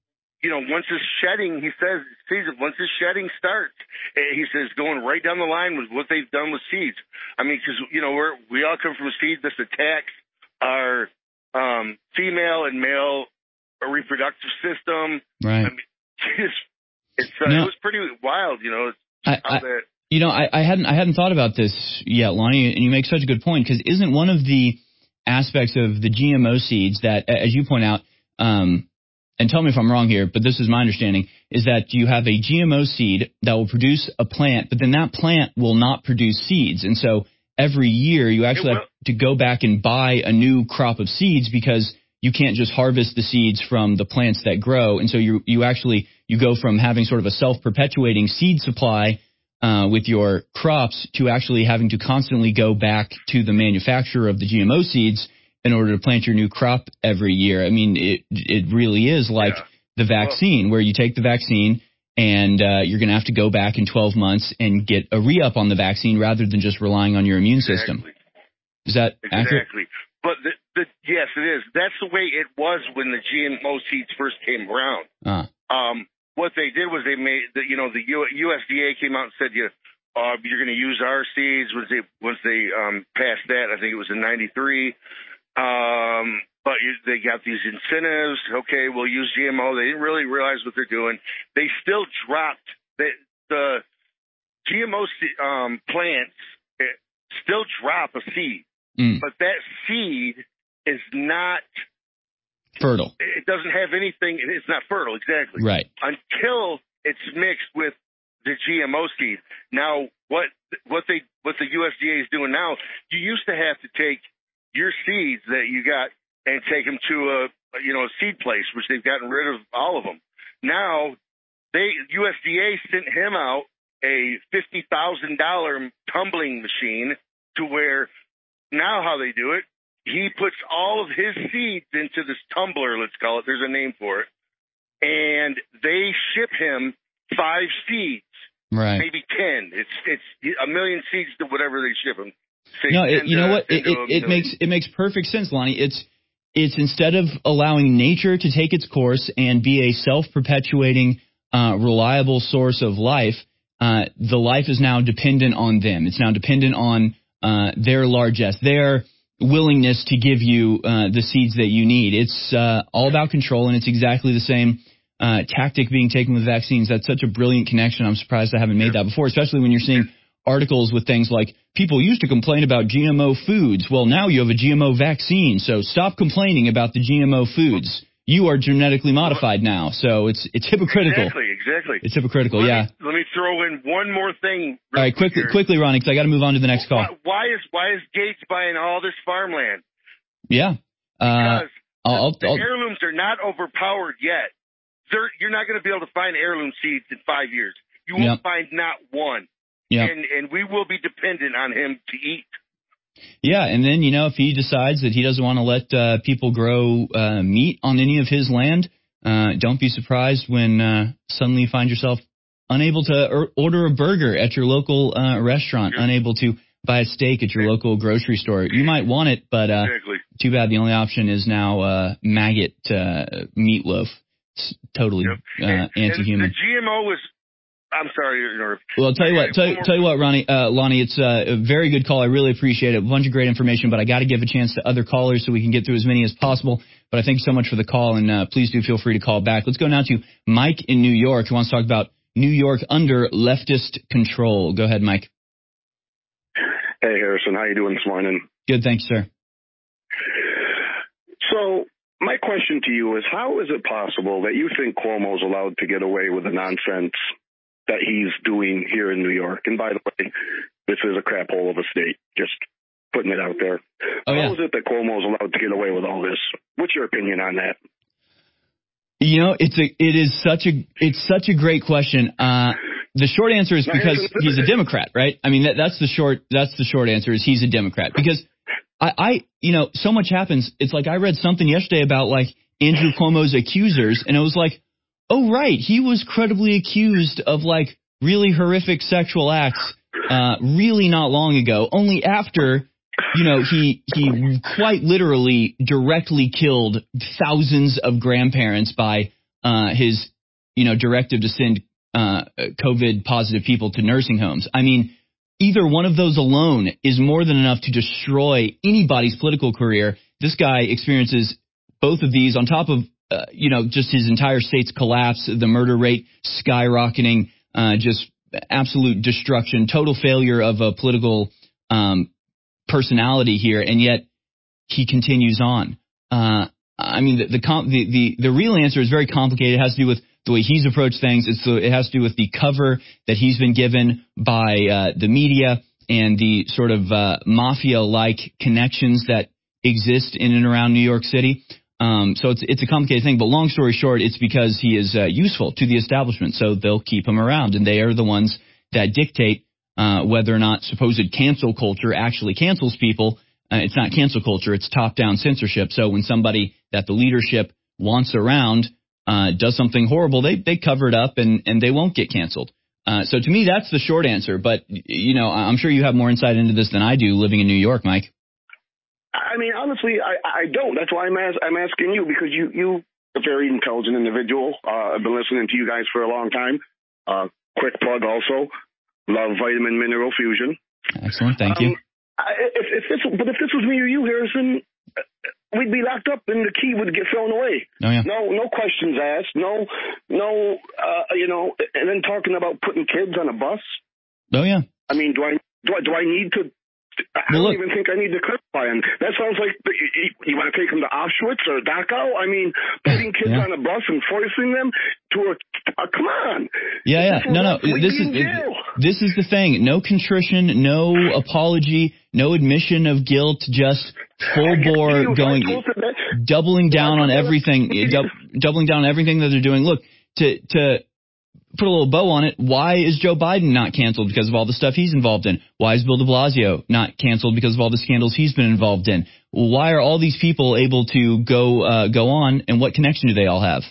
you know, once this shedding, he says, sees it, once this shedding starts, he says, going right down the line with what they've done with seeds. I mean, because, you know, we're, we all come from seeds. This attacks our um, female and male reproductive system. Right. I mean, it's, it's, uh, no, it was pretty wild, you know. I, I, that, you know, I, I hadn't I hadn't thought about this yet, Lonnie, and you make such a good point, because isn't one of the aspects of the G M O seeds that, as you point out, um, and tell me if I'm wrong here, but this is my understanding, is that you have a G M O seed that will produce a plant, but then that plant will not produce seeds. And so every year you actually have to go back and buy a new crop of seeds, because you can't just harvest the seeds from the plants that grow. And so you you actually you go from having sort of a self-perpetuating seed supply uh, with your crops to actually having to constantly go back to the manufacturer of the G M O seeds in order to plant your new crop every year. I mean, it it really is like yeah. the vaccine, where you take the vaccine and uh, you're going to have to go back in twelve months and get a re-up on the vaccine rather than just relying on your immune exactly. system. Is that exactly. accurate? Exactly. But the, the, yes, it is. That's the way it was when the G M O seeds first came around. Uh. Um, what they did was they made, the, you know, the U S D A came out and said, you, uh, you're going to use our seeds. Once they, once they um, passed that, I think it was in ninety-three. Um, but you, they got these incentives. Okay, we'll use G M O. They didn't really realize what they're doing. They still dropped the, the G M O um, plants. Still drop a seed, mm. but that seed is not fertile. It doesn't have anything. It's not fertile, exactly. Right. Until it's mixed with the G M O seed. Now, what what they what the U S D A is doing now? You used to have to take your seeds that you got and take them to a, you know, a seed place, which they've gotten rid of all of them. Now, they U S D A sent him out a fifty thousand dollars tumbling machine to where now how they do it, he puts all of his seeds into this tumbler, let's call it. There's a name for it. And they ship him five seeds, right? Maybe ten. It's it's a million seeds to whatever they ship him. Say no, it, you know what? It, it, it makes it makes perfect sense, Lonnie. It's it's instead of allowing nature to take its course and be a self-perpetuating, uh, reliable source of life, uh, the life is now dependent on them. It's now dependent on uh, their largesse, their willingness to give you uh, the seeds that you need. It's uh, all about control, and it's exactly the same uh, tactic being taken with vaccines. That's such a brilliant connection. I'm surprised I haven't made that before, especially when you're seeing articles with things like, people used to complain about G M O foods. Well, now you have a G M O vaccine, so stop complaining about the G M O foods. You are genetically modified now, so it's it's hypocritical. Exactly, exactly. It's hypocritical, let yeah. Me, let me throw in one more thing. All right, quickly, here. quickly, Ronnie, because I got to move on to the next call. Why, why is why is Gates buying all this farmland? Yeah. Uh, because I'll, the, I'll, the heirlooms are not overpowered yet. They're, you're not going to be able to find heirloom seeds in five years. You won't yep. find not one. Yep. And and we will be dependent on him to eat. Yeah, and then, you know, if he decides that he doesn't want to let uh, people grow uh, meat on any of his land, uh, don't be surprised when uh, suddenly you find yourself unable to er- order a burger at your local uh, restaurant, yeah. unable to buy a steak at your yeah. local grocery store. You might want it, but uh, exactly. too bad the only option is now uh, maggot uh, meatloaf. It's totally yep. uh, and, anti-human. And the G M O was... I'm sorry. Or, well, I'll tell you what, tell, tell you what, Ronnie, uh, Lonnie, it's uh, a very good call. I really appreciate it. A bunch of great information, but I got to give a chance to other callers so we can get through as many as possible. But I thank you so much for the call, and uh, please do feel free to call back. Let's go now to Mike in New York, who wants to talk about New York under leftist control. Go ahead, Mike. Hey, Harrison. How you doing this morning? Good, thanks, sir. So my question to you is, how is it possible that you think Cuomo's allowed to get away with the nonsense that he's doing here in New York? And by the way, this is a crap hole of a state, just putting it out there. Oh, yeah. How is it that Cuomo's allowed to get away with all this? What's your opinion on that? You know, it's a, it is such a, it's such a great question. Uh, the short answer is because he's a Democrat, right? I mean, that, that's the short, that's the short answer is he's a Democrat. Because I, I, you know, so much happens. It's like I read something yesterday about like Andrew Cuomo's accusers, and it was like, oh, right, he was credibly accused of, like, really horrific sexual acts uh, really not long ago, only after, you know, he he quite literally directly killed thousands of grandparents by uh, his you know, directive to send uh, COVID positive people to nursing homes. I mean, either one of those alone is more than enough to destroy anybody's political career. This guy experiences both of these on top of, uh, you know, just his entire state's collapse, the murder rate skyrocketing, uh, just absolute destruction, total failure of a political um, personality here, and yet he continues on. Uh, I mean, the the, the the the real answer is very complicated. It has to do with the way he's approached things. It's the, it has to do with the cover that he's been given by uh, the media and the sort of uh, mafia-like connections that exist in and around New York City. Um, so it's it's a complicated thing. But long story short, it's because he is uh, useful to the establishment, so they'll keep him around, and they are the ones that dictate uh, whether or not supposed cancel culture actually cancels people. Uh, it's not cancel culture; it's top-down censorship. So when somebody that the leadership wants around uh, does something horrible, they they cover it up and and they won't get canceled. Uh, so to me, that's the short answer. But you know, I'm sure you have more insight into this than I do, living in New York, Mike. I mean, honestly, I, I don't. That's why I'm as, I'm asking you, because you you a very intelligent individual. Uh, I've been listening to you guys for a long time. Uh, quick plug, also love Vitamin Mineral Fusion. Excellent, thank um, you. I, if, if this, but if this was me or you, Harrison, we'd be locked up and the key would get thrown away. Oh, yeah. No, no questions asked. No, no, uh, you know. And then talking about putting kids on a bus. Oh yeah. I mean, do I do I, do I need to? I well, don't look, even think I need to clarify. And that sounds like you, you want to take them to Auschwitz or Dachau. I mean, putting kids yeah. on a bus and forcing them to a, a come on. Yeah, yeah. No, no. This is this is the thing. No contrition, no apology, no admission of guilt. Just full bore going, doubling down on everything, doubling down on everything that they're doing. Look, to to. put a little bow on it, why is Joe Biden not canceled because of all the stuff he's involved in? Why is Bill de Blasio not canceled because of all the scandals he's been involved in? Why are all these people able to go uh, go on, and what connection do they all have?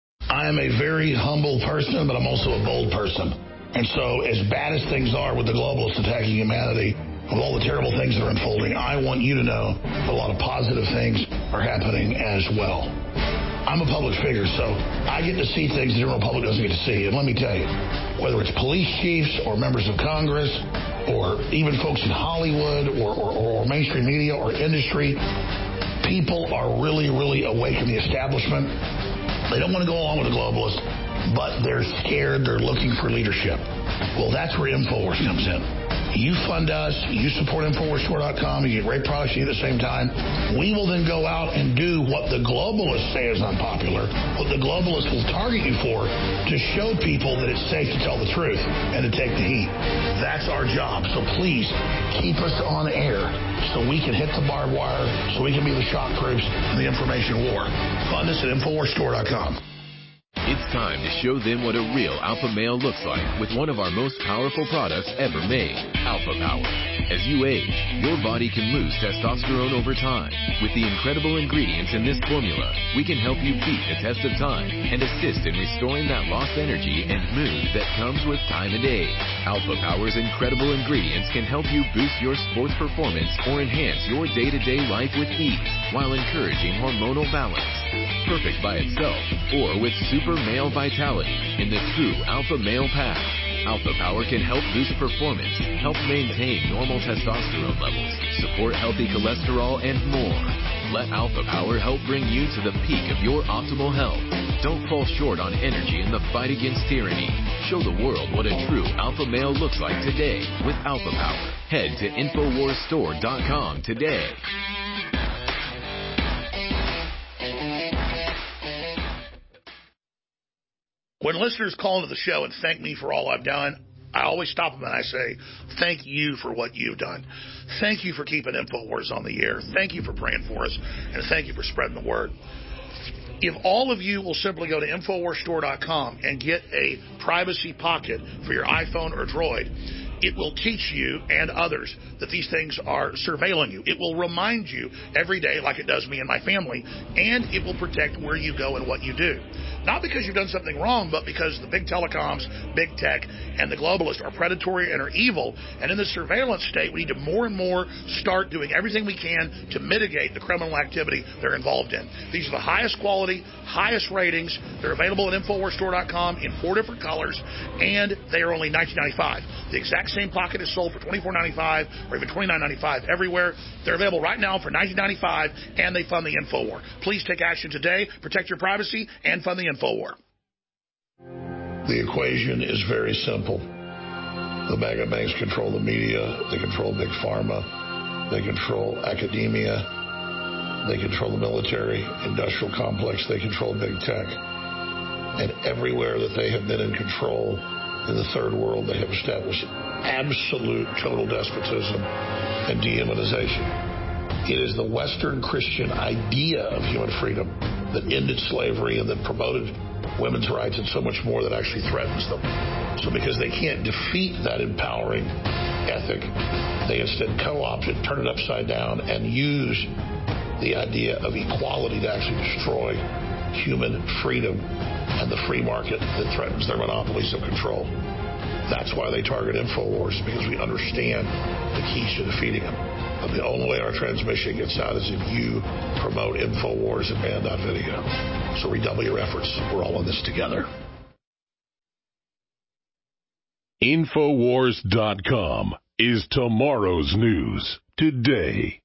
I am a very humble person, but I'm also a bold person. And so as bad as things are with the globalists attacking humanity, with all the terrible things that are unfolding, I want you to know that a lot of positive things are happening as well. I'm a public figure, so I get to see things the general public doesn't get to see. And let me tell you, whether it's police chiefs or members of Congress or even folks in Hollywood or, or, or mainstream media or industry, people are really, really awake in the establishment. They don't want to go along with the globalists, but they're scared. They're looking for leadership. Well, that's where InfoWars comes in. You fund us, you support Infowars Store dot com, you get great products you at the same time. We will then go out and do what the globalists say is unpopular, what the globalists will target you for, to show people that it's safe to tell the truth and to take the heat. That's our job. So please keep us on air so we can hit the barbed wire, so we can be the shock troops in the information war. Fund us at Infowars Store dot com. It's time to show them what a real alpha male looks like with one of our most powerful products ever made, Alpha Power. As you age, your body can lose testosterone over time. With the incredible ingredients in this formula, we can help you beat the test of time and assist in restoring that lost energy and mood that comes with time and age. Alpha Power's incredible ingredients can help you boost your sports performance or enhance your day-to-day life with ease while encouraging hormonal balance. Perfect by itself or with super male vitality in the true Alpha Male Pack. Alpha Power can help boost performance, help maintain normal testosterone levels, support healthy cholesterol, and more. Let Alpha Power help bring you to the peak of your optimal health. Don't fall short on energy in the fight against tyranny. Show the world what a true alpha male looks like today with Alpha Power. Head to Infowars Store dot com today. When listeners call into the show and thank me for all I've done, I always stop them and I say, thank you for what you've done. Thank you for keeping InfoWars on the air. Thank you for praying for us. And thank you for spreading the word. If all of you will simply go to Infowars Store dot com and get a privacy pocket for your iPhone or Droid, it will teach you and others that these things are surveilling you. It will remind you every day, like it does me and my family, and it will protect where you go and what you do. not because you've done something wrong, but because the big telecoms, big tech, and the globalists are predatory and are evil. And in this surveillance state, we need to more and more start doing everything we can to mitigate the criminal activity they're involved in. These are the highest quality, highest ratings. They're available at Infowars Store dot com in four different colors, and they are only nineteen ninety-five dollars. The exact same pocket is sold for twenty-four ninety-five or even twenty-nine ninety-five everywhere. They're available right now for nineteen ninety-five, and they fund the InfoWar. Please take action today, protect your privacy, and fund the InfoWar. The equation is very simple. The mega banks control the media, they control big pharma, they control academia, they control the military, industrial complex, they control big tech. And everywhere that they have been in control in the third world, they have established absolute total despotism and dehumanization. It is the Western Christian idea of human freedom that ended slavery and that promoted women's rights and so much more that actually threatens them. So because they can't defeat that empowering ethic, they instead co-opt it, turn it upside down, and use the idea of equality to actually destroy human freedom and the free market that threatens their monopolies of control. That's why they target InfoWars, because we understand the keys to defeating them. But the only way our transmission gets out is if you promote InfoWars and Band.video. So redouble your efforts. We're all in this together. Infowars dot com is tomorrow's news today.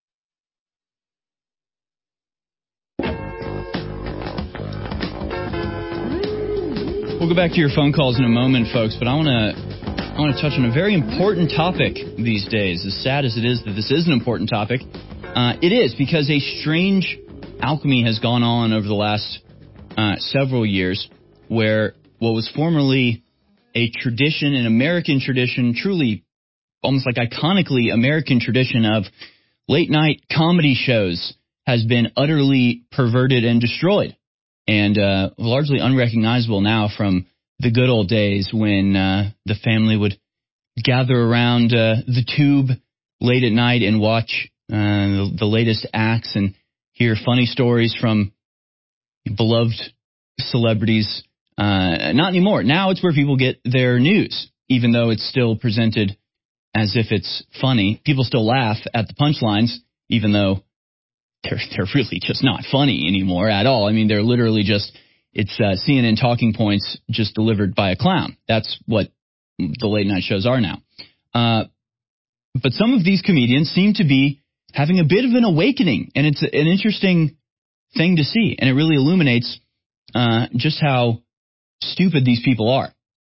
We'll go back to your phone calls in a moment, folks, but I want to I want to touch on a very important topic these days. As sad as it is that this is an important topic, uh, it is because a strange alchemy has gone on over the last uh, several years where what was formerly a tradition, an American tradition, truly almost like iconically American tradition of late-night comedy shows has been utterly perverted and destroyed and uh, largely unrecognizable now from the good old days when uh, the family would gather around uh, the tube late at night and watch uh, the, the latest acts and hear funny stories from beloved celebrities. Uh, not anymore. Now it's where people get their news, even though it's still presented as if it's funny. People still laugh at the punchlines, even though they're they're really just not funny anymore at all. I mean, they're literally just It's uh, C N N talking points just delivered by a clown. That's what the late night shows are now. Uh, but some of these comedians seem to be having a bit of an awakening, and it's an interesting thing to see, and it really illuminates uh, just how stupid these people are.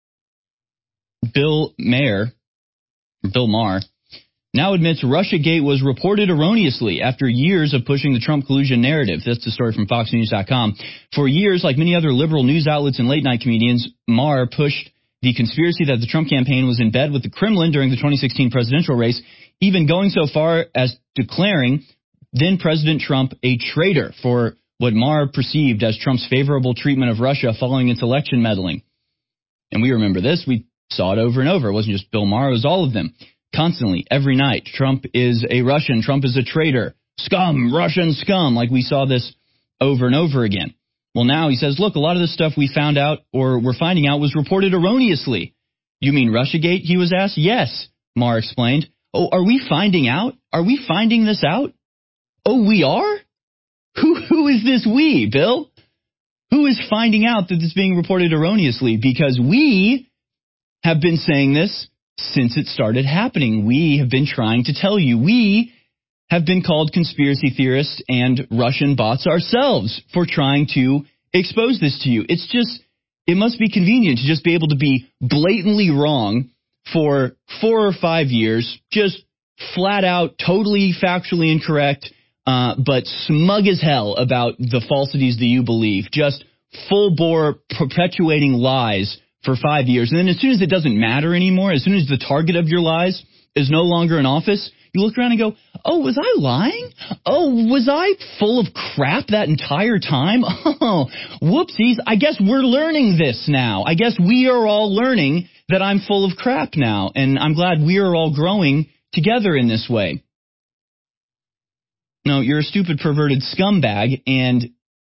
Bill Maher, Bill Maher, now admits Russiagate was reported erroneously after years of pushing the Trump collusion narrative. That's the story from Fox News dot com. For years, like many other liberal news outlets and late-night comedians, Maher pushed the conspiracy that the Trump campaign was in bed with the Kremlin during the twenty sixteen presidential race, even going so far as declaring then-President Trump a traitor for what Maher perceived as Trump's favorable treatment of Russia following its election meddling. And we remember this. We saw it over and over. It wasn't just Bill Maher. It was all of them. Constantly, every night, Trump is a Russian, Trump is a traitor, scum, Russian scum, like we saw this over and over again. Well, now he says, look, a lot of this stuff we found out or we're finding out was reported erroneously. You mean Russiagate, he was asked? Yes, Maher explained. Oh, are we finding out? Are we finding this out? Oh, we are? Who, who is this we, Bill? Who is finding out that this is being reported erroneously? Because we have been saying this since it started happening. We have been trying to tell you. We have been called conspiracy theorists and Russian bots ourselves for trying to expose this to you. It's just, it must be convenient to just be able to be blatantly wrong for four or five years, just flat out, totally factually incorrect, uh, but smug as hell about the falsities that you believe. Just full bore perpetuating lies for five years. And then as soon as it doesn't matter anymore, as soon as the target of your lies is no longer in office, you look around and go, oh, was I lying? Oh, was I full of crap that entire time? Oh, whoopsies. I guess we're learning this now. I guess we are all learning that I'm full of crap now. And I'm glad we are all growing together in this way. No, you're a stupid, perverted scumbag, and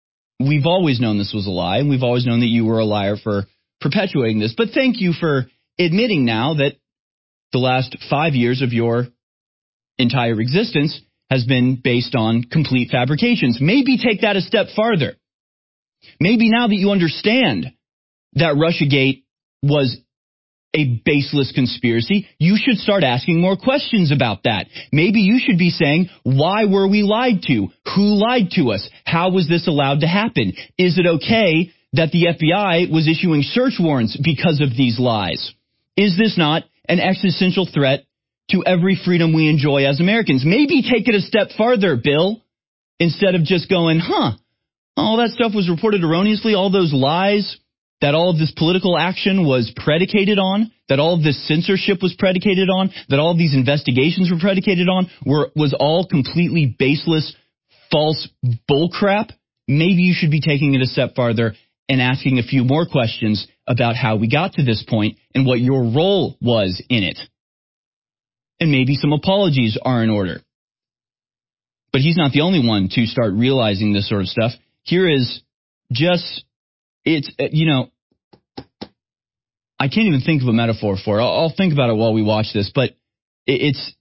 we've always known this was a lie, and we've always known that you were a liar for perpetuating this. But thank you for admitting now that the last five years of your entire existence has been based on complete fabrications. Maybe take that a step farther. Maybe now that you understand that Russiagate was a baseless conspiracy, you should start asking more questions about that. Maybe you should be saying, why were we lied to? Who lied to us? How was this allowed to happen? Is it okay that the F B I was issuing search warrants because of these lies? Is this not an existential threat to every freedom we enjoy as Americans? Maybe take it a step farther, Bill, instead of just going, huh, all that stuff was reported erroneously, all those lies that all of this political action was predicated on, that all of this censorship was predicated on, that all of these investigations were predicated on, were was all completely baseless, false bullcrap. Maybe you should be taking it a step farther and asking a few more questions about how we got to this point and what your role was in it. And maybe some apologies are in order. But he's not the only one to start realizing this sort of stuff. Here is just, it's, you know, I can't even think of a metaphor for it. I'll, I'll think about it while we watch this, but it, it's,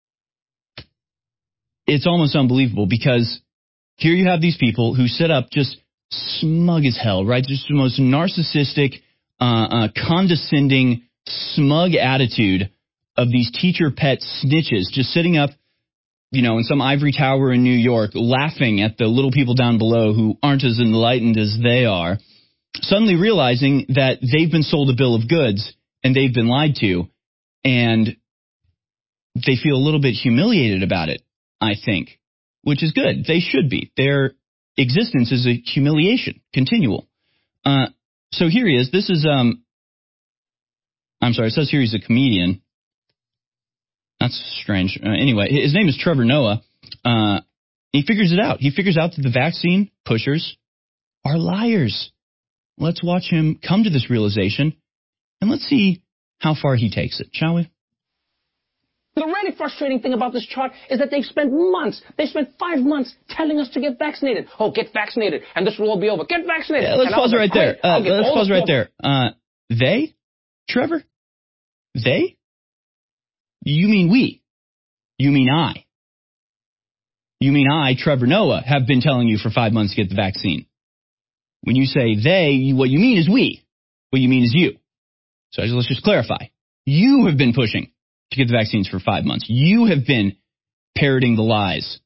it's almost unbelievable because here you have these people who sit up just smug as hell, right? Just the most narcissistic, uh, uh, condescending, smug attitude of these teacher pet snitches just sitting up, you know, in some ivory tower in New York, laughing at the little people down below who aren't as enlightened as they are, suddenly realizing that they've been sold a bill of goods and they've been lied to, and they feel a little bit humiliated about it, I think, which is good. They should be. Their existence is a humiliation, continual. Uh, so here he is. This is, um, I'm sorry, it says here he's a comedian. That's strange. Uh, anyway, his name is Trevor Noah. Uh, he figures it out. He figures out that the vaccine pushers are liars. Let's watch him come to this realization, and let's see how far he takes it, shall we? The really frustrating thing about this chart is that they've spent months, they spent five months telling us to get vaccinated. Oh, get vaccinated, and this will all be over. Get vaccinated. Yeah, let's and pause it right there. Uh, let's pause right there. there. Uh, they? Trevor? They? You mean we. You mean I. You mean I, Trevor Noah, have been telling you for five months to get the vaccine. When you say they, what you mean is we. What you mean is you. So let's just clarify. You have been pushing to get the vaccines for five months. You have been parroting the lies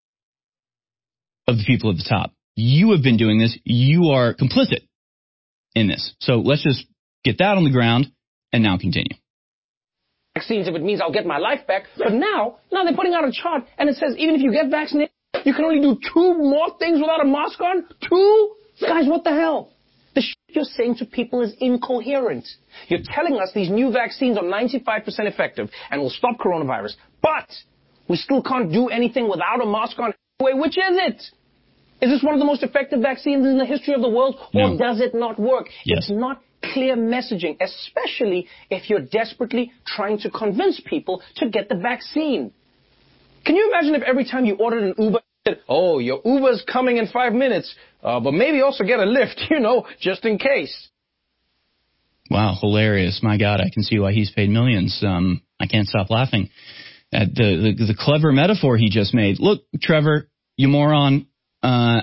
of the people at the top. You have been doing this. You are complicit in this. So let's just get that on the ground and now continue. Vaccines if it means I'll get my life back. But now, now they're putting out a chart and it says even if you get vaccinated, you can only do two more things without a mask on? Two? Guys, what the hell? The shit you're saying to people is incoherent. You're telling us these new vaccines are ninety-five percent effective and will stop coronavirus, but we still can't do anything without a mask on. Wait, which is it? Is this one of the most effective vaccines in the history of the world, or no. does it not work? Yes. It's not clear messaging, especially if you're desperately trying to convince people to get the vaccine. Can you imagine if every time you ordered an Uber, oh, your Uber's coming in five minutes, uh, but maybe also get a Lyft, you know, just in case. Wow, hilarious. My God, I can see why he's paid millions. Um, I can't stop laughing at the, the, the clever metaphor he just made. Look, Trevor, you moron, uh,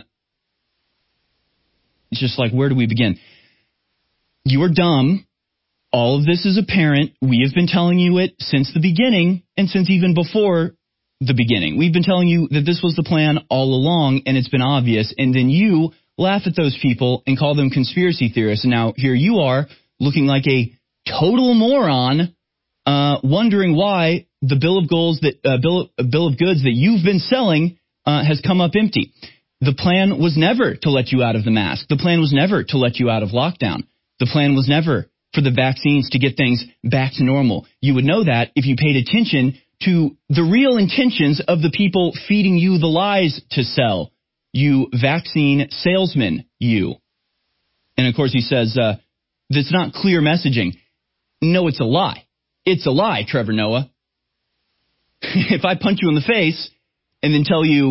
just like, where do we begin? You're dumb. All of this is apparent. We have been telling you it since the beginning and since even before the beginning. We've been telling you that this was the plan all along, and it's been obvious, and then you laugh at those people and call them conspiracy theorists, and now here you are looking like a total moron, uh, wondering why the bill of goals that uh, bill, uh, bill of goods that you've been selling uh, has come up empty. The plan was never to let you out of the mask. The plan was never to let you out of lockdown. The plan was never for the vaccines to get things back to normal. You would know that if you paid attention to the real intentions of the people feeding you the lies to sell. You vaccine salesman, you. And of course he says, uh, that's not clear messaging. No, it's a lie. It's a lie, Trevor Noah. If I punch you in the face and then tell you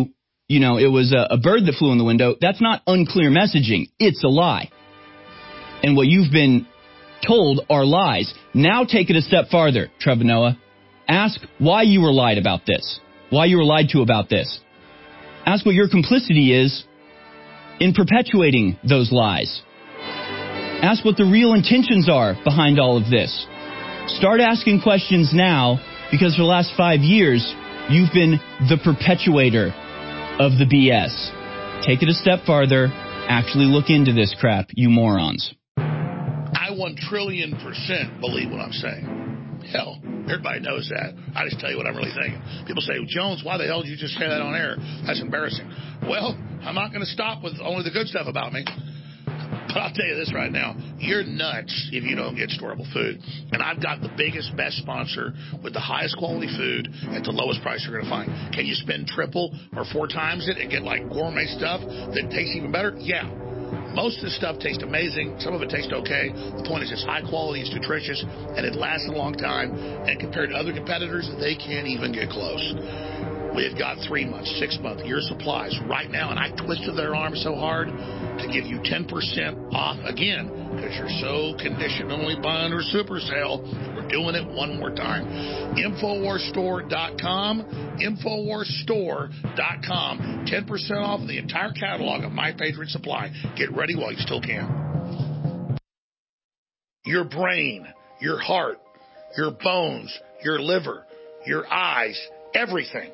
you know, it was a, a bird that flew in the window, that's not unclear messaging. It's a lie. And what you've been told are lies. Now take it a step farther, Trevor Noah. Ask why you were lied about this, why you were lied to about this. Ask what your complicity is in perpetuating those lies. Ask what the real intentions are behind all of this. Start asking questions now, because for the last five years, you've been the perpetuator of the B S. Take it a step farther. Actually look into this crap, you morons. I one trillion percent believe what I'm saying. Hell, everybody knows that. I just tell you what I'm really thinking. People say, Jones, why the hell did you just say that on air? That's embarrassing. Well, I'm not going to stop with only the good stuff about me. But I'll tell you this right now. You're nuts if you don't get storable food. And I've got the biggest, best sponsor with the highest quality food at the lowest price you're going to find. Can you spend triple or four times it and get like gourmet stuff that tastes even better? Yeah. Most of the stuff tastes amazing. Some of it tastes okay. The point is it's high quality, it's nutritious, and it lasts a long time. And compared to other competitors, they can't even get close. We've got three months, six month, year supplies right now, and I twisted their arm so hard to give you ten percent off again because you're so conditioned only buy under super sale. We're doing it one more time. Infowars Store dot com, Infowars Store dot com, ten percent off of the entire catalog of My Patriot Supply. Get ready while you still can. Your brain, your heart, your bones, your liver, your eyes, everything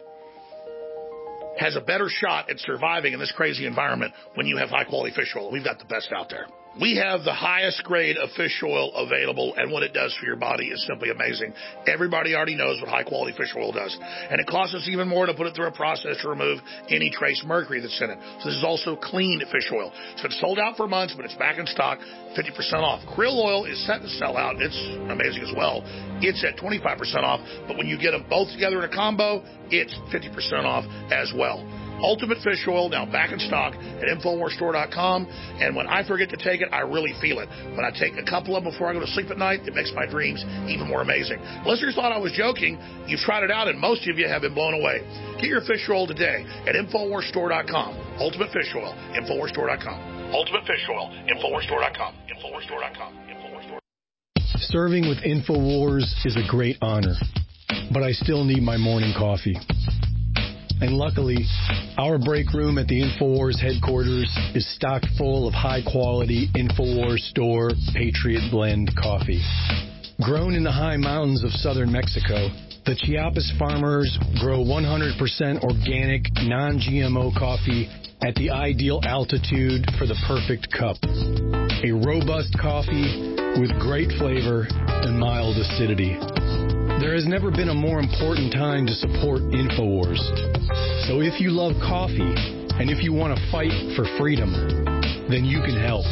has a better shot at surviving in this crazy environment when you have high-quality fish oil. We've got the best out there. We have the highest grade of fish oil available, and what it does for your body is simply amazing. Everybody already knows what high-quality fish oil does, and it costs us even more to put it through a process to remove any trace mercury that's in it. So this is also clean fish oil. It's been sold out for months, but it's back in stock, fifty percent off. Krill oil is set to sell out. It's amazing as well. It's at twenty-five percent off, but when you get them both together in a combo, it's fifty percent off as well. Ultimate Fish Oil, now back in stock at Infowars Store dot com. And when I forget to take it, I really feel it. When I take a couple of them before I go to sleep at night, it makes my dreams even more amazing. Listeners thought I was joking. You've tried it out, and most of you have been blown away. Get your fish oil today at Infowars Store dot com. Ultimate Fish Oil, Infowars Store dot com. Ultimate Fish Oil, Infowars Store dot com. Infowars Store dot com. Infowars Store. Serving with Infowars is a great honor, but I still need my morning coffee. And luckily, our break room at the Infowars headquarters is stocked full of high-quality Infowars Store Patriot Blend coffee. Grown in the high mountains of southern Mexico, the Chiapas farmers grow one hundred percent organic, non-G M O coffee at the ideal altitude for the perfect cup. A robust coffee with great flavor and mild acidity. There has never been a more important time to support Infowars. So if you love coffee, and if you want to fight for freedom, then you can help.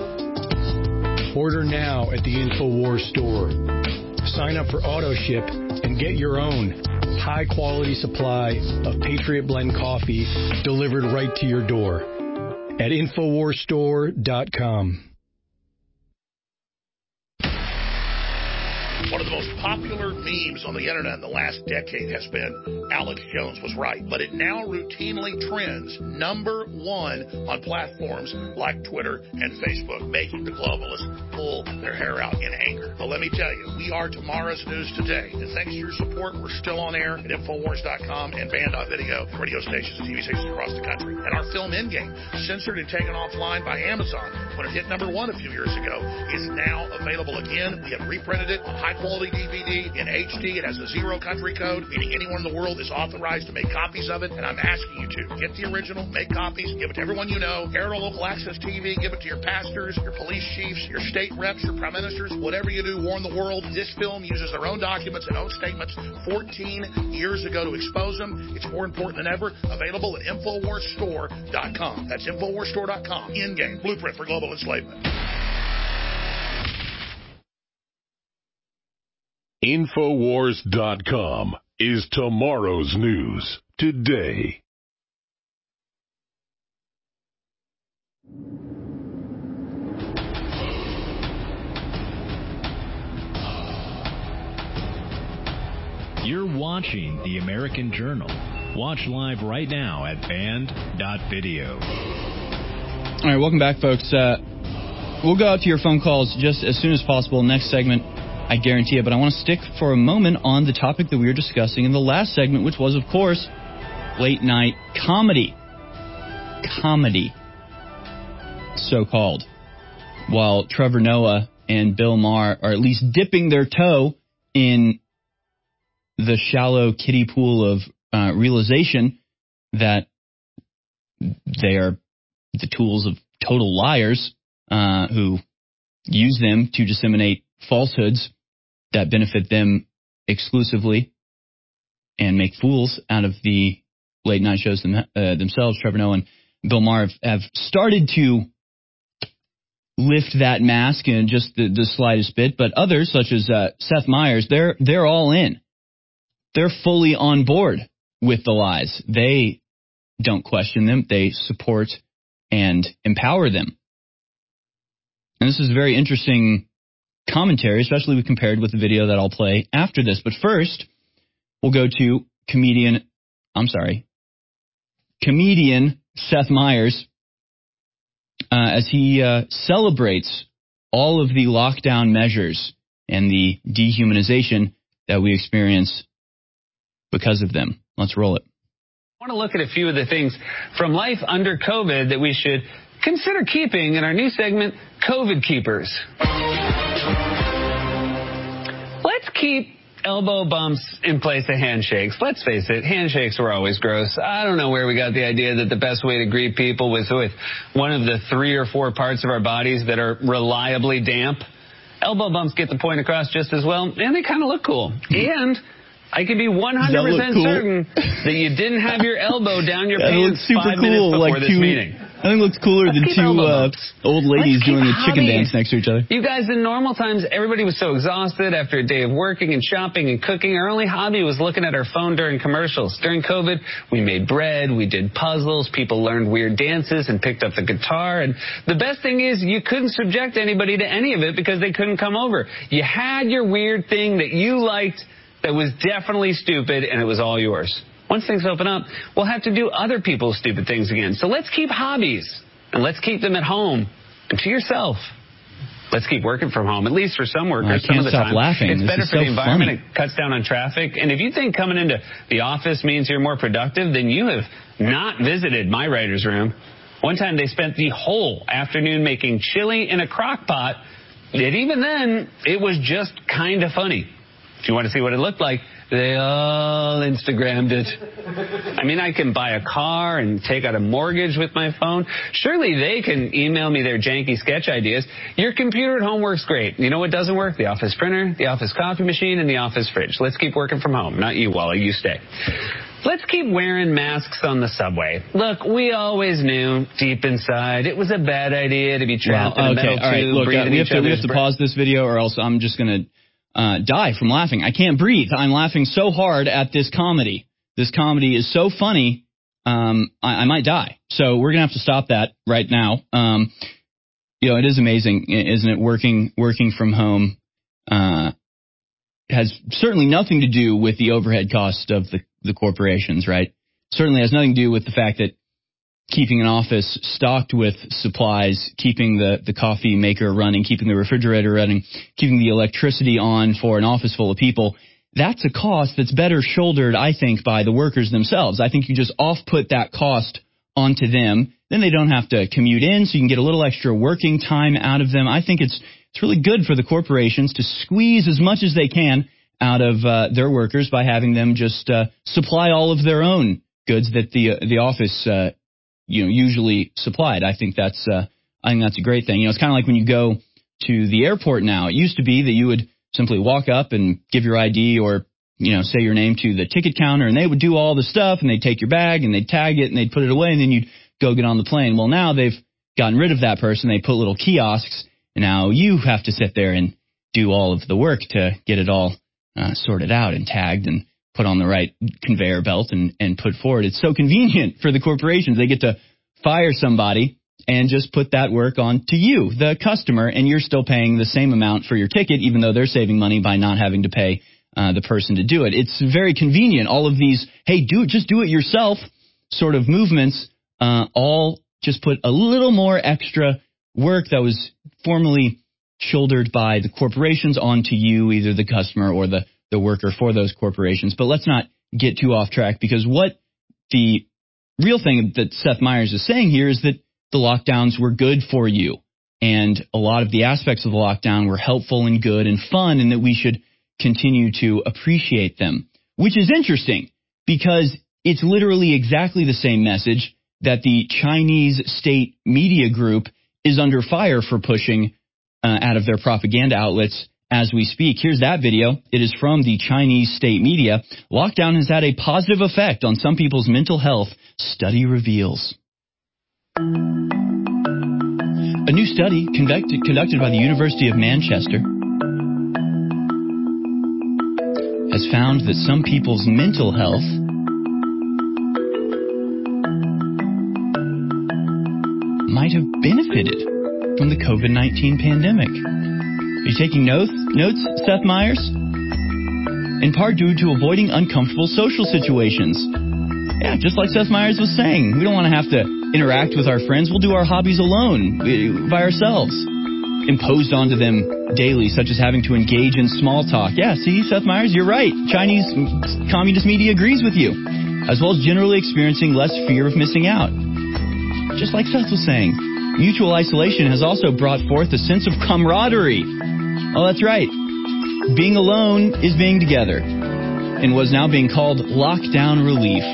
Order now at the Infowars store. Sign up for AutoShip and get your own high-quality supply of Patriot Blend coffee delivered right to your door at Infowars Store dot com. One of the most popular memes on the internet in the last decade has been Alex Jones was right, but it now routinely trends number one on platforms like Twitter and Facebook, making the globalists pull their hair out in anger. But let me tell you, we are tomorrow's news today, and thanks to your support, we're still on air at Infowars dot com and Band dot video, radio stations and T V stations across the country. And our film Endgame, censored and taken offline by Amazon when it hit number one a few years ago, is now available again. We have reprinted it on high quality D V D in H D. It has a zero country code, meaning anyone in the world is authorized to make copies of it. And I'm asking you to get the original, make copies, give it to everyone you know, air it on local access T V, give it to your pastors, your police chiefs, your state reps, your prime ministers, whatever you do, warn the world. This film uses their own documents and own statements fourteen years ago to expose them. It's more important than ever. Available at Infowars Store dot com. That's Infowars Store dot com. Endgame, blueprint for global enslavement. Infowars dot com is tomorrow's news today. You're watching The American Journal Watch live right now at band dot video. All right, welcome back, folks. Uh, we'll go out to your phone calls just as soon as possible. Next segment, I guarantee it. But I want to stick for a moment on the topic that we were discussing in the last segment, which was, of course, late night comedy. Comedy, so-called. While Trevor Noah and Bill Maher are at least dipping their toe in the shallow kiddie pool of uh, realization that they are the tools of total liars uh, who use them to disseminate falsehoods that benefit them exclusively and make fools out of the late night shows them, uh, themselves. Trevor Noah and Bill Maher have, have started to lift that mask in just the, the slightest bit, but others, such as uh, Seth Meyers, they're they're all in. They're fully on board with the lies. They don't question them. They support and empower them. And this is very interesting commentary, especially when compared with the video that I'll play after this. But first, we'll go to comedian, I'm sorry, comedian Seth Meyers uh, as he uh, celebrates all of the lockdown measures and the dehumanization that we experience because of them. Let's roll it. I want to look at a few of the things from life under COVID that we should consider keeping in our new segment, COVID Keepers. Let's keep elbow bumps in place of handshakes. Let's face it, handshakes were always gross. I don't know where we got the idea that the best way to greet people was with one of the three or four parts of our bodies that are reliably damp. Elbow bumps get the point across just as well, and they kind of look cool. And I can be one hundred percent cool? certain that you didn't have your elbow down your pants five cool, minutes before like this two, meeting. I think it looks cooler Let's than two uh, old ladies doing the chicken hobbies. dance next to each other. You guys, in normal times, everybody was so exhausted after a day of working and shopping and cooking. Our only hobby was looking at our phone during commercials. During COVID, we made bread, we did puzzles, people learned weird dances and picked up the guitar. And the best thing is you couldn't subject anybody to any of it because they couldn't come over. You had your weird thing that you liked that was definitely stupid, and it was all yours. Once things open up, we'll have to do other people's stupid things again. So let's keep hobbies, and let's keep them at home and to yourself. Let's keep working from home, at least for some workers. Well, I some can't of the stop time. laughing. It's this better is for so the environment. funny. It cuts down on traffic. And if you think coming into the office means you're more productive, then you have not visited my writer's room. One time they spent the whole afternoon making chili in a crock pot, and even then, it was just kind of funny. If you want to see what it looked like, they all Instagrammed it. I mean, I can buy a car and take out a mortgage with my phone. Surely they can email me their janky sketch ideas. Your computer at home works great. You know what doesn't work? The office printer, the office coffee machine, and the office fridge. Let's keep working from home. Not you, Wally. You stay. Let's keep wearing masks on the subway. Look, we always knew deep inside it was a bad idea to be trapped well, in a okay, metal all right, tube, look, breathing uh, we have each to, we have other's to breath. pause this video or else I'm just going to Uh, die from laughing. I can't breathe. I'm laughing so hard at this comedy. This comedy is so funny, um, I, I might die. So we're going to have to stop that right now. Um, you know, it is amazing, isn't it? Working working from home uh, has certainly nothing to do with the overhead cost of the, the corporations, right? Certainly has nothing to do with the fact that keeping an office stocked with supplies, keeping the, the coffee maker running, keeping the refrigerator running, keeping the electricity on for an office full of people, that's a cost that's better shouldered, I think, by the workers themselves. I think you just off-put that cost onto them. Then they don't have to commute in, so you can get a little extra working time out of them. I think it's it's really good for the corporations to squeeze as much as they can out of uh, their workers by having them just uh, supply all of their own goods that the uh, the office uh you know, usually supplied. I think that's, uh, I think that's a great thing. You know, it's kind of like when you go to the airport now. It used to be that you would simply walk up and give your I D or, you know, say your name to the ticket counter, and they would do all the stuff, and they'd take your bag, and they'd tag it, and they'd put it away, and then you'd go get on the plane. Well, now they've gotten rid of that person. They put little kiosks, and now you have to sit there and do all of the work to get it all uh, sorted out and tagged and put on the right conveyor belt and, and put forward. It's so convenient for the corporations. They get to fire somebody and just put that work on to you, the customer, and you're still paying the same amount for your ticket, even though they're saving money by not having to pay uh, the person to do it. It's very convenient. All of these, hey, do just do it yourself sort of movements, uh, all just put a little more extra work that was formerly shouldered by the corporations onto you, either the customer or the, the worker for those corporations. But let's not get too off track, because what the real thing that Seth Meyers is saying here is that the lockdowns were good for you. And a lot of the aspects of the lockdown were helpful and good and fun, and that we should continue to appreciate them, which is interesting because it's literally exactly the same message that the Chinese state media group is under fire for pushing uh, out of their propaganda outlets as we speak. Here's that video. It is from the Chinese state media. Lockdown has had a positive effect on some people's mental health, study reveals. A new study conducted, conducted by the University of Manchester has found that some people's mental health might have benefited from the COVID nineteen pandemic. Are you taking notes, notes, Seth Meyers? In part due to avoiding uncomfortable social situations. Yeah, just like Seth Meyers was saying, we don't want to have to interact with our friends. We'll do our hobbies alone, by ourselves. Imposed onto them daily, such as having to engage in small talk. Yeah, see, Seth Meyers, you're right. Chinese communist media agrees with you. As well as generally experiencing less fear of missing out. Just like Seth was saying, mutual isolation has also brought forth a sense of camaraderie. Oh, that's right. Being alone is being together, and was now being called lockdown relief.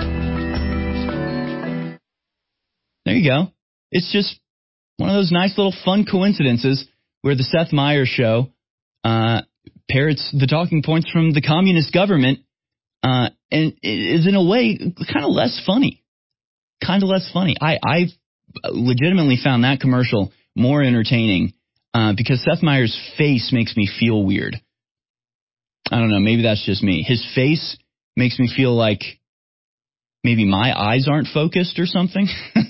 There you go. It's just one of those nice little fun coincidences where the Seth Meyers show uh, parrots the talking points from the communist government uh, and is in a way kind of less funny. Kind of less funny. I, I've legitimately found that commercial more entertaining uh, because Seth Meyers' face makes me feel weird. I don't know. Maybe that's just me. His face makes me feel like maybe my eyes aren't focused or something.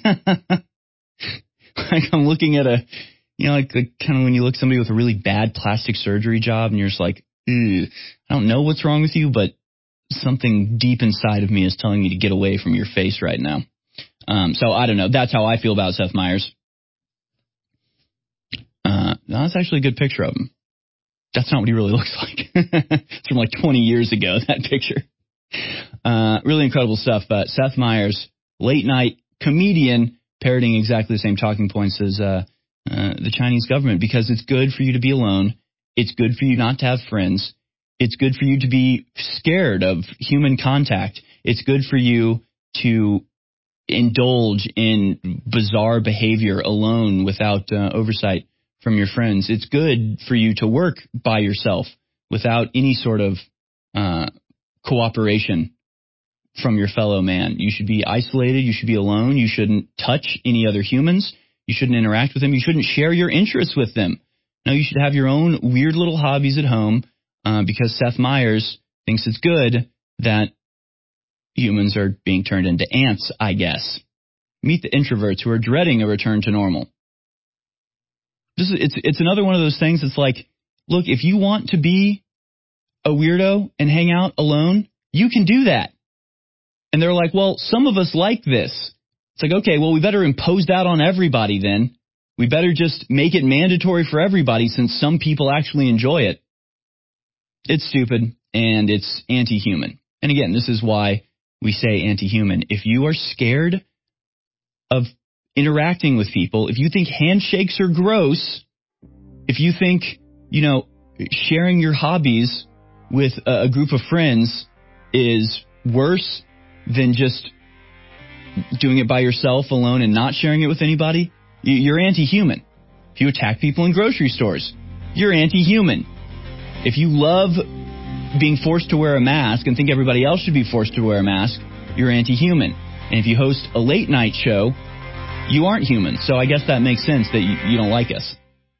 Like I'm looking at a, you know, like the kind of when you look at somebody with a really bad plastic surgery job and you're just like, I don't know what's wrong with you, but something deep inside of me is telling me to get away from your face right now. Um, so I don't know. That's how I feel about Seth Meyers. Uh, no, that's actually a good picture of him. That's not what he really looks like. It's from like twenty years ago, that picture. Uh, really incredible stuff. But Seth Meyers, late night comedian, parroting exactly the same talking points as uh, uh, the Chinese government, because it's good for you to be alone. It's good for you not to have friends. It's good for you to be scared of human contact. It's good for you to indulge in bizarre behavior alone without uh, oversight from your friends. It's good for you to work by yourself without any sort of uh, cooperation from your fellow man. You should be isolated. You should be alone. You shouldn't touch any other humans. You shouldn't interact with them. You shouldn't share your interests with them. No, you should have your own weird little hobbies at home uh, because Seth Meyers thinks it's good that humans are being turned into ants, I guess. Meet the introverts who are dreading a return to normal. This is, it's, it's another one of those things that's like, look, if you want to be a weirdo and hang out alone, you can do that. And they're like, well, some of us like this. It's like, okay, well, we better impose that on everybody then. We better just make it mandatory for everybody since some people actually enjoy it. It's stupid and it's anti-human. And again, this is why we say anti-human. If you are scared of interacting with people, if you think handshakes are gross, if you think, you know, sharing your hobbies with a, a group of friends is worse than just doing it by yourself alone and not sharing it with anybody, you're anti-human. If you attack people in grocery stores, you're anti-human. If you love being forced to wear a mask and think everybody else should be forced to wear a mask, you're anti-human. And if you host a late night show, you aren't human. So I guess that makes sense that you, you don't like us.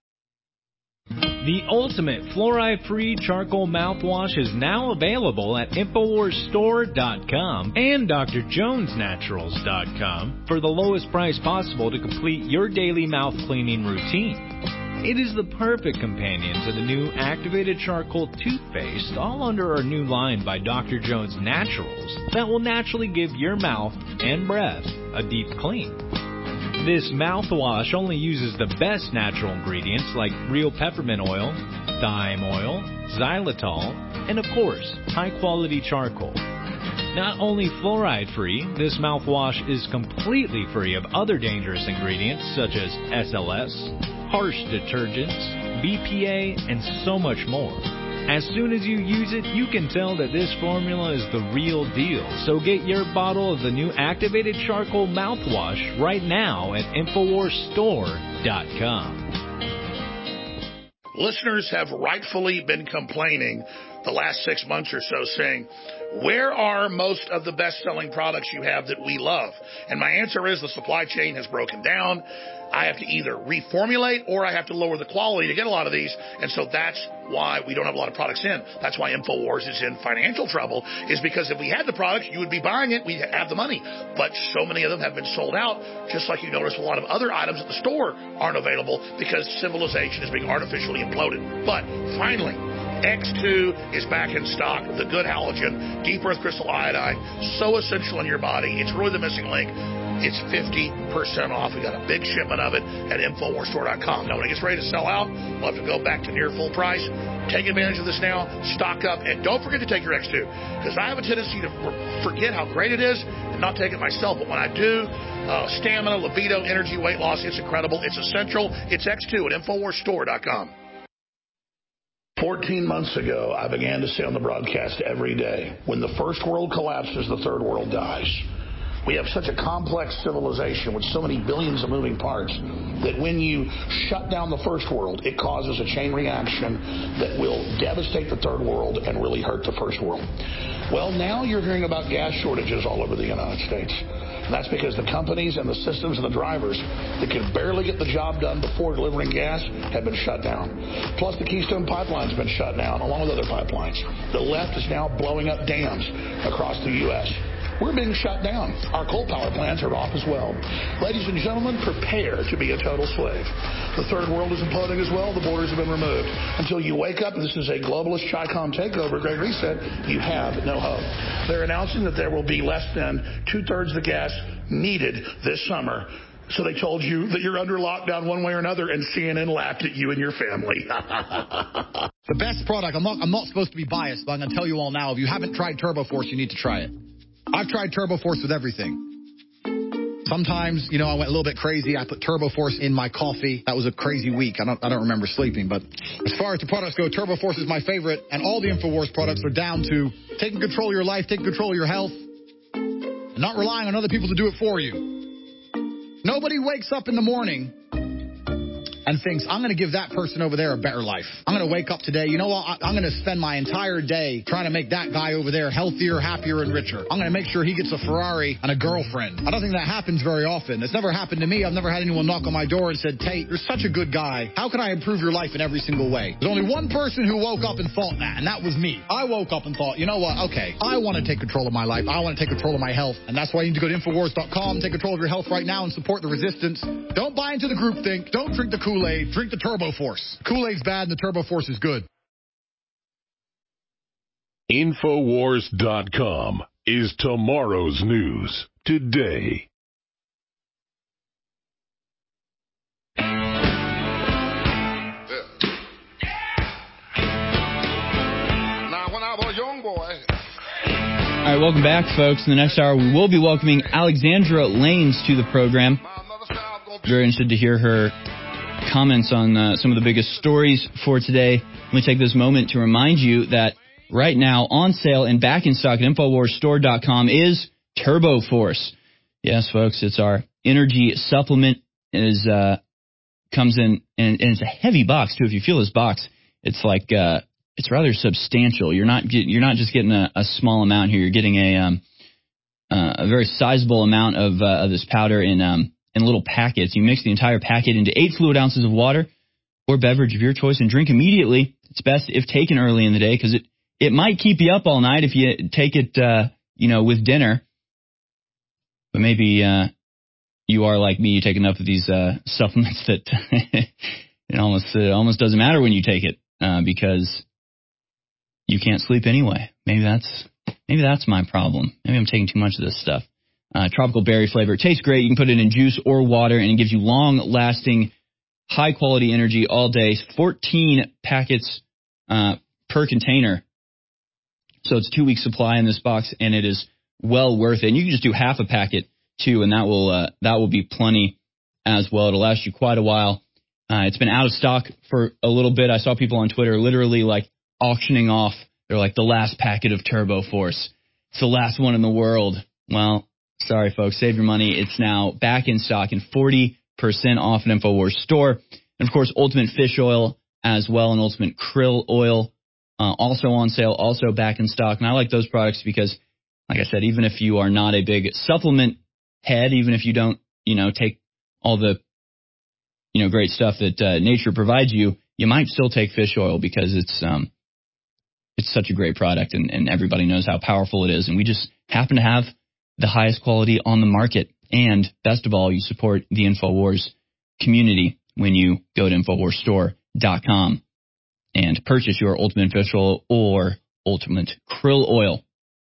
The ultimate fluoride-free charcoal mouthwash is now available at Infowars Store dot com and Dr Jones Naturals dot com for the lowest price possible to complete your daily mouth cleaning routine. It is the perfect companion to the new activated charcoal toothpaste, all under our new line by Doctor Jones Naturals, that will naturally give your mouth and breath a deep clean. This mouthwash only uses the best natural ingredients like real peppermint oil, thyme oil, xylitol, and of course, high-quality charcoal. Not only fluoride-free, this mouthwash is completely free of other dangerous ingredients such as S L S, harsh detergents, B P A, and so much more. As soon as you use it, you can tell that this formula is the real deal. So get your bottle of the new activated charcoal mouthwash right now at Infowars Store dot com. Listeners have rightfully been complaining the last six months or so, saying, where are most of the best-selling products you have that we love? And my answer is the supply chain has broken down. I have to either reformulate or I have to lower the quality to get a lot of these. And so that's why we don't have a lot of products in. That's why InfoWars is in financial trouble, is because if we had the products, you would be buying it. We'd have the money. But so many of them have been sold out, just like you notice a lot of other items at the store aren't available because civilization is being artificially imploded. But finally, X two is back in stock. The good halogen, deep earth crystal iodine, so essential in your body. It's really the missing link. It's fifty percent off. We got a big shipment of it at Infowars Store dot com. Now, when it gets ready to sell out, we'll have to go back to near full price. Take advantage of this now. Stock up. And don't forget to take your X two, because I have a tendency to forget how great it is and not take it myself. But when I do, uh, stamina, libido, energy, weight loss, it's incredible. It's essential. It's X two at Infowars Store dot com. Fourteen months ago, I began to say on the broadcast every day, when the first world collapses, the third world dies. We have such a complex civilization with so many billions of moving parts that when you shut down the first world, it causes a chain reaction that will devastate the third world and really hurt the first world. Well, now you're hearing about gas shortages all over the United States. And that's because the companies and the systems and the drivers that could barely get the job done before delivering gas have been shut down. Plus, the Keystone Pipeline's been shut down, along with other pipelines. The left is now blowing up dams across the U S We're being shut down. Our coal power plants are off as well. Ladies and gentlemen, prepare to be a total slave. The third world is imploding as well. The borders have been removed. Until you wake up, and this is a globalist Chi-Com takeover, Great Reset, you have no hope. They're announcing that there will be less than two-thirds of the gas needed this summer. So they told you that you're under lockdown one way or another, and C N N laughed at you and your family. The best product, I'm not, I'm not supposed to be biased, but I'm going to tell you all now, if you haven't tried TurboForce, you need to try it. I've tried TurboForce with everything. Sometimes, you know, I went a little bit crazy. I put TurboForce in my coffee. That was a crazy week. I don't, I don't remember sleeping. But as far as the products go, TurboForce is my favorite. And all the InfoWars products are down to taking control of your life, taking control of your health, and not relying on other people to do it for you. Nobody wakes up in the morning and thinks, I'm going to give that person over there a better life. I'm going to wake up today, you know what, I'm going to spend my entire day trying to make that guy over there healthier, happier, and richer. I'm going to make sure he gets a Ferrari and a girlfriend. I don't think that happens very often. It's never happened to me. I've never had anyone knock on my door and said, Tate, you're such a good guy. How can I improve your life in every single way? There's only one person who woke up and thought that, and that was me. I woke up and thought, you know what, okay, I want to take control of my life. I want to take control of my health, and that's why you need to go to Infowars dot com, take control of your health right now, and support the resistance. Don't buy into the groupthink. Don't drink the Kool-Aid. Drink the TurboForce. Kool-Aid's bad and the TurboForce is good. Infowars dot com is tomorrow's news today. Now, when I was a young boy. All right, welcome back, folks. In the next hour, we will be welcoming Alexandra Lanes to the program. Very interested to hear her comments on uh, some of the biggest stories for today. Let me take this moment to remind you that right now on sale and back in stock at Infowars Store dot com is TurboForce. Yes, folks, it's our energy supplement. It is uh, comes in, and, and it's a heavy box too. If you feel this box, it's like uh, it's rather substantial. You're not get, you're not just getting a, a small amount here. You're getting a um, uh, a very sizable amount of uh, of this powder in um. in little packets. You mix the entire packet into eight fluid ounces of water or beverage of your choice and drink immediately. It's best if taken early in the day because it, it might keep you up all night if you take it, uh, you know, with dinner. But maybe uh, you are like me, you take enough of these uh, supplements that it almost it almost doesn't matter when you take it uh, because you can't sleep anyway. Maybe that's maybe that's my problem. Maybe I'm taking too much of this stuff. Uh, tropical berry flavor. It tastes great. You can put it in juice or water, and it gives you long-lasting, high-quality energy all day. fourteen packets uh, per container. So it's a two-week supply in this box, and it is well worth it. And you can just do half a packet, too, and that will uh, that will be plenty as well. It'll last you quite a while. Uh, it's been out of stock for a little bit. I saw people on Twitter literally, like, auctioning off. They're like, the last packet of Turbo Force. It's the last one in the world. Well, sorry, folks. Save your money. It's now back in stock and forty percent off an InfoWars store. And, of course, Ultimate Fish Oil as well, and Ultimate Krill Oil uh, also on sale, also back in stock. And I like those products because, like I said, even if you are not a big supplement head, even if you don't, you know, take all the, you know, great stuff that uh, nature provides you, you might still take fish oil because it's um, it's such a great product, and, and everybody knows how powerful it is. And we just happen to have the highest quality on the market. And best of all, you support the InfoWars community when you go to InfoWars Store dot com and purchase your Ultimate Fish Oil or Ultimate Krill Oil.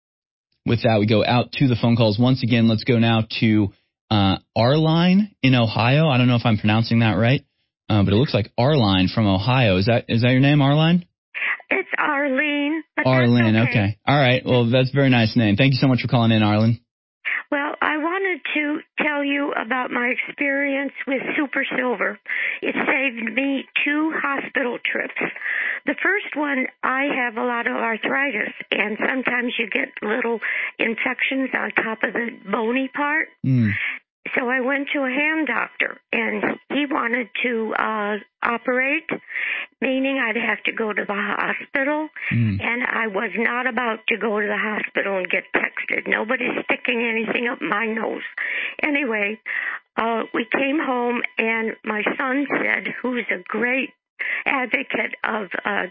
With that, we go out to the phone calls. Once again, let's go now to uh, Arline in Ohio. I don't know if I'm pronouncing that right, uh, but it looks like Arline from Ohio. Is that is that your name, Arline? It's Arlene. Arlene, okay. okay. All right. Well, that's a very nice name. Thank you so much for calling in, Arlene. Well, I wanted to tell you about my experience with Super Silver. It saved me two hospital trips. The first one, I have a lot of arthritis, and sometimes you get little infections on top of the bony part. Mm. So I went to a hand doctor, and he wanted to uh operate, meaning I'd have to go to the hospital, mm. and I was not about to go to the hospital and get texted. Nobody's sticking anything up my nose. Anyway, uh we came home, and my son said, who's a great advocate of uh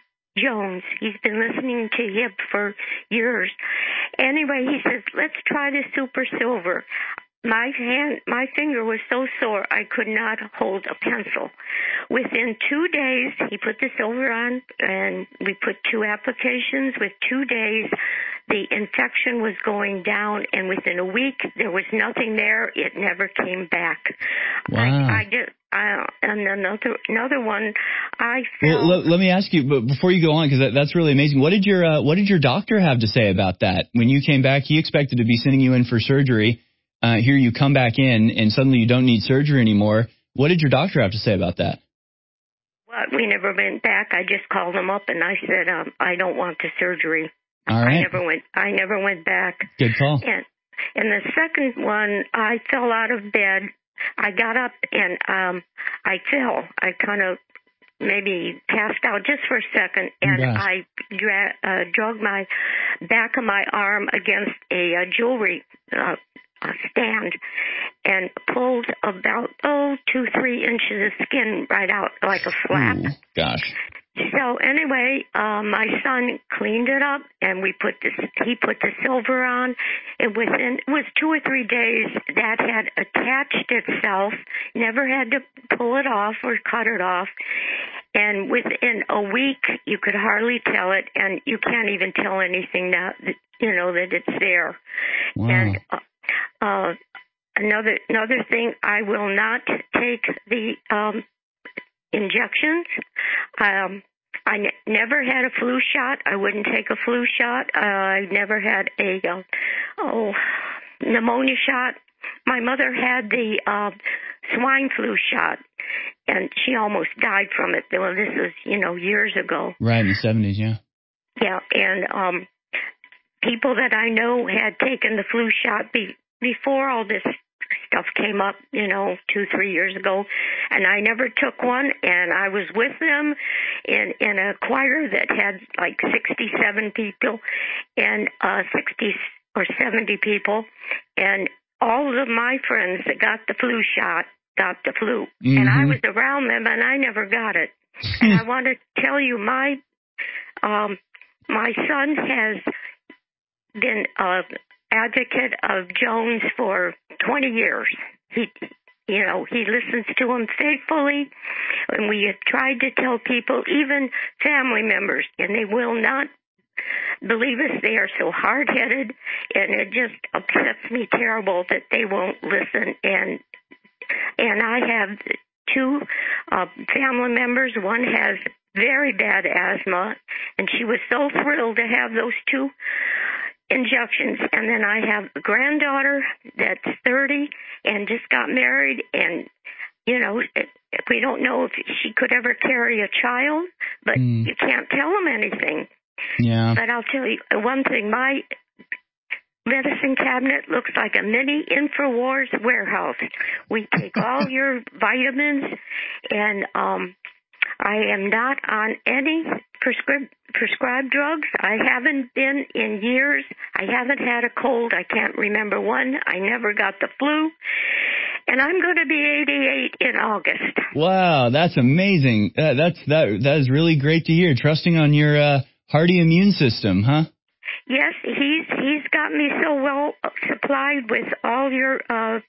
Jones. He's been listening to him for years. Anyway, he says, let's try the Super Silver. My hand, my finger was so sore I could not hold a pencil. Within two days, he put the silver on, and we put two applications. With two days, the infection was going down, and within a week, there was nothing there. It never came back. Wow. I, I just, I, and another another one, I felt. Well, let, let me ask you, but before you go on, because that, that's really amazing. What did your uh, what did your doctor have to say about that? When you came back, he expected to be sending you in for surgery. Uh, here you come back in, and suddenly you don't need surgery anymore. What did your doctor have to say about that? Well, we never went back. I just called him up, and I said, um, I don't want the surgery. All right. I never went. I never went back. Good call. And and the second one, I fell out of bed. I got up and um, I fell. I kind of maybe passed out just for a second, and Gosh. I dra- uh, drug my back of my arm against a, uh jewelry uh, a stand and pulled about, oh, two, three inches of skin right out like a flap. Ooh, gosh. So anyway, uh, my son cleaned it up, and we put this, he put the silver on, and within, it was two or three days that had attached itself, never had to pull it off or cut it off. And within a week, you could hardly tell it, and you can't even tell anything now, that, you know, that it's there. Wow. And, uh, Uh, another another thing, I will not take the um, injections. Um, I n- never had a flu shot. I wouldn't take a flu shot. Uh, I never had a uh, oh pneumonia shot. My mother had the uh, swine flu shot, and she almost died from it. Well, this was, you know, years ago. Right, in the seventies, yeah. Yeah, and um, people that I know had taken the flu shot be, before all this stuff came up, you know, two, three years ago, and I never took one, and I was with them in, in a choir that had like sixty-seven people, and uh, sixty or seventy people, and all of my friends that got the flu shot got the flu, mm-hmm. and I was around them, and I never got it. And I want to tell you, my um, my son has been an advocate of Jones for twenty years. He you know, he listens to them faithfully. And we have tried to tell people, even family members, and they will not believe us. They are so hard-headed, and it just upsets me terrible that they won't listen. And and I have two uh, family members. One has very bad asthma, and she was so thrilled to have those two injections. And then I have a granddaughter that's thirty and just got married, and, you know, we don't know if she could ever carry a child, but mm. you can't tell them anything. Yeah. But I'll tell you one thing. My medicine cabinet looks like a mini InfoWars warehouse. We take all your vitamins, and um, I am not on any prescribed prescribed drugs. I haven't been in years. I haven't had a cold. I can't remember one. I never got the flu. And I'm going to be eighty-eight in August. Wow, that's amazing. Uh, that's that. That is really great to hear. Trusting on your uh, hearty immune system, huh? Yes, he's he's got me so well supplied with all your uh,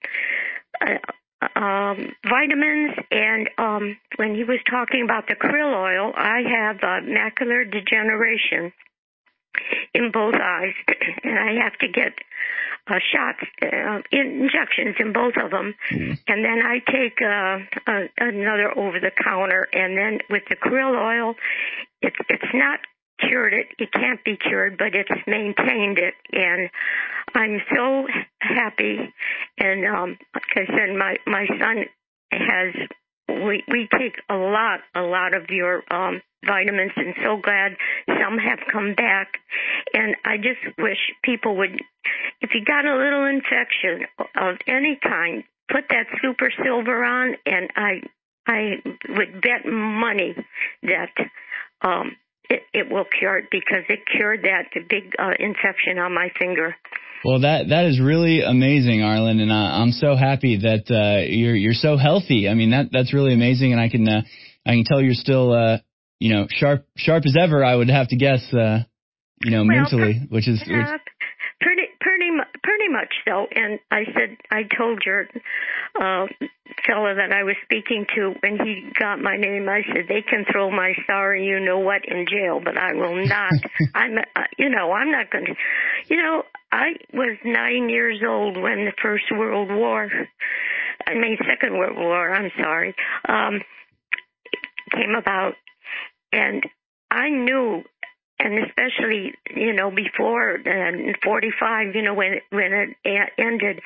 uh, um, vitamins, and um, when he was talking about the krill oil, I have uh, macular degeneration in both eyes, and I have to get uh, shots, uh, injections in both of them, mm. and then I take uh, uh, another over the counter, and then with the krill oil, it's it's not cured it. It can't be cured, but it's maintained it, and I'm so happy. And um, like I said, my my son has. We we take a lot a lot of your um, vitamins, and so glad some have come back. And I just wish people would, if you got a little infection of any kind, put that Super Silver on, and I I would bet money that. Um, It, it will cure it, because it cured that big uh, infection on my finger. Well, that that is really amazing, Arlen, and uh, I'm so happy that uh, you're you're so healthy. I mean, that that's really amazing, and I can uh, I can tell you're still uh, you know sharp sharp as ever. I would have to guess, uh, you know, well, mentally, per- which is uh, which... pretty pretty pretty much so. And I said I told your uh, fellow that I was speaking to when he got my name, I said, they can throw my sorry you know what in jail, but I will not. I'm uh, you know I'm not going to. You know, I was nine years old when the First World War, I mean Second World War. I'm sorry, um, came about, and I knew. And especially, you know, before uh, forty-five, you know, when it, when it ended,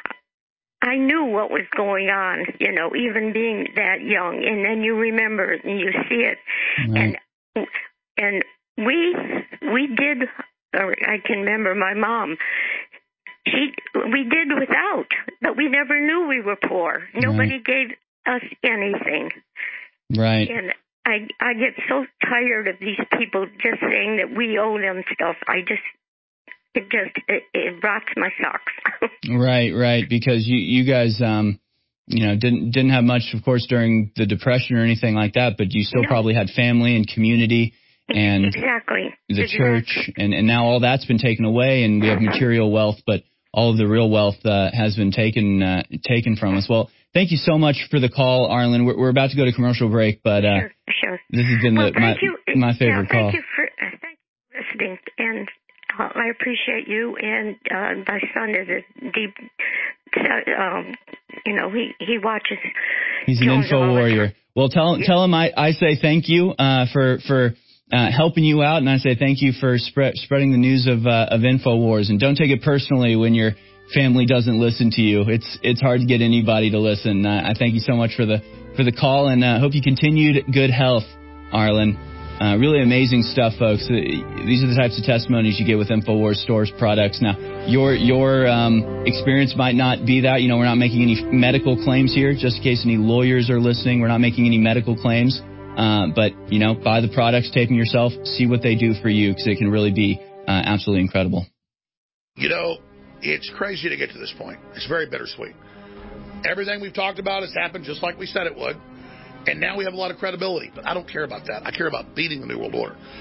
I knew what was going on, you know, even being that young. And then you remember it and you see it. Mm-hmm. And and we we did, or I can remember my mom, she we did without, but we never knew we were poor. Mm-hmm. Nobody gave us anything. Right. And I I get so tired of these people just saying that we owe them stuff. I just, it just, it, it rots my socks. Right, right. Because you, you guys, um, you know, didn't didn't have much, of course, during the Depression or anything like that, but you still no. probably had family and community and exactly. the exactly. church. And, and now all that's been taken away, and we have material wealth, but all of the real wealth uh, has been taken uh, taken from us. Well, thank you so much for the call, Arlen. We're, we're about to go to commercial break, but uh, sure, sure. this has been well, the, my, you. my favorite yeah, thank call. You for, uh, thank you for listening, and uh, I appreciate you. And uh, my son is a deep, uh, um, you know, he, he watches. He's an Jones info warrior. Well, tell, yeah. tell him I, I say thank you uh, for for uh, helping you out, and I say thank you for spread, spreading the news of uh, of InfoWars. And don't take it personally when you're family doesn't listen to you. It's it's hard to get anybody to listen. Uh, I thank you so much for the for the call, and I uh, hope you continued good health, Arlen. Uh, really amazing stuff, folks. Uh, these are the types of testimonies you get with InfoWars Stores products. Now, your your um, experience might not be that. You know, we're not making any medical claims here, just in case any lawyers are listening. We're not making any medical claims. Uh, but, you know, buy the products, take them yourself, see what they do for you, because it can really be uh, absolutely incredible. You know, it's crazy to get to this point. It's very bittersweet. Everything we've talked about has happened just like we said it would. And now we have a lot of credibility. But I don't care about that. I care about beating the New World Order.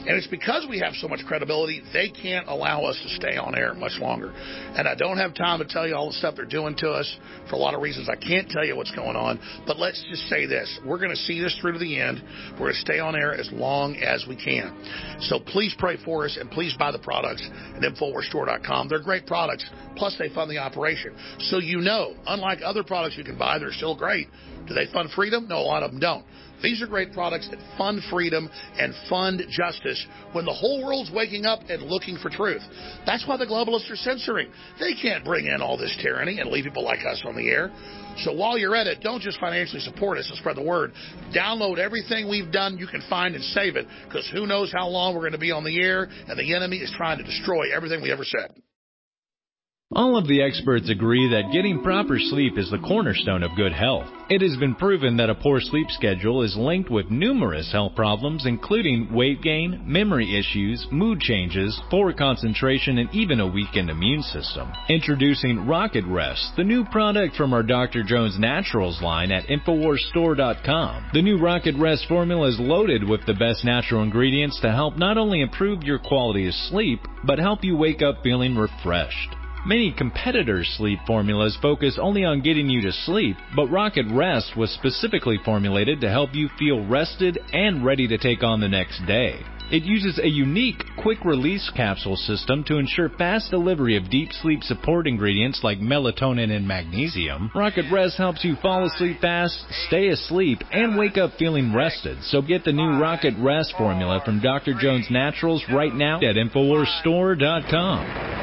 And it's because we have so much credibility, they can't allow us to stay on air much longer. And I don't have time to tell you all the stuff they're doing to us for a lot of reasons. I can't tell you what's going on. But let's just say this. We're going to see this through to the end. We're going to stay on air as long as we can. So please pray for us and please buy the products at Infowars Store dot com. They're great products. Plus, they fund the operation. So you know, unlike other products you can buy, they're still great. Do they fund freedom? No, a lot of them don't. These are great products that fund freedom and fund justice when the whole world's waking up and looking for truth. That's why the globalists are censoring. They can't bring in all this tyranny and leave people like us on the air. So while you're at it, don't just financially support us and spread the word. Download everything we've done you can find and save it, because who knows how long we're going to be on the air, and the enemy is trying to destroy everything we ever said. All of the experts agree that getting proper sleep is the cornerstone of good health. It has been proven that a poor sleep schedule is linked with numerous health problems, including weight gain, memory issues, mood changes, poor concentration, and even a weakened immune system. Introducing Rocket Rest, the new product from our Doctor Jones Naturals line at Infowars Store dot com. The new Rocket Rest formula is loaded with the best natural ingredients to help not only improve your quality of sleep, but help you wake up feeling refreshed. Many competitors' sleep formulas focus only on getting you to sleep, but Rocket Rest was specifically formulated to help you feel rested and ready to take on the next day. It uses a unique quick-release capsule system to ensure fast delivery of deep sleep support ingredients like melatonin and magnesium. Rocket Rest helps you fall asleep fast, stay asleep, and wake up feeling rested. So get the new Rocket Rest formula from Doctor Jones Naturals right now at Infowars Store dot com.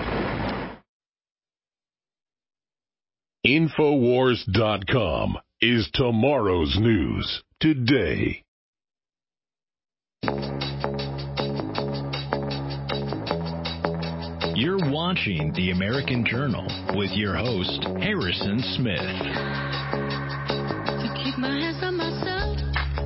Infowars dot com is tomorrow's news today. You're watching The American Journal with your host, Harrison Smith. To keep my hands on myself.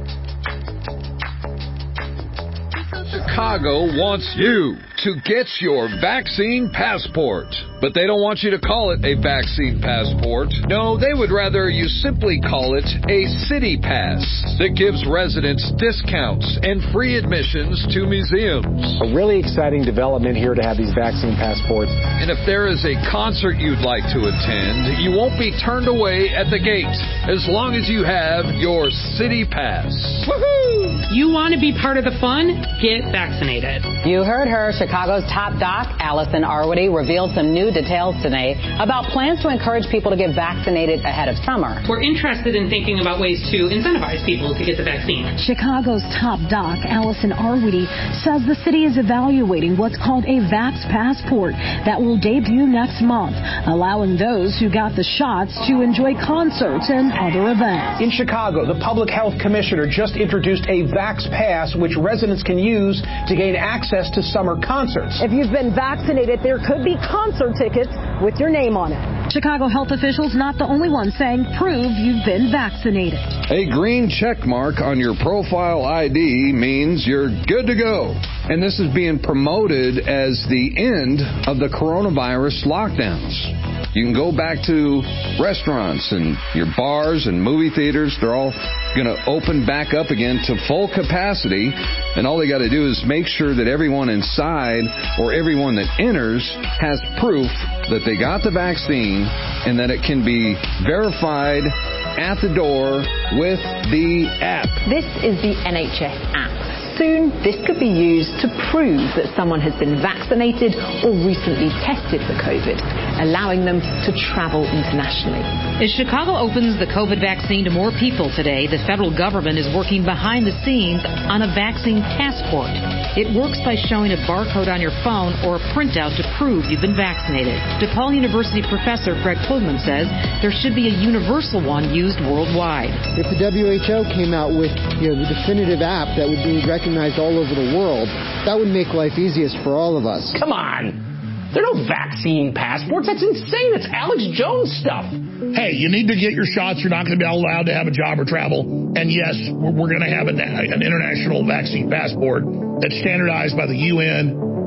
Chicago wants you to get your vaccine passport. But they don't want you to call it a vaccine passport. No, they would rather you simply call it a city pass that gives residents discounts and free admissions to museums. A really exciting development here to have these vaccine passports. And if there is a concert you'd like to attend, you won't be turned away at the gate as long as you have your city pass. Woohoo! You want to be part of the fun? Get vaccinated. You heard her. Chicago's top doc, Allison Arwady, revealed some new details today about plans to encourage people to get vaccinated ahead of summer. We're interested in thinking about ways to incentivize people to get the vaccine. Chicago's top doc, Allison Arwady, says the city is evaluating what's called a Vax Passport that will debut next month, allowing those who got the shots to enjoy concerts and other events. In Chicago, the Public Health Commissioner just introduced a Vax Pass, which residents can use to gain access to summer concerts. If you've been vaccinated, there could be concert tickets with your name on it. Chicago health officials not the only ones saying prove you've been vaccinated. A green check mark on your profile I D means you're good to go. And this is being promoted as the end of the coronavirus lockdowns. You can go back to restaurants and your bars and movie theaters. They're all going to open back up again to full capacity. And all they got to do is make sure that everyone inside or everyone that enters has proof that they got the vaccine and that it can be verified at the door with the app. This is the N H S app. Soon, this could be used to prove that someone has been vaccinated or recently tested for COVID, allowing them to travel internationally. As Chicago opens the COVID vaccine to more people today, the federal government is working behind the scenes on a vaccine passport. It works by showing a barcode on your phone or a printout to prove you've been vaccinated. DePaul University professor Fred Klugman says there should be a universal one used worldwide. If the W H O came out with, you know, the definitive app that would be recognized all over the world, that would make life easiest for all of us. Come on. There are no vaccine passports. That's insane. It's Alex Jones stuff. Hey, you need to get your shots. You're not going to be allowed to have a job or travel. And yes, we're, we're going to have an, an international vaccine passport that's standardized by the U N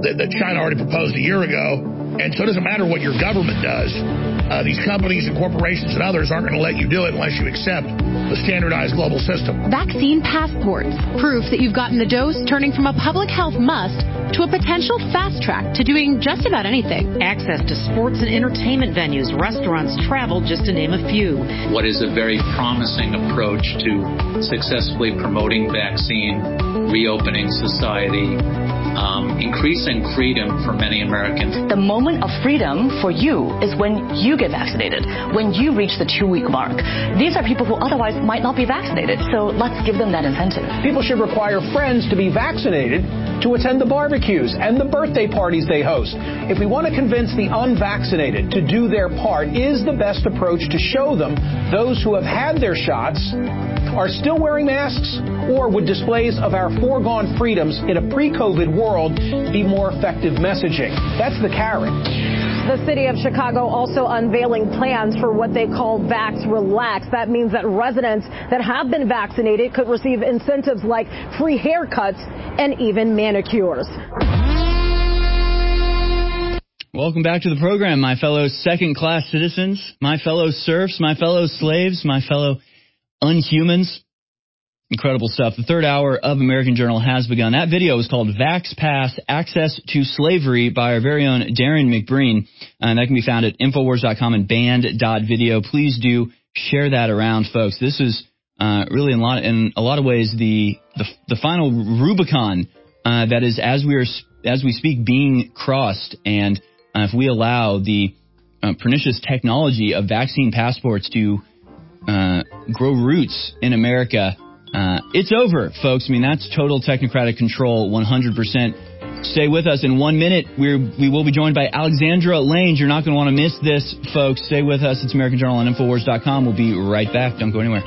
that, that China already proposed a year ago. And so it doesn't matter what your government does. Uh, these companies and corporations and others aren't going to let you do it unless you accept the standardized global system. Vaccine passports, proof that you've gotten the dose, turning from a public health must to a potential fast track to doing just about anything. Access to sports and entertainment venues, restaurants, travel, just to name a few. What is a very promising approach to successfully promoting vaccine, reopening society, um, increasing freedom for many Americans. The moment of freedom for you is when you get vaccinated, when you reach the two-week mark. These are people who otherwise might not be vaccinated, so let's give them that incentive. People should require friends to be vaccinated to attend the barbecues and the birthday parties they host. If we want to convince the unvaccinated to do their part, is the best approach to show them those who have had their shots are still wearing masks, or would displays of our foregone freedoms in a pre-COVID world be more effective messaging? That's the carrot. The city of Chicago also unveiling plans for what they call Vax Relax. That means that residents that have been vaccinated could receive incentives like free haircuts and even manicures. Welcome back to the program, my fellow second-class citizens, my fellow serfs, my fellow slaves, my fellow unhumans. Incredible stuff. The third hour of American Journal has begun. That video is called Vax Pass, Access to Slavery by our very own Darren McBreen. And that can be found at Infowars dot com and band dot video. Please do share that around, folks. This is uh, really in a, lot, in a lot of ways the, the, the final Rubicon uh, that is, as we, are, as we speak, being crossed. And uh, if we allow the uh, pernicious technology of vaccine passports to uh, grow roots in America, Uh, it's over, folks. I mean, that's total technocratic control, one hundred percent. Stay with us. In one minute, we're, we will be joined by Alexandra Lange. You're not going to want to miss this, folks. Stay with us. It's American Journal on Infowars dot com. We'll be right back. Don't go anywhere.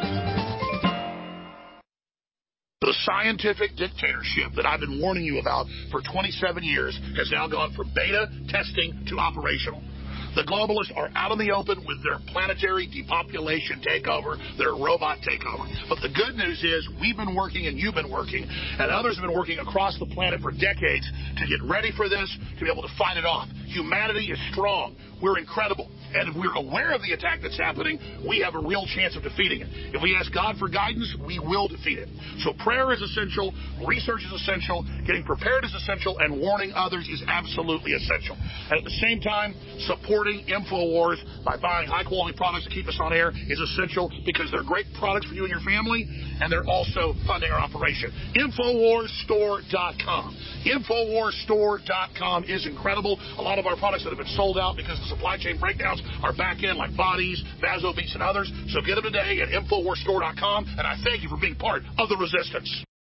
The scientific dictatorship that I've been warning you about for twenty-seven years has now gone from beta testing to operational. The globalists are out in the open with their planetary depopulation takeover, their robot takeover. But the good news is we've been working and you've been working, and others have been working across the planet for decades to get ready for this, to be able to fight it off. Humanity is strong. We're incredible. And if we're aware of the attack that's happening, we have a real chance of defeating it. If we ask God for guidance, we will defeat it. So prayer is essential, research is essential, getting prepared is essential, and warning others is absolutely essential. And at the same time, supporting InfoWars by buying high-quality products to keep us on air is essential because they're great products for you and your family, and they're also funding our operation. Infowars Store dot com. Infowars Store dot com is incredible. A lot of our products that have been sold out because of supply chain breakdowns are back in, like Bodies, Vasobeats, and others. So get them today at Infowars Store dot com, and I thank you for being part of the resistance.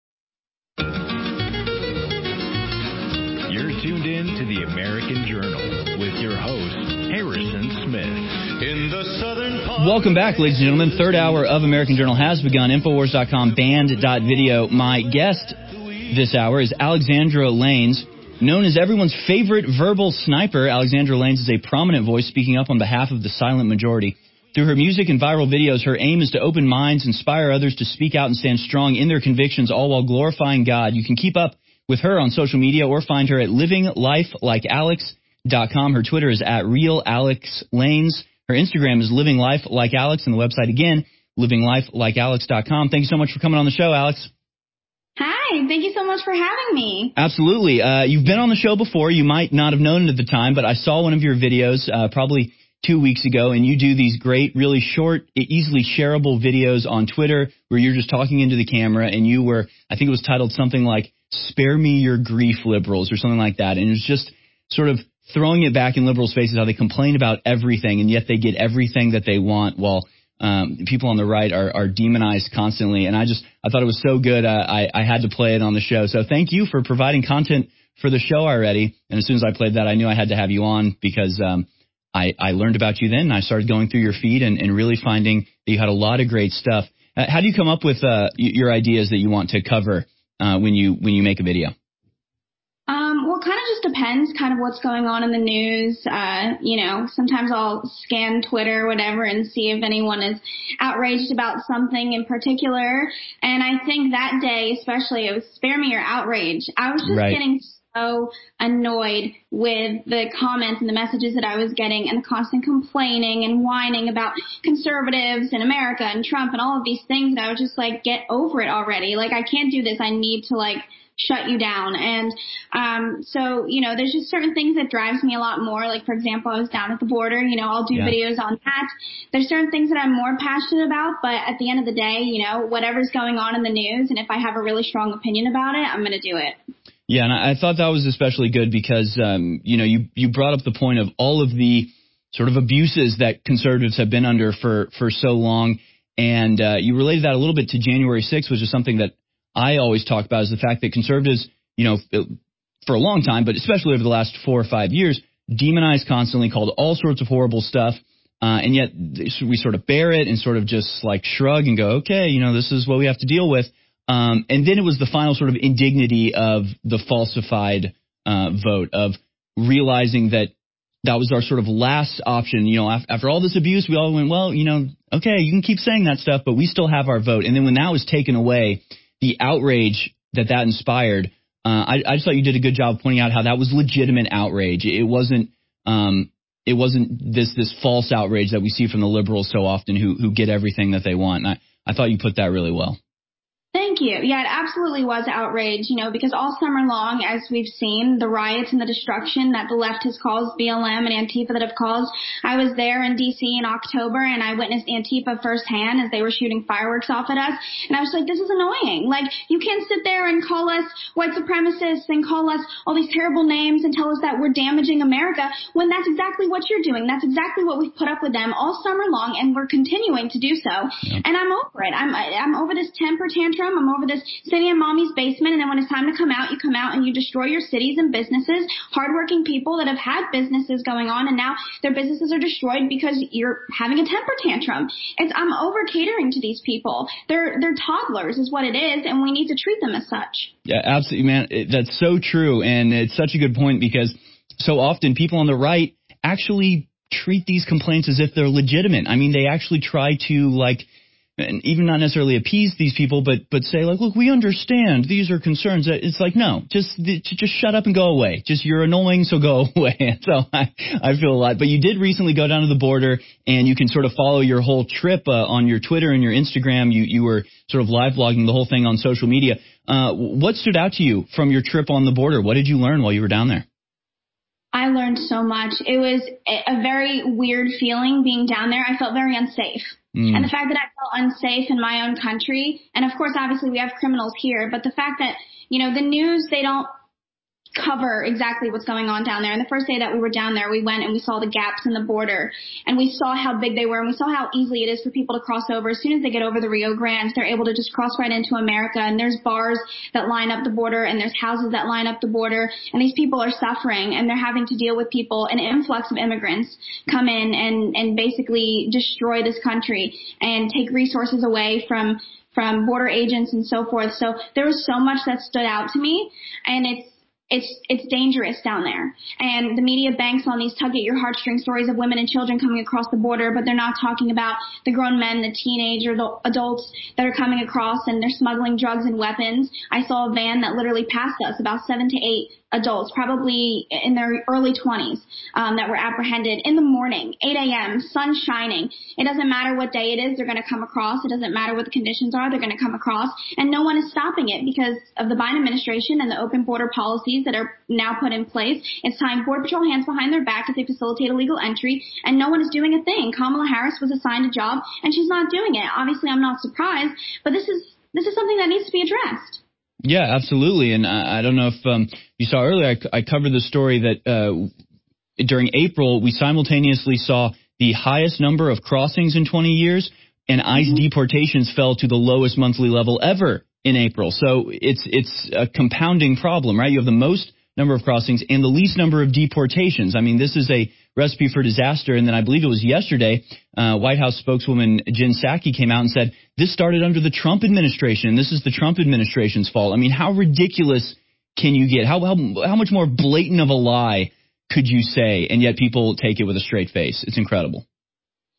You're tuned in to the American Journal with your host, Harrison Smith. In the southern part Welcome back, ladies and gentlemen. Third hour of American Journal has begun. Infowars dot com, band dot video. My guest this hour is Alexandra Lange. Known as everyone's favorite verbal sniper, Alexandra Lange is a prominent voice speaking up on behalf of the silent majority. Through her music and viral videos, her aim is to open minds, inspire others to speak out and stand strong in their convictions, all while glorifying God. You can keep up with her on social media or find her at living life like alex dot com. Her Twitter is at real alex lange. Her Instagram is living life like alex, and the website again, living life like alex dot com. Thank you so much for coming on the show, Alex. Hi, thank you so much for having me. Absolutely. Uh, you've been on the show before. You might not have known it at the time, but I saw one of your videos uh, probably two weeks ago, and you do these great, really short, easily shareable videos on Twitter where you're just talking into the camera, and you were, I think it was titled something like, "Spare Me Your Grief, Liberals," or something like that. And it's just sort of throwing it back in liberals' faces, how they complain about everything, and yet they get everything that they want, while Um, people on the right are, are demonized constantly. And I just, I thought it was so good, uh, I, I had to play it on the show. So thank you for providing content for the show already. And as soon as I played that, I knew I had to have you on because um, I, I learned about you then, and I started going through your feed and, and really finding that you had a lot of great stuff. Uh, how do you come up with uh, your ideas that you want to cover uh, when you when you make a video? Um, well, it kind of just depends kind of what's going on in the news. Uh, you know, sometimes I'll scan Twitter or whatever and see if anyone is outraged about something in particular. And I think that day, especially, it was Spare Me Your Outrage. I was just right. getting so annoyed with the comments and the messages that I was getting and the constant complaining and whining about conservatives and America and Trump and all of these things that I was just like, get over it already. Like, I can't do this. I need to like shut you down. And um so, you know, there's just certain things that drives me a lot more. Like, for example, I was down at the border, you know, I'll do yeah. videos on that. There's certain things that I'm more passionate about, but at the end of the day, you know, whatever's going on in the news, and if I have a really strong opinion about it, I'm going to do it. Yeah, and I thought that was especially good because, um, you know, you, you brought up the point of all of the sort of abuses that conservatives have been under for, for so long. And uh, you related that a little bit to January sixth, which is something that I always talk about, is the fact that conservatives, you know, for a long time, but especially over the last four or five years, demonized constantly, called all sorts of horrible stuff. Uh, and yet we sort of bear it and sort of just like shrug and go, OK, you know, this is what we have to deal with. Um, and then it was the final sort of indignity of the falsified uh, vote, of realizing that that was our sort of last option. You know, after, after all this abuse, we all went, well, you know, OK, you can keep saying that stuff, but we still have our vote. And then when that was taken away, the outrage that that inspired, uh, I, I just thought you did a good job of pointing out how that was legitimate outrage. It wasn't um, it wasn't this this false outrage that we see from the liberals so often, who who get everything that they want. And I, I thought you put that really well. Thank you. Yeah, it absolutely was outrage, you know, because all summer long, as we've seen, the riots and the destruction that the left has caused, B L M and Antifa that have caused. I was there in D C in October, and I witnessed Antifa firsthand as they were shooting fireworks off at us. And I was like, this is annoying. Like, you can't sit there and call us white supremacists and call us all these terrible names and tell us that we're damaging America when that's exactly what you're doing. That's exactly what we've put up with them all summer long, and we're continuing to do so. Yep. And I'm over it. I'm, I'm over this temper tantrum. I'm over this sitting in mommy's basement, and then when it's time to come out, you come out and you destroy your cities and businesses, hardworking people that have had businesses going on, and now their businesses are destroyed because you're having a temper tantrum. It's, I'm over catering to these people. They're they're toddlers is what it is, and we need to treat them as such. Yeah, absolutely, man. It, that's so true, and it's such a good point, because so often people on the right actually treat these complaints as if they're legitimate. I mean, they actually try to, like, and even not necessarily appease these people, but but say, like, look, we understand these are concerns. It's like, no, just just shut up and go away. Just, you're annoying, so go away. So I, I feel a lot. But you did recently go down to the border, and you can sort of follow your whole trip uh, on your Twitter and your Instagram. You you were sort of live blogging the whole thing on social media. Uh, what stood out to you from your trip on the border? What did you learn while you were down there? I learned so much. It was a very weird feeling being down there. I felt very unsafe. Mm. And the fact that I felt unsafe in my own country, and of course, obviously, we have criminals here, but the fact that, you know, the news, they don't cover exactly what's going on down there. And the first day that we were down there, we went and we saw the gaps in the border, and we saw how big they were, and we saw how easily it is for people to cross over. As soon as they get over the Rio Grande, they're able to just cross right into America, and there's bars that line up the border, and there's houses that line up the border, and these people are suffering, and they're having to deal with people, an influx of immigrants come in and, and basically destroy this country and take resources away from from border agents and so forth. So there was so much that stood out to me, and it's It's it's dangerous down there. And the media banks on these tug at your heartstring stories of women and children coming across the border, but they're not talking about the grown men, the teenagers, the adults that are coming across, and they're smuggling drugs and weapons. I saw a van that literally passed us, about seven to eight adults, probably in their early twenties, um, that were apprehended in the morning, eight a.m., sun shining. It doesn't matter what day it is, they're going to come across. It doesn't matter what the conditions are, they're going to come across. And no one is stopping it because of the Biden administration and the open border policies that are now put in place. It's tying Border Patrol hands behind their back as they facilitate illegal entry, and no one is doing a thing. Kamala Harris was assigned a job, and she's not doing it. Obviously, I'm not surprised, but this is this is something that needs to be addressed. Yeah, absolutely. And I, I don't know if um, you saw earlier, I, I covered the story that uh, during April, we simultaneously saw the highest number of crossings in twenty years, and ICE mm-hmm. deportations fell to the lowest monthly level ever in April. So it's it's a compounding problem, right? You have the most number of crossings and the least number of deportations. I mean, this is a recipe for disaster. And then I believe it was yesterday, uh, White House spokeswoman Jen Psaki came out and said, this started under the Trump administration. This is the Trump administration's fault. I mean, how ridiculous can you get? How, how, how much more blatant of a lie could you say? And yet people take it with a straight face. It's incredible. They're in the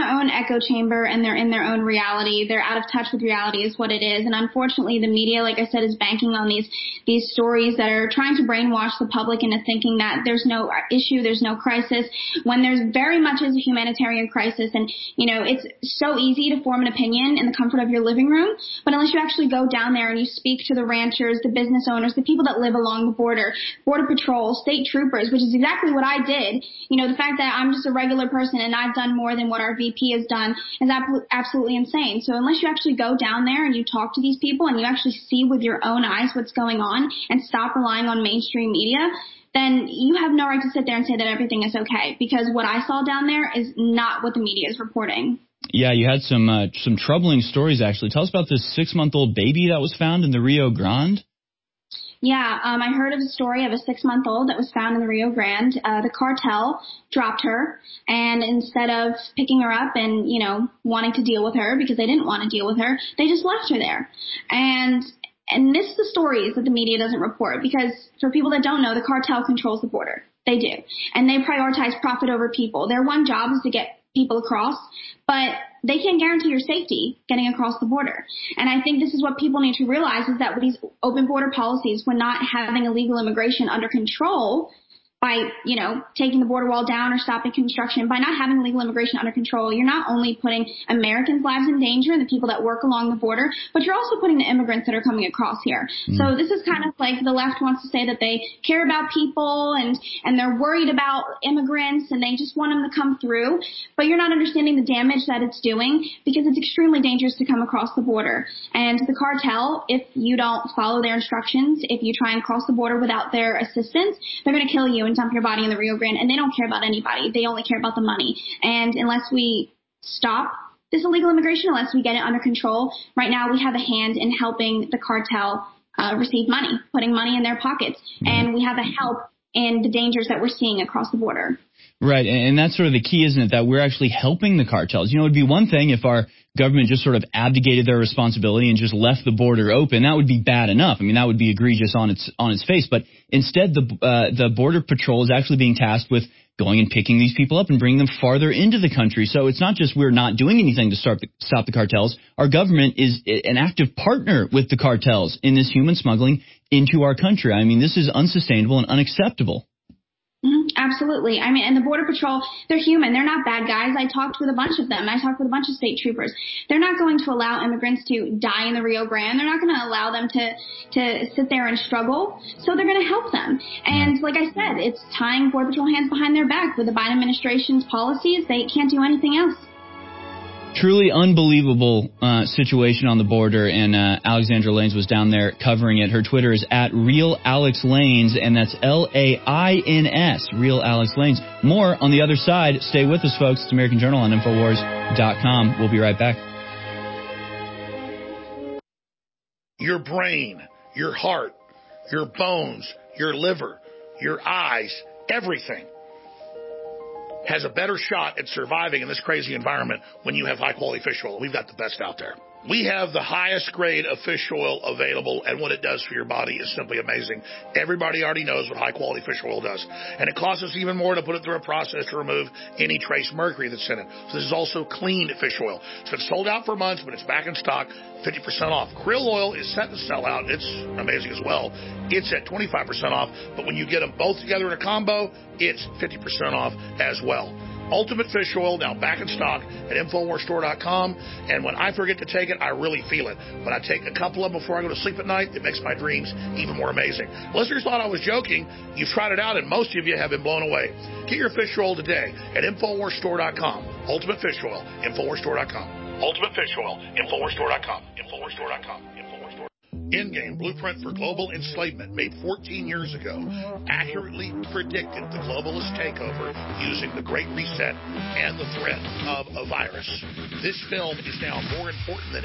their own echo chamber and they're in their own reality. They're out of touch with reality is what it is. And unfortunately, the media, like I said, is banking on these these stories that are trying to brainwash the public into thinking that there's no issue, there's no crisis, when there's very much is a humanitarian crisis. And, you know, it's so easy to form an opinion in the comfort of your living room. But unless you actually go down there and you speak to the ranchers, the business owners, the people that live along the border, Border Patrol, state troopers, which is exactly what I did. You know, the fact that I'm just a regular person and I've done more than what our V P has done is absolutely insane. So unless you actually go down there and you talk to these people and you actually see with your own eyes what's going on and stop relying on mainstream media, then you have no right to sit there and say that everything is okay, because what I saw down there is not what the media is reporting. Yeah, you had some uh, some troubling stories, actually. Tell us about this six-month-old baby that was found in the Rio Grande. Yeah, um, I heard of a story of a six-month-old that was found in the Rio Grande. Uh, the cartel dropped her, and instead of picking her up and, you know, wanting to deal with her because they didn't want to deal with her, they just left her there. And and this is the stories that the media doesn't report, because for people that don't know, the cartel controls the border. They do. And they prioritize profit over people. Their one job is to get people across, but they can't guarantee your safety getting across the border. And I think this is what people need to realize, is that with these open border policies, when not having illegal immigration under control, by, you know, taking the border wall down or stopping construction, by not having legal immigration under control, you're not only putting Americans' lives in danger and the people that work along the border, but you're also putting the immigrants that are coming across here. Mm. So this is kind of like the left wants to say that they care about people and, and they're worried about immigrants and they just want them to come through. But you're not understanding the damage that it's doing, because it's extremely dangerous to come across the border. And the cartel, if you don't follow their instructions, if you try and cross the border without their assistance, they're going to kill you and dump your body in the Rio Grande, and they don't care about anybody. They only care about the money. And unless we stop this illegal immigration, unless we get it under control, right now we have a hand in helping the cartel uh, receive money, putting money in their pockets, and we have a help in the dangers that we're seeing across the border. Right, and that's sort of the key, isn't it, that we're actually helping the cartels. You know, it would be one thing if our government just sort of abdicated their responsibility and just left the border open. That would be bad enough. I mean, that would be egregious on its on its face. But instead, the uh, the Border Patrol is actually being tasked with going and picking these people up and bringing them farther into the country. So it's not just we're not doing anything to start the, stop the cartels. Our government is an active partner with the cartels in this human smuggling into our country. I mean, this is unsustainable and unacceptable. Mm-hmm, absolutely. I mean, and the Border Patrol, they're human. They're not bad guys. I talked with a bunch of them. I talked with a bunch of state troopers. They're not going to allow immigrants to die in the Rio Grande. They're not going to allow them to, to sit there and struggle. So they're going to help them. And like I said, it's tying Border Patrol hands behind their back. With the Biden administration's policies, they can't do anything else. Truly unbelievable uh, situation on the border, and uh, Alexandra Lanes was down there covering it. Her Twitter is at Real Alex Lanes, and that's L A I N S, Real Alex Lanes. More on the other side. Stay with us, folks. It's American Journal on Infowars dot com. We'll be right back. Your brain, your heart, your bones, your liver, your eyes, everything has a better shot at surviving in this crazy environment when you have high-quality fish oil. We've got the best out there. We have the highest grade of fish oil available, and what it does for your body is simply amazing. Everybody already knows what high-quality fish oil does, and it costs us even more to put it through a process to remove any trace mercury that's in it. So this is also clean fish oil. It's been sold out for months, but it's back in stock, fifty percent off. Krill oil is set to sell out. It's amazing as well. It's at twenty-five percent off, but when you get them both together in a combo, it's fifty percent off as well. Ultimate Fish Oil, now back in stock at Infowars Store dot com. And when I forget to take it, I really feel it. When I take a couple of them before I go to sleep at night, it makes my dreams even more amazing. Listeners thought I was joking. You've tried it out, and most of you have been blown away. Get your fish oil today at Infowars Store dot com. Ultimate Fish Oil, Infowars Store dot com. Ultimate Fish Oil, Infowars Store dot com. Infowars Store dot com. Endgame Blueprint for Global Enslavement, made fourteen years ago, accurately predicted the globalist takeover using the Great Reset and the threat of a virus. This film is now more important than ever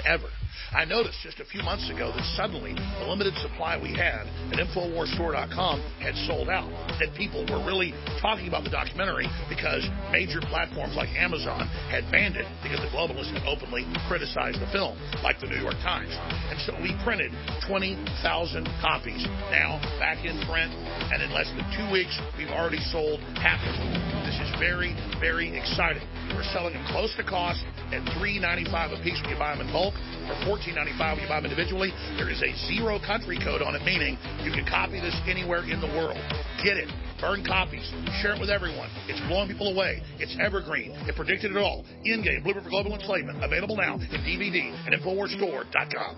I noticed just a few months ago that suddenly the limited supply we had at Infowars Store dot com had sold out, that people were really talking about the documentary because major platforms like Amazon had banned it because the globalists had openly criticized the film, like the New York Times. And so we printed twenty thousand copies now back in print, and in less than two weeks, we've already sold half of them. This is very, very exciting. We're selling them close to cost at three ninety-five a piece when you buy them in bulk, or fourteen ninety-five when you buy them individually. There is a zero country code on it, meaning you can copy this anywhere in the world. Get it. Burn copies. Share it with everyone. It's blowing people away. It's evergreen. It predicted it all. In-game Blueprint for Global Enslavement. Available now in D V D at Infowars Store dot com.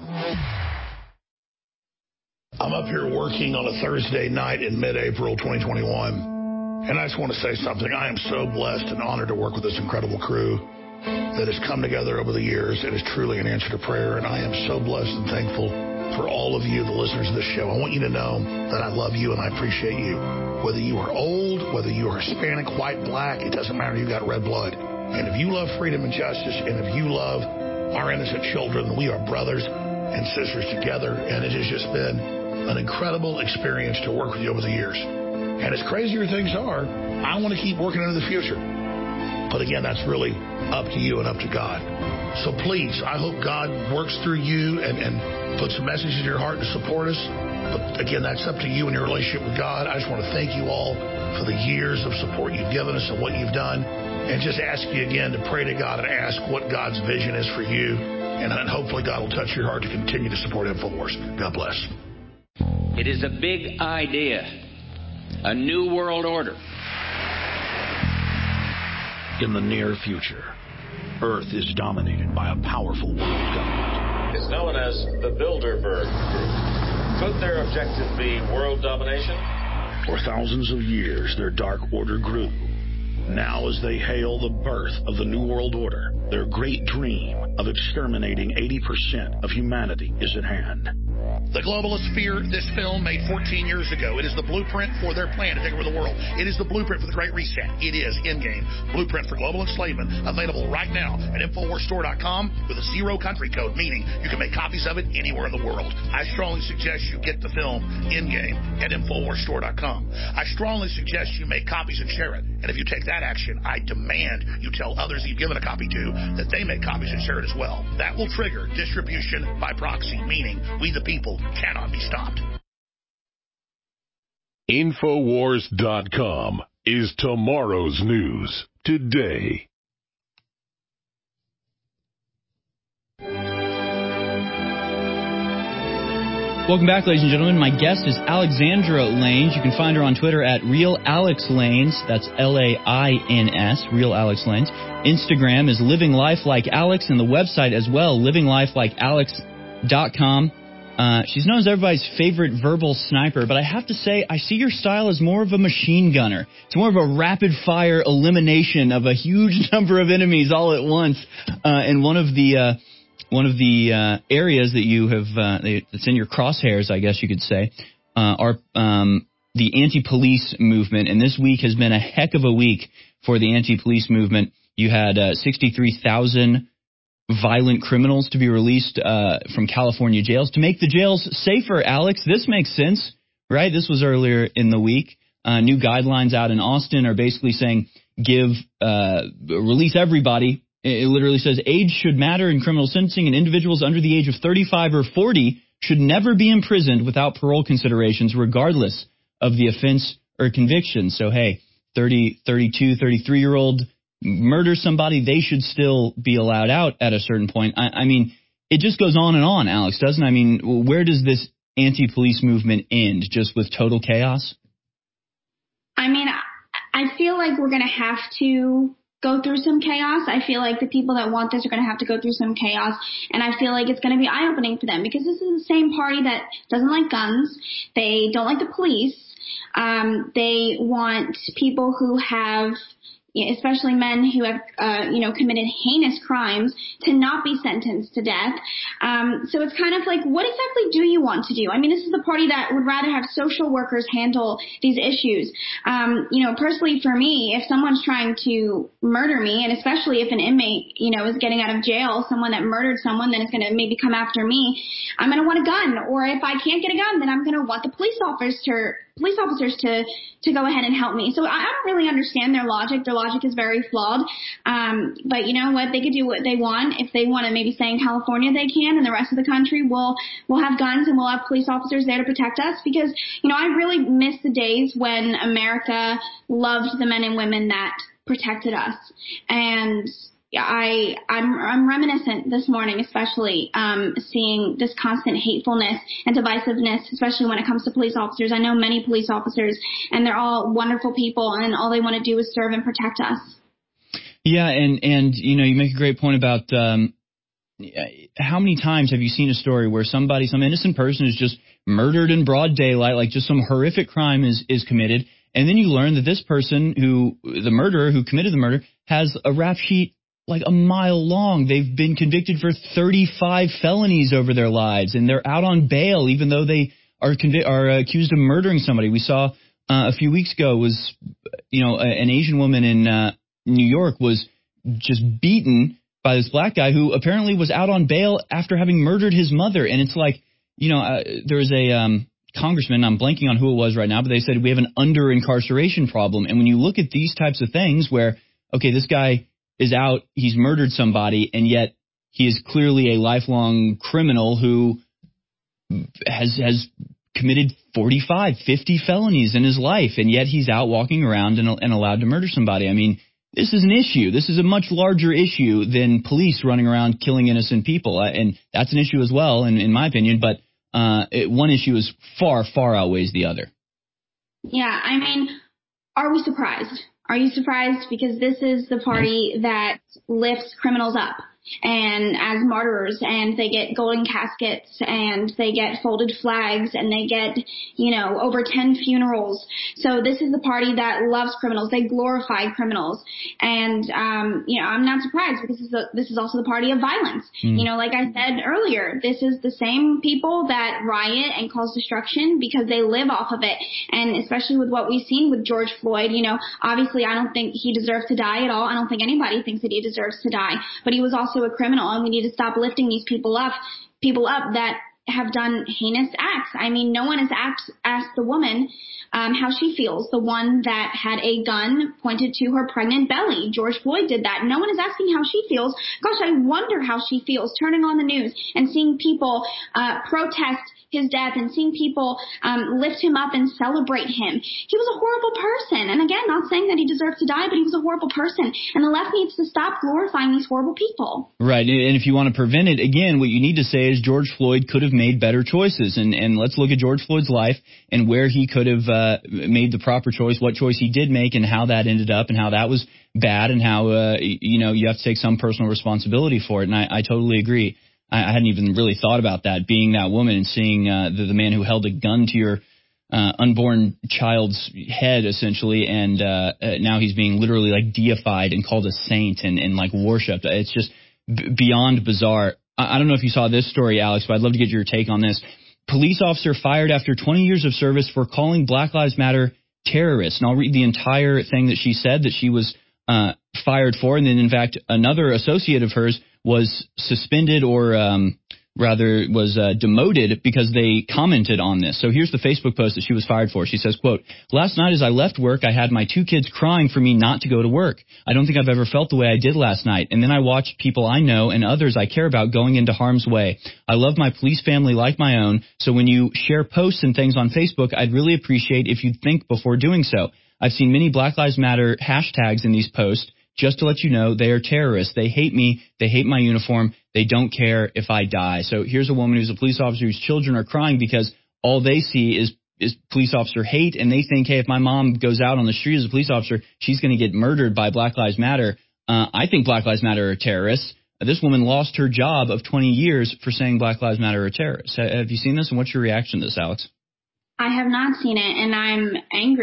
I'm up here working on a Thursday night in mid-April twenty twenty-one. And I just want to say something. I am so blessed and honored to work with this incredible crew that has come together over the years. It is truly an answer to prayer, and I am so blessed and thankful for all of you, the listeners of this show. I want you to know that I love you and I appreciate you. Whether you are old, whether you are Hispanic, white, black, it doesn't matter. You've got red blood. And if you love freedom and justice, and if you love our innocent children, we are brothers and sisters together, and it has just been an incredible experience to work with you over the years. And as crazier things are, I want to keep working into the future. But again, that's really up to you and up to God. So please, I hope God works through you and, and puts a message in your heart to support us. But again, that's up to you and your relationship with God. I just want to thank you all for the years of support you've given us and what you've done. And just ask you again to pray to God and ask what God's vision is for you. And, and hopefully God will touch your heart to continue to support InfoWars. God bless. It is a big idea. A new world order. In the near future, Earth is dominated by a powerful world government. It's known as the Bilderberg Group. Could their objective be world domination? For thousands of years, their dark order grew. Now, as they hail the birth of the New World Order, their great dream of exterminating eighty percent of humanity is at hand. The globalists fear this film made fourteen years ago. It is the blueprint for their plan to take over the world. It is the blueprint for the Great Reset. It is in-game Blueprint for Global Enslavement, available right now at Infowars Store dot com with a zero country code, meaning you can make copies of it anywhere in the world. I strongly suggest you get the film in-game at Infowars Store dot com. I strongly suggest you make copies and share it. And if you take that action, I demand you tell others that you've given a copy to that they make copies and share it as well. That will trigger distribution by proxy, meaning we the people cannot be stopped. Infowars dot com is tomorrow's news today. Welcome back, ladies and gentlemen. My guest is Alexandra Lains. You can find her on Twitter at Real Alex Lains. That's L A I N S, Real Alex Lains. Instagram is Living Life Like Alex, and the website as well, living life like alex dot com. Uh, she's known as everybody's favorite verbal sniper, but I have to say, I see your style as more of a machine gunner. It's more of a rapid-fire elimination of a huge number of enemies all at once. Uh, and one of the uh, one of the uh, areas that you have uh, that's in your crosshairs, I guess you could say, uh, are um, the anti-police movement. And this week has been a heck of a week for the anti-police movement. You had uh, sixty-three thousand violent criminals to be released uh, from California jails to make the jails safer. Alex, this makes sense, right? This was earlier in the week. Uh, new guidelines out in Austin are basically saying give uh, release everybody. It literally says age should matter in criminal sentencing, and individuals under the age of thirty-five or forty should never be imprisoned without parole considerations, regardless of the offense or conviction. So, hey, thirty, thirty-two, thirty-three-year-old murder somebody, they should still be allowed out at a certain point. I, I mean, it just goes on and on, Alex, doesn't it? I mean, where does this anti-police movement end? Just with total chaos? I mean, I feel like we're going to have to go through some chaos. I feel like the people that want this are going to have to go through some chaos, and I feel like it's going to be eye-opening for them because this is the same party that doesn't like guns. They don't like the police. Um, they want people who have especially men who have, uh, you know, committed heinous crimes, to not be sentenced to death. Um, so it's kind of like, what exactly do you want to do? I mean, this is the party that would rather have social workers handle these issues. Um, you know, personally for me, if someone's trying to murder me, and especially if an inmate, you know, is getting out of jail, someone that murdered someone, then is going to maybe come after me, I'm going to want a gun. Or if I can't get a gun, then I'm going to want the police officer police officers to, to go ahead and help me. So I don't really understand their logic. Their logic is very flawed. Um, but you know what? They could do what they want. If they want to maybe stay in California, they can, and the rest of the country will, will have guns and we'll have police officers there to protect us, because, you know, I really miss the days when America loved the men and women that protected us. And I, I'm, I'm reminiscent this morning, especially um, seeing this constant hatefulness and divisiveness, especially when it comes to police officers. I know many police officers, and they're all wonderful people, and all they want to do is serve and protect us. Yeah, and, and you know, you make a great point about um, how many times have you seen a story where somebody, some innocent person is just murdered in broad daylight, like just some horrific crime is, is committed, and then you learn that this person who, the murderer who committed the murder, has a rap sheet like a mile long. They've been convicted for thirty-five felonies over their lives, and they're out on bail even though they are convi- are accused of murdering somebody. We saw uh, a few weeks ago was, you know, a, an Asian woman in uh, New York was just beaten by this black guy who apparently was out on bail after having murdered his mother. And it's like, you know, uh, there was a um, congressman, I'm blanking on who it was right now, but they said we have an under-incarceration problem. And when you look at these types of things where, okay, this guy is out, he's murdered somebody, and yet he is clearly a lifelong criminal who has has committed forty-five, fifty felonies in his life, and yet he's out walking around and, and allowed to murder somebody. I mean, this is an issue. This is a much larger issue than police running around killing innocent people, and that's an issue as well, in, in my opinion, but uh, it, one issue is far, far outweighs the other. Yeah, I mean, are we surprised? Are you surprised? Because this is the party that lifts criminals up and as martyrs, and they get golden caskets, and they get folded flags, and they get, you know, over ten funerals. So this is the party that loves criminals. They glorify criminals. And, um, you know, I'm not surprised, because this is, a, this is also the party of violence. Mm. You know, like I said earlier, this is the same people that riot and cause destruction because they live off of it. And especially with what we've seen with George Floyd, you know, obviously I don't think he deserves to die at all. I don't think anybody thinks that he deserves to die, but he was also a criminal, and we need to stop lifting these people up, people up that have done heinous acts. I mean, no one has asked, asked the woman um, how she feels, the one that had a gun pointed to her pregnant belly. George Floyd did that. No one is asking how she feels. Gosh, I wonder how she feels turning on the news and seeing people uh, protest his death and seeing people um, lift him up and celebrate him. He was a horrible person. And again, not saying that he deserves to die, but he was a horrible person. And the left needs to stop glorifying these horrible people. Right. And if you want to prevent it, again, what you need to say is George Floyd could have made better choices. And, and let's look at George Floyd's life and where he could have uh, made the proper choice, what choice he did make, and how that ended up, and how that was bad, and how, uh, you know, you have to take some personal responsibility for it. And I, I totally agree. I hadn't even really thought about that, being that woman and seeing uh, the, the man who held a gun to your uh, unborn child's head, essentially, and uh, uh, now he's being literally like deified and called a saint and, and like worshipped. It's just b- beyond bizarre. I, I don't know if you saw this story, Alex, but I'd love to get your take on this. Police officer fired after twenty years of service for calling Black Lives Matter terrorists. And I'll read the entire thing that she said that she was uh, fired for. And then, in fact, another associate of hers was suspended or um, rather was uh, demoted because they commented on this. So here's the Facebook post that she was fired for. She says, quote, "Last night as I left work, I had my two kids crying for me not to go to work. I don't think I've ever felt the way I did last night. And then I watched people I know and others I care about going into harm's way. I love my police family like my own. So when you share posts and things on Facebook, I'd really appreciate if you'd think before doing so. I've seen many Black Lives Matter hashtags in these posts. Just to let you know, they are terrorists. They hate me. They hate my uniform. They don't care if I die." So here's a woman who's a police officer whose children are crying because all they see is is police officer hate, and they think, hey, if my mom goes out on the street as a police officer, she's going to get murdered by Black Lives Matter. Uh, I think Black Lives Matter are terrorists. Uh, this woman lost her job of twenty years for saying Black Lives Matter are terrorists. Have you seen this, and what's your reaction to this, Alex? I have not seen it, and I'm angry.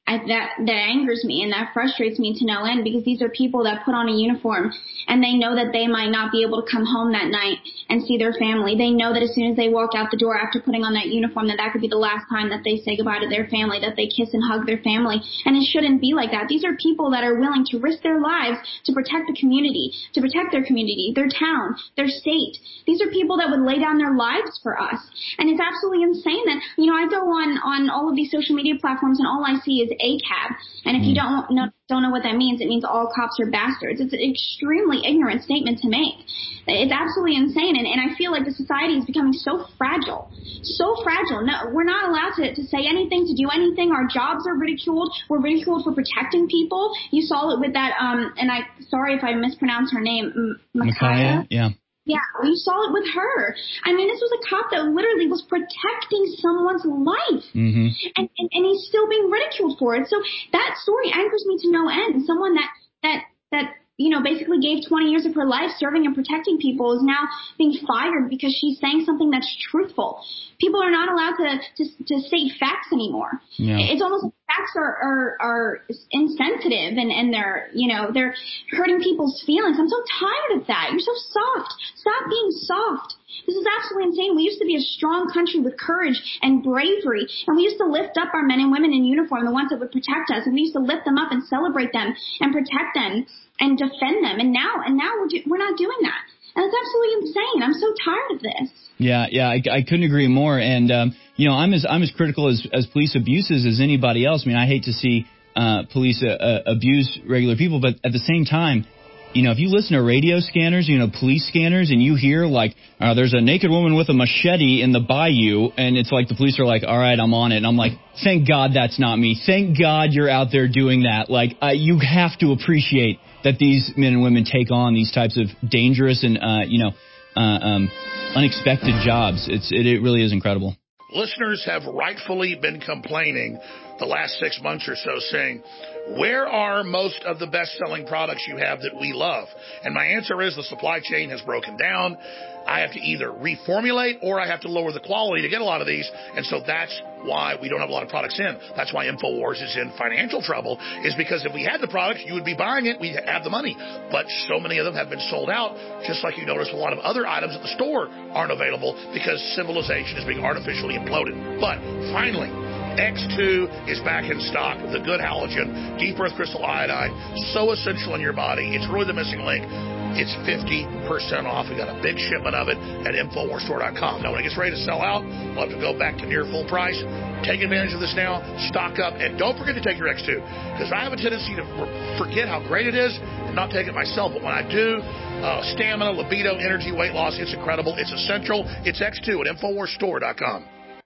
I, that that angers me and that frustrates me to no end, because these are people that put on a uniform and they know that they might not be able to come home that night and see their family. They know that as soon as they walk out the door after putting on that uniform, that that could be the last time that they say goodbye to their family, that they kiss and hug their family. And it shouldn't be like that. These are people that are willing to risk their lives to protect the community, to protect their community, their town, their state. These are people that would lay down their lives for us. And it's absolutely insane that, you know, I go on, on all of these social media platforms and all I see is A C A B. And if you don't know, don't know what that means, it means all cops are bastards. It's an extremely ignorant statement to make. It's absolutely insane. And, and I feel like the society is becoming so fragile, so fragile. No, we're not allowed to, to say anything, to do anything. Our jobs are ridiculed. We're ridiculed for protecting people. You saw it with that, um, and I, sorry if I mispronounced her name, M- Micaiah, yeah. Yeah, you saw it with her. I mean, this was a cop that literally was protecting someone's life. Mm-hmm. And, and, and he's still being ridiculed for it. So that story angers me to no end. Someone that, that, that, you know, basically gave twenty years of her life serving and protecting people is now being fired because she's saying something that's truthful. People are not allowed to, to, to state facts anymore. Yeah. It's almost like facts are, are, are insensitive and, and they're, you know, they're hurting people's feelings. I'm so tired of that. You're so soft. Stop being soft. This is absolutely insane. We used to be a strong country with courage and bravery, and we used to lift up our men and women in uniform, the ones that would protect us, and we used to lift them up and celebrate them and protect them and defend them. And now, and now we're do, we're not doing that. And it's absolutely insane. I'm so tired of this. Yeah, yeah, I, I couldn't agree more. And um, you know, I'm as I'm as critical as, as police abuses as anybody else. I mean, I hate to see uh, police uh, uh, abuse regular people, but at the same time, you know, if you listen to radio scanners, you know, police scanners, and you hear like, uh, there's a naked woman with a machete in the bayou, and it's like the police are like, all right, I'm on it. And I'm like, thank God that's not me. Thank God you're out there doing that. Like, uh, you have to appreciate that these men and women take on these types of dangerous and, uh, you know, uh, um, unexpected jobs. It's it, it really is incredible. Listeners have rightfully been complaining the last six months or so, saying, where are most of the best-selling products you have that we love? And my answer is the supply chain has broken down. I have to either reformulate or I have to lower the quality to get a lot of these. And so that's why we don't have a lot of products in. That's why InfoWars is in financial trouble, is because if we had the products, you would be buying it. We'd have the money. But so many of them have been sold out, just like you notice a lot of other items at the store aren't available because civilization is being artificially imploded. But finally, X two is back in stock. The good halogen, deep earth crystal iodine, so essential in your body. It's really the missing link. It's fifty percent off. We got a big shipment of it at InfoWars Store dot com. Now, when it gets ready to sell out, we'll have to go back to near full price. Take advantage of this now. Stock up. And don't forget to take your X two, because I have a tendency to forget how great it is and not take it myself. But when I do, uh, stamina, libido, energy, weight loss, it's incredible. It's essential. It's X two at InfoWars Store dot com.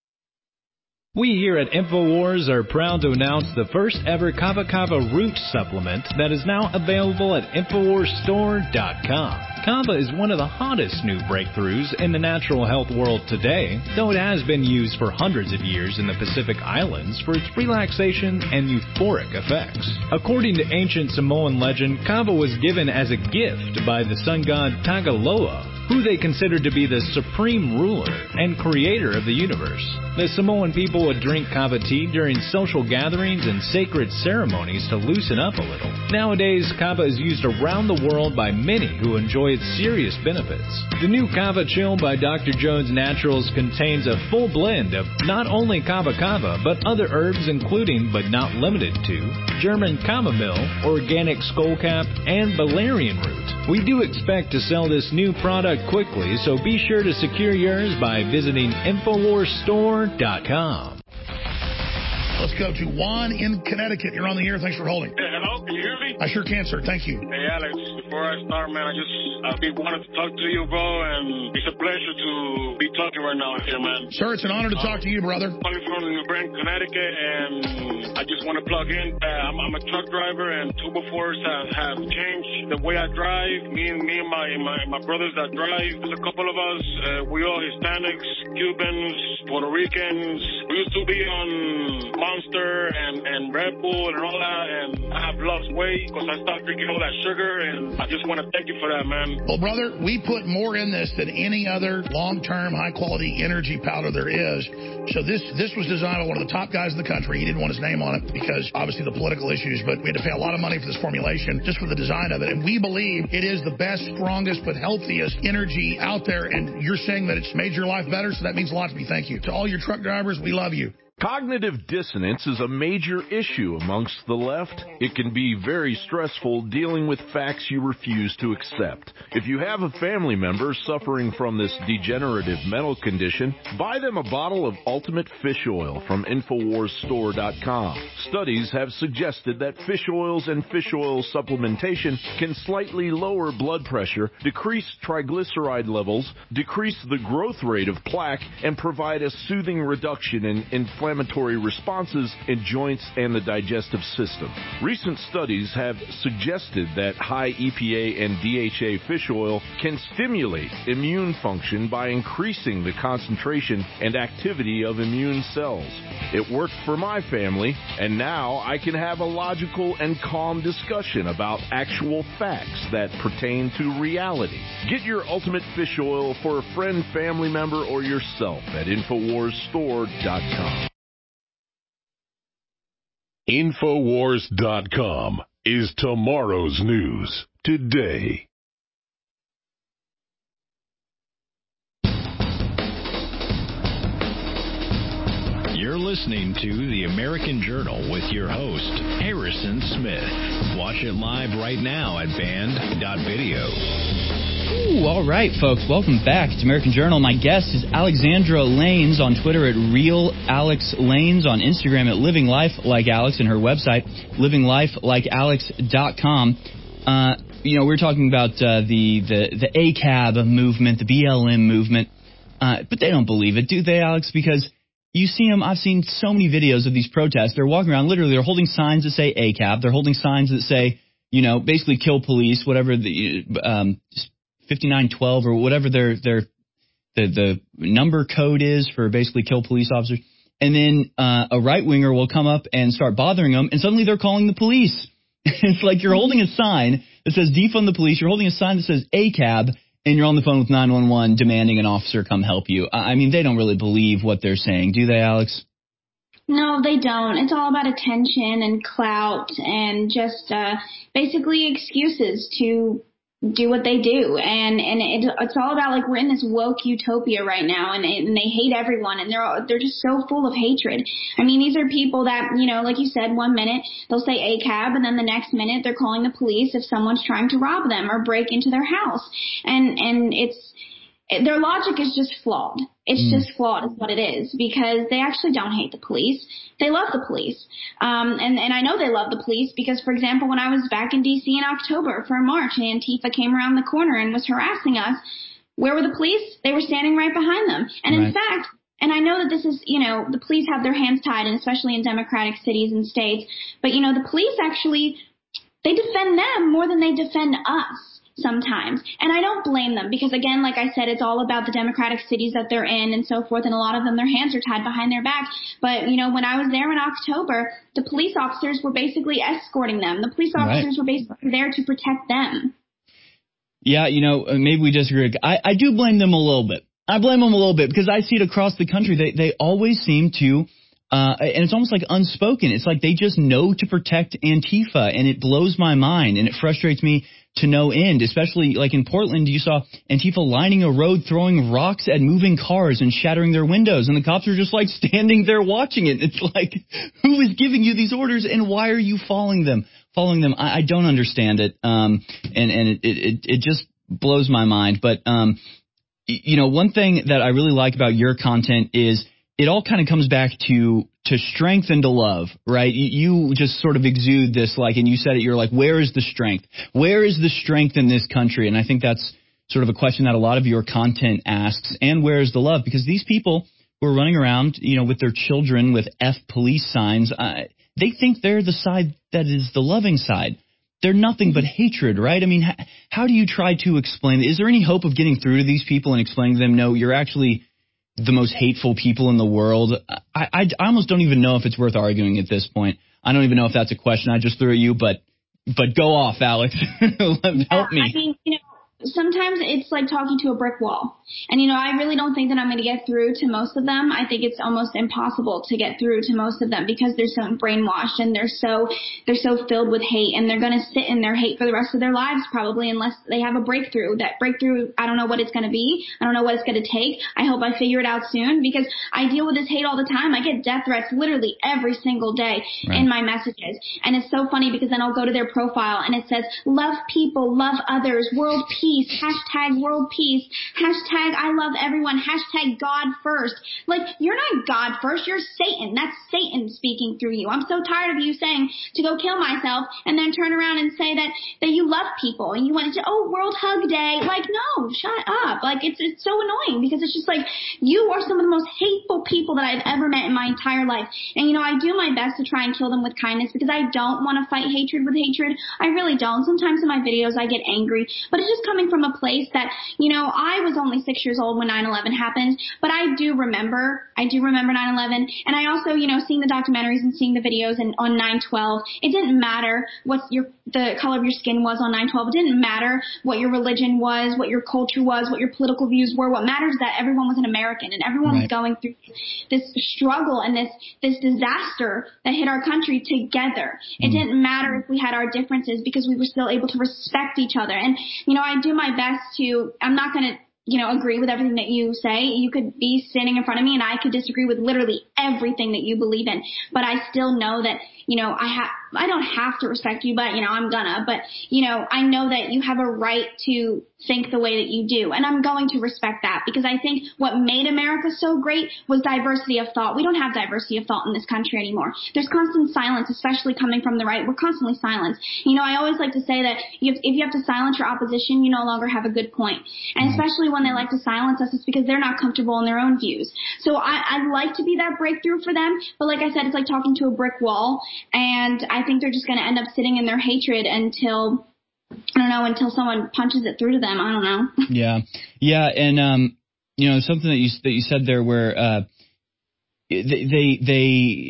We here at InfoWars are proud to announce the first ever Kava Kava Root supplement that is now available at InfoWars Store dot com. Kava is one of the hottest new breakthroughs in the natural health world today, though it has been used for hundreds of years in the Pacific Islands for its relaxation and euphoric effects. According to ancient Samoan legend, Kava was given as a gift by the sun god Tagaloa, who they considered to be the supreme ruler and creator of the universe. The Samoan people would drink kava tea during social gatherings and sacred ceremonies to loosen up a little. Nowadays, kava is used around the world by many who enjoy its serious benefits. The new Kava Chill by Doctor Jones Naturals contains a full blend of not only kava kava, but other herbs including, but not limited to, German chamomile, organic skullcap, and valerian root. We do expect to sell this new product quickly, so be sure to secure yours by visiting InfoWars Store dot com. Let's go to Juan in Connecticut. You're on the air. Thanks for holding. Hey, hello. Can you hear me? I sure can, sir. Thank you. Hey, Alex. Before I start, man, I just I be wanted to talk to you, bro, and it's a pleasure to be talking right now here, man. Sir, it's an honor to talk to you, brother. I'm calling from New Bern, Connecticut, and I just want to plug in. Uh, I'm, I'm a truck driver, and two befores have, have changed the way I drive. Me and me and my my, my brothers that drive. There's a couple of us. Uh, we all Hispanics, Cubans, Puerto Ricans. We used to be on Monster and, and Red Bull and all that, and I have lost weight because I stopped drinking all that sugar, and I just want to thank you for that, man. Well, brother, we put more in this than any other long-term, high-quality energy powder there is. So this this was designed by one of the top guys in the country. He didn't want his name on it because, obviously, the political issues, but we had to pay a lot of money for this formulation just for the design of it. And we believe it is the best, strongest, but healthiest energy out there. And you're saying that it's made your life better, so that means a lot to me. Thank you. To all your truck drivers, we love you. Cognitive dissonance is a major issue amongst the left. It can be very stressful dealing with facts you refuse to accept. If you have a family member suffering from this degenerative mental condition, buy them a bottle of Ultimate Fish Oil from Infowars Store dot com. Studies have suggested that fish oils and fish oil supplementation can slightly lower blood pressure, decrease triglyceride levels, decrease the growth rate of plaque, and provide a soothing reduction in inflammation inflammatory responses in joints and the digestive system. Recent studies have suggested that high E P A and D H A fish oil can stimulate immune function by increasing the concentration and activity of immune cells. It worked for my family, and now I can have a logical and calm discussion about actual facts that pertain to reality. Get your Ultimate Fish Oil for a friend, family member, or yourself at Infowars Store dot com. Infowars dot com is tomorrow's news today. You're listening to The American Journal with your host, Harrison Smith. Watch it live right now at band dot video. Ooh, all right, folks. Welcome back to American Journal. My guest is Alexandra Lanes on Twitter at Real Alex Lanes, on Instagram at Living Life Like Alex, and her website, living life like alex dot com. Uh, you know, we we're talking about uh, the, the, the A C A B movement, the B L M movement, uh, but they don't believe it, do they, Alex? Because you see them, I've seen so many videos of these protests. They're walking around, literally, they're holding signs that say A C A B. They're holding signs that say, you know, basically kill police, whatever the um, fifty-nine twelve or whatever their their the, the number code is for basically kill police officers. And then uh, a right-winger will come up and start bothering them, and suddenly they're calling the police. It's like you're holding a sign that says defund the police. You're holding a sign that says A C A B, and you're on the phone with nine one one demanding an officer come help you. I mean, they don't really believe what they're saying, do they, Alex? No, they don't. It's all about attention and clout and just uh, basically excuses to do what they do. And and it, it's all about, like, we're in this woke utopia right now, and, and they hate everyone, and they're all, they're just so full of hatred. I mean, these are people that, you know, like you said, one minute they'll say A C A B, and then the next minute they're calling the police if someone's trying to rob them or break into their house. And and it's their logic is just flawed. It's mm. just flawed is what it is, because they actually don't hate the police. They love the police. Um, and, and I know they love the police because, for example, when I was back in D C in October for a march and Antifa came around the corner and was harassing us, where were the police? They were standing right behind them. And right. in fact, and I know that this is, you know, the police have their hands tied, and especially in democratic cities and states, but, you know, the police actually, they defend them more than they defend us sometimes. And I don't blame them because, again, like I said, it's all about the democratic cities that they're in and so forth. And a lot of them, their hands are tied behind their back. But, you know, when I was there in October, the police officers were basically escorting them. The police officers right. were basically there to protect them. Yeah, you know, maybe we disagree. I, I do blame them a little bit. I blame them a little bit because I see it across the country. They, they always seem to, uh, and it's almost like unspoken. It's like they just know to protect Antifa, and it blows my mind, and it frustrates me to no end, especially like in Portland. You saw Antifa lining a road, throwing rocks at moving cars and shattering their windows, and the cops are just like standing there watching it. It's like, who is giving you these orders, and why are you following them? Following them, I, I don't understand it, um, and and it, it it just blows my mind. But um, you know, one thing that I really like about your content is it all kind of comes back to to strength and to love, right? You, you just sort of exude this, like, and you said it, you're like, where is the strength? Where is the strength in this country? And I think that's sort of a question that a lot of your content asks. And where is the love? Because these people who are running around, you know, with their children with F police signs, uh, they think they're the side that is the loving side. They're nothing but hatred, right? I mean, how, how do you try to explain it? Is there any hope of getting through to these people and explaining to them, no, you're actually the most hateful people in the world. I, I, I almost don't even know if it's worth arguing at this point. I don't even know if that's a question I just threw at you, but but go off, Alex. Help me. I mean, you know, sometimes it's like talking to a brick wall. And, you know, I really don't think that I'm going to get through to most of them. I think it's almost impossible to get through to most of them because they're so brainwashed and they're so they're so filled with hate, and they're going to sit in their hate for the rest of their lives probably unless they have a breakthrough. That breakthrough, I don't know what it's going to be. I don't know what it's going to take. I hope I figure it out soon because I deal with this hate all the time. I get death threats literally every single day right. in my messages. And it's so funny because then I'll go to their profile and it says, love people, love others, world peace, hashtag world peace, hashtag I love everyone, hashtag God first. Like, you're not God first, you're Satan. That's Satan speaking through you. I'm so tired of you saying to go kill myself and then turn around and say that, that you love people and you wanted to, oh, World Hug Day. Like, no, shut up. Like, it's, it's so annoying because it's just like, you are some of the most hateful people that I've ever met in my entire life. And, you know, I do my best to try and kill them with kindness because I don't want to fight hatred with hatred. I really don't. Sometimes in my videos I get angry, but it's just coming from a place that, you know, I was only six years old when nine eleven happened, but I do remember, I do remember nine eleven, and I also, you know, seeing the documentaries and seeing the videos and on nine twelve, it didn't matter what your, the color of your skin was on nine twelve, it didn't matter what your religion was, what your culture was, what your political views were. What matters is that everyone was an American and everyone right. was going through this struggle and this, this disaster that hit our country together. Mm. It didn't matter if we had our differences because we were still able to respect each other. And, you know, I do my best to, I'm not going to, you know, agree with everything that you say. You could be standing in front of me and I could disagree with literally everything that you believe in. But I still know that, you know, I have, I don't have to respect you, but, you know, I'm gonna. But, you know, I know that you have a right to think the way that you do. And I'm going to respect that because I think what made America so great was diversity of thought. We don't have diversity of thought in this country anymore. There's constant silence, especially coming from the right. We're constantly silenced. You know, I always like to say that if you have to silence your opposition, you no longer have a good point. And especially when they like to silence us, it's because they're not comfortable in their own views. So I, I'd like to be that breakthrough for them. But like I said, it's like talking to a brick wall. And I think they're just going to end up sitting in their hatred until, I don't know, until someone punches it through to them. I don't know. Yeah. Yeah. And, um, you know, something that you, that you said there where, uh, they, they, they,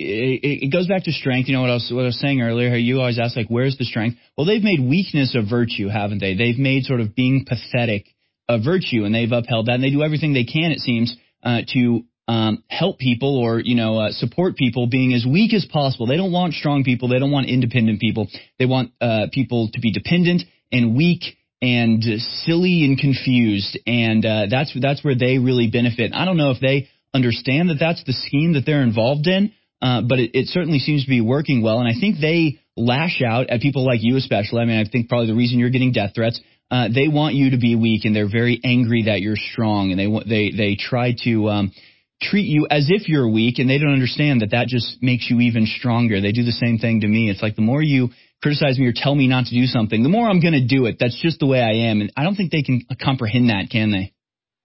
it goes back to strength. You know what I was, what I was saying earlier, how you always ask, like, where's the strength? Well, they've made weakness a virtue, haven't they? They've made sort of being pathetic a virtue, and they've upheld that, and they do everything they can, it seems, uh, to, Um, help people or, you know, uh, support people being as weak as possible. They don't want strong people. They don't want independent people. They want uh, people to be dependent and weak and uh, silly and confused. And uh, that's that's where they really benefit. I don't know if they understand that that's the scheme that they're involved in, uh, but it, it certainly seems to be working well. And I think they lash out at people like you especially. I mean, I think probably the reason you're getting death threats, uh, they want you to be weak, and they're very angry that you're strong. And they they they try to um, treat you as if you're weak, and they don't understand that that just makes you even stronger. They do the same thing to me. It's like the more you criticize me or tell me not to do something, the more I'm going to do it. That's just the way I am. And I don't think they can comprehend that, can they?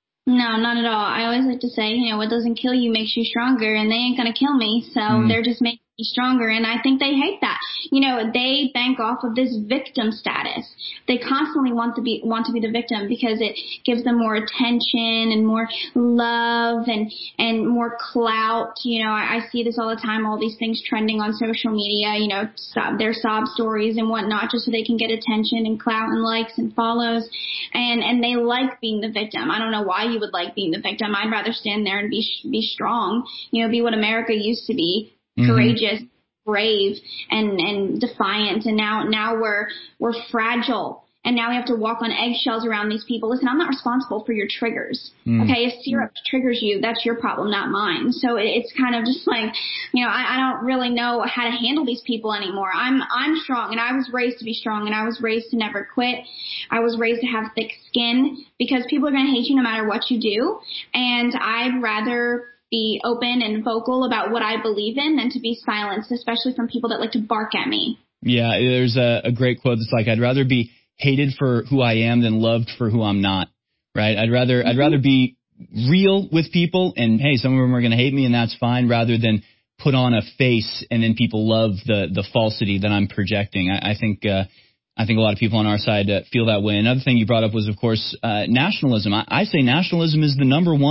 No, not at all. I always like to say, you know, what doesn't kill you makes you stronger, and they ain't going to kill me. So mm. they're just making me stronger. And I think they hate that. You know, they bank off of this victim status. They constantly want to be, want to be the victim because it gives them more attention and more love and, and more clout. You know, I, I see this all the time, all these things trending on social media, you know, sob, their sob stories and whatnot, just so they can get attention and clout and likes and follows. And, and they like being the victim. I don't know why you would like being the victim. I'd rather stand there and be, be strong, you know, be what America used to be. Mm-hmm. Courageous, brave, and, and defiant. And now, now we're, we're fragile. And now we have to walk on eggshells around these people. Listen, I'm not responsible for your triggers. Mm. Okay. If syrup triggers you, that's your problem, not mine. So it's kind of just like, you know, I, I don't really know how to handle these people anymore. I'm, I'm strong, and I was raised to be strong, and I was raised to never quit. I was raised to have thick skin because people are going to hate you no matter what you do. And I'd rather be open and vocal about what I believe in than to be silenced, especially from people that like to bark at me. Yeah, there's a, a great quote that's like, I'd rather be hated for who I am than loved for who I'm not, right? I'd rather mm-hmm. I'd rather be real with people, and hey, some of them are going to hate me, and that's fine, rather than put on a face and then people love the the falsity that I'm projecting. I, I think uh, I think a lot of people on our side uh, feel that way. Another thing you brought up was, of course, uh, nationalism. I, I say nationalism is the number one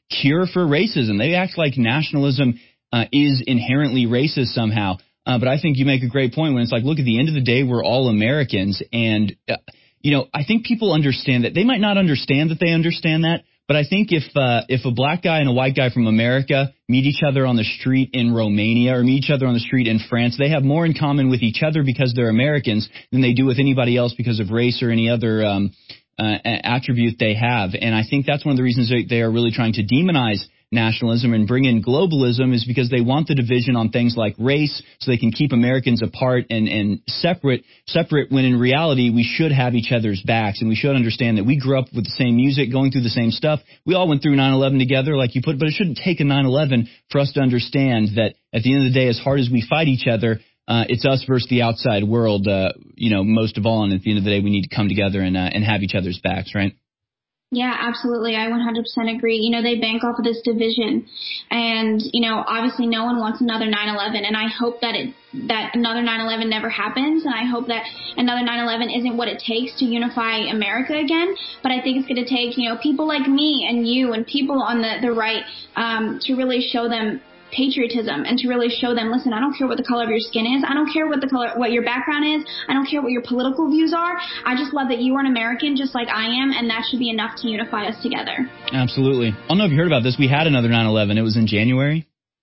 cure for racism. They act like nationalism uh, is inherently racist somehow. Uh, but I think you make a great point when it's like, look, at the end of the day, we're all Americans. And, uh, you know, I think people understand that. They might not understand that they understand that. But I think if uh, if a black guy and a white guy from America meet each other on the street in Romania or meet each other on the street in France, they have more in common with each other because they're Americans than they do with anybody else because of race or any other um, uh, attribute they have. And I think that's one of the reasons they, they are really trying to demonize nationalism and bring in globalism, is because they want the division on things like race so they can keep Americans apart and, and separate, separate when in reality we should have each other's backs, and we should understand that we grew up with the same music, going through the same stuff. We all went through nine eleven together, like you put, but it shouldn't take a nine eleven for us to understand that at the end of the day, as hard as we fight each other, uh, it's us versus the outside world, uh, you know, most of all, and at the end of the day, we need to come together and, uh, and have each other's backs, right? Yeah, absolutely. I one hundred percent agree. You know, they bank off of this division, and, you know, obviously no one wants another nine eleven, and I hope that it, that another nine eleven never happens, and I hope that another nine eleven isn't what it takes to unify America again, but I think it's going to take, you know, people like me and you and people on the, the right um, to really show them patriotism and to really show them, listen, I don't care what the color of your skin is. I don't care what the color, what your background is. I don't care what your political views are. I just love that you are an American just like I am, and that should be enough to unify us together. Absolutely. I don't know if you heard about this. We had another nine eleven. It was in January.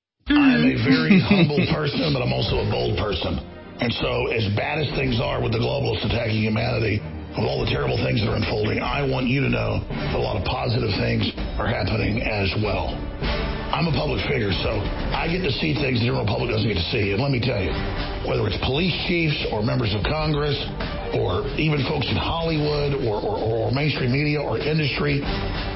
I'm a very humble person, but I'm also a bold person. And so as bad as things are with the globalists attacking humanity, with all the terrible things that are unfolding, I want you to know that a lot of positive things are happening as well. I'm a public figure, so I get to see things the general public doesn't get to see. And let me tell you, whether it's police chiefs or members of Congress or even folks in Hollywood or, or, or mainstream media or industry,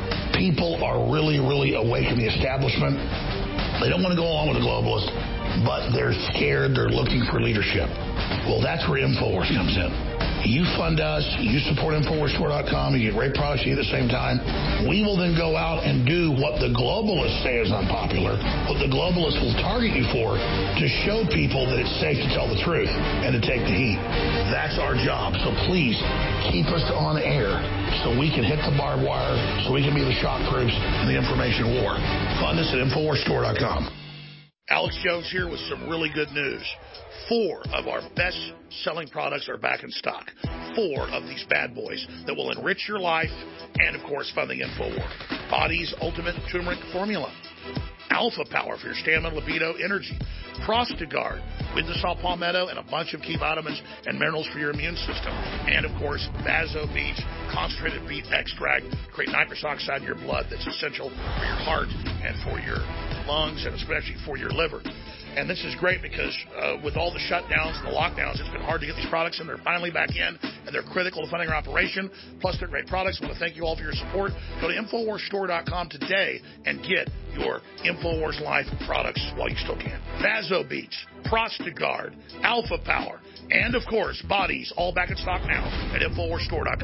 people are really, really awake in the establishment. They don't want to go along with the globalists, but they're scared. They're looking for leadership. Well, that's where InfoWars comes in. You fund us, you support Infowars Store dot com, you get great products to you at the same time. We will then go out and do what the globalists say is unpopular, what the globalists will target you for, to show people that it's safe to tell the truth and to take the heat. That's our job. So please keep us on air so we can hit the barbed wire, so we can be the shock troops in the information war. Fund us at Infowars Store dot com. Alex Jones here with some really good news. Four of our best-selling products are back in stock. Four of these bad boys that will enrich your life and, of course, fund the InfoWar. Body's Ultimate Turmeric Formula. Alpha Power for your stamina, libido, energy. Prostagard with the saw palmetto and a bunch of key vitamins and minerals for your immune system. And, of course, Vaso Beach, concentrated beet extract, create nitrous oxide in your blood that's essential for your heart and for your lungs and especially for your liver. And this is great because uh, with all the shutdowns and the lockdowns, it's been hard to get these products in. They're finally back in, and they're critical to funding our operation. Plus, they're great products. I want to thank you all for your support. Go to Infowars Store dot com today and get your Infowars Life products while you still can. Vaso Beats, Prostagard, Alpha Power, and, of course, Bodies, all back in stock now at Infowars Store dot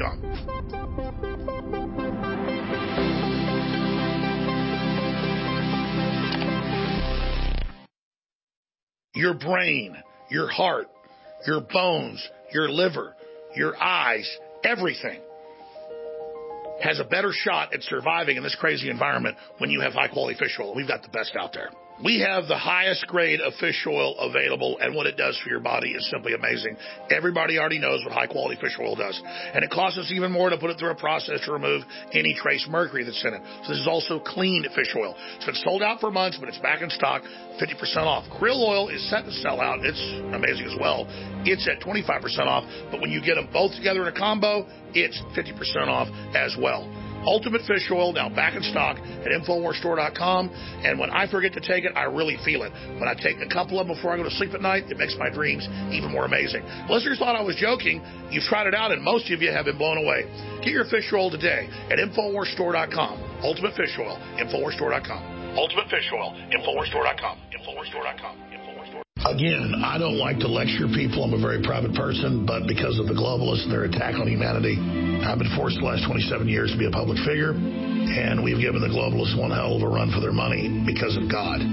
com. Your brain, your heart, your bones, your liver, your eyes, everything has a better shot at surviving in this crazy environment when you have high-quality fish oil. We've got the best out there. We have the highest grade of fish oil available, and what it does for your body is simply amazing. Everybody already knows what high-quality fish oil does, and it costs us even more to put it through a process to remove any trace mercury that's in it. So this is also clean fish oil. It's been sold out for months, but it's back in stock, fifty percent off. Krill oil is set to sell out. It's amazing as well. It's at twenty-five percent off, but when you get them both together in a combo, it's fifty percent off as well. Ultimate Fish Oil, now back in stock at Infowars Store dot com. And when I forget to take it, I really feel it. When I take a couple of them before I go to sleep at night, it makes my dreams even more amazing. Listeners thought I was joking. You've tried it out, and most of you have been blown away. Get your fish oil today at Infowars Store dot com. Ultimate Fish Oil, Infowars Store dot com. Ultimate Fish Oil, Infowars Store dot com. Infowars Store dot com. Again, I don't like to lecture people. I'm a very private person, but because of the globalists and their attack on humanity, I've been forced the last twenty-seven years to be a public figure, and we've given the globalists one hell of a run for their money because of God.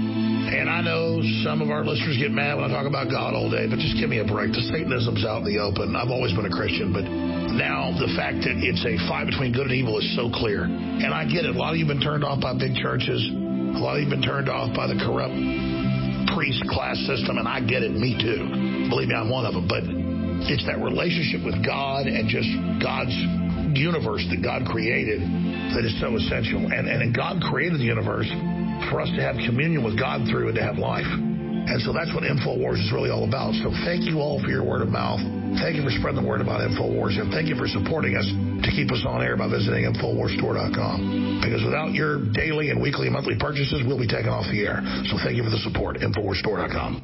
And I know some of our listeners get mad when I talk about God all day, but just give me a break. The Satanism's out in the open. I've always been a Christian, but now the fact that it's a fight between good and evil is so clear. And I get it. A lot of you have been turned off by big churches. A lot of you have been turned off by the corrupt priest class system, and I get it. Me too. Believe me, I'm one of them. But it's that relationship with God and just God's universe that God created that is so essential. And, and God created the universe for us to have communion with God through and to have life. And so that's what InfoWars is really all about. So thank you all for your word of mouth. Thank you for spreading the word about InfoWars. And thank you for supporting us to keep us on air by visiting Infowars Store dot com. Because without your daily and weekly and monthly purchases, we'll be taken off the air. So thank you for the support. Infowars Store dot com.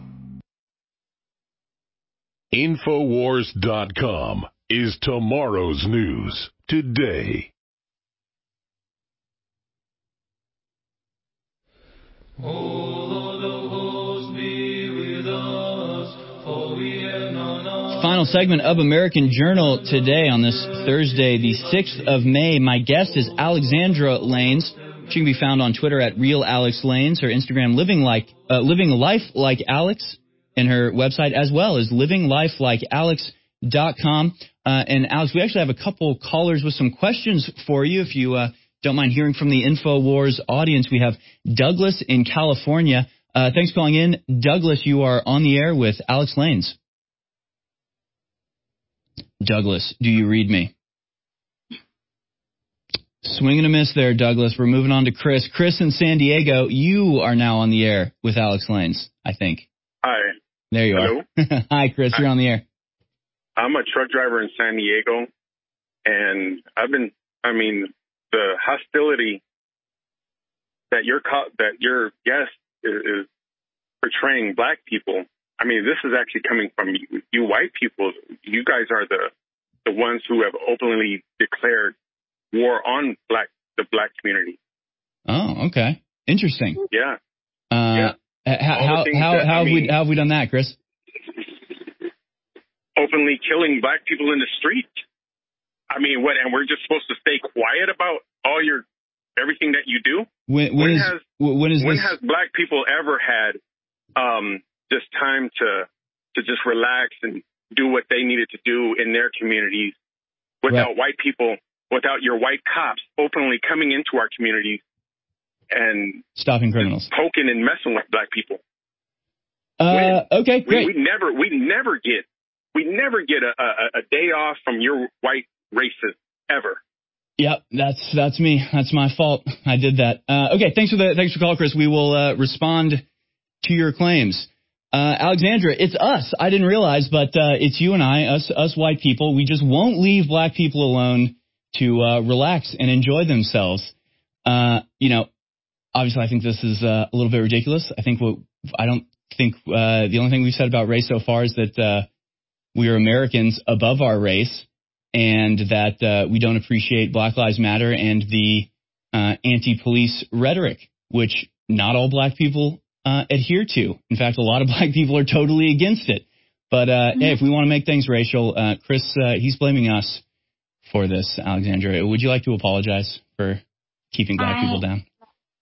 Infowars dot com is tomorrow's news today. Final segment of American Journal today on this Thursday, the sixth of May. My guest is Alexandra Lanes. She can be found on Twitter at Real Alex Lanes, her Instagram Living Like uh, Living Life Like Alex, and her website as well is living life like alex dot com. Uh, and Alex, we actually have a couple callers with some questions for you. If you uh, don't mind hearing from the InfoWars audience, we have Douglas in California. Uh, thanks for calling in. Douglas, you are on the air with Alex Lanes. Douglas, do you read me? Swing and a miss there, Douglas. We're moving on to Chris. Chris in San Diego, you are now on the air with Alex Lanes, I think. Hi. There you Hello. are. Hi, Chris. You're on the air. I'm a truck driver in San Diego, and I've been, I mean, the hostility that your co- that your guest is, is portraying black people. I mean, this is actually coming from you, you white people. You guys are the the ones who have openly declared war on black the black community. Oh, okay. Interesting. Yeah. Uh, yeah. How how how, that, how have mean, we how have we done that, Chris? Openly killing black people in the street. I mean, what? And we're just supposed to stay quiet about all your everything that you do. When, when, when is has when is when this? has black people ever had um, just time to to just relax and do what they needed to do in their communities without right. white people, without your white cops openly coming into our communities and stopping criminals, poking and messing with black people? Uh, okay, great. We, we never, we never get, we never get a, a, a day off from your white racists ever. Yep, that's that's me. That's my fault. I did that. Uh, okay, thanks for the thanks for calling, Chris. We will uh, respond to your claims. Uh, Alexandra, it's us. I didn't realize, but uh, it's you and I, us us white people. We just won't leave black people alone to uh, relax and enjoy themselves. Uh, you know, obviously, I think this is uh, a little bit ridiculous. I think what I don't think uh, the only thing we've said about race so far is that uh, we are Americans above our race, and that uh, we don't appreciate Black Lives Matter and the uh, anti-police rhetoric, which not all black people uh, adhere to. In fact, a lot of black people are totally against it. But uh, mm-hmm. hey, if we want to make things racial, uh, Chris, uh, he's blaming us for this. Alexandra, would you like to apologize for keeping black I, people down?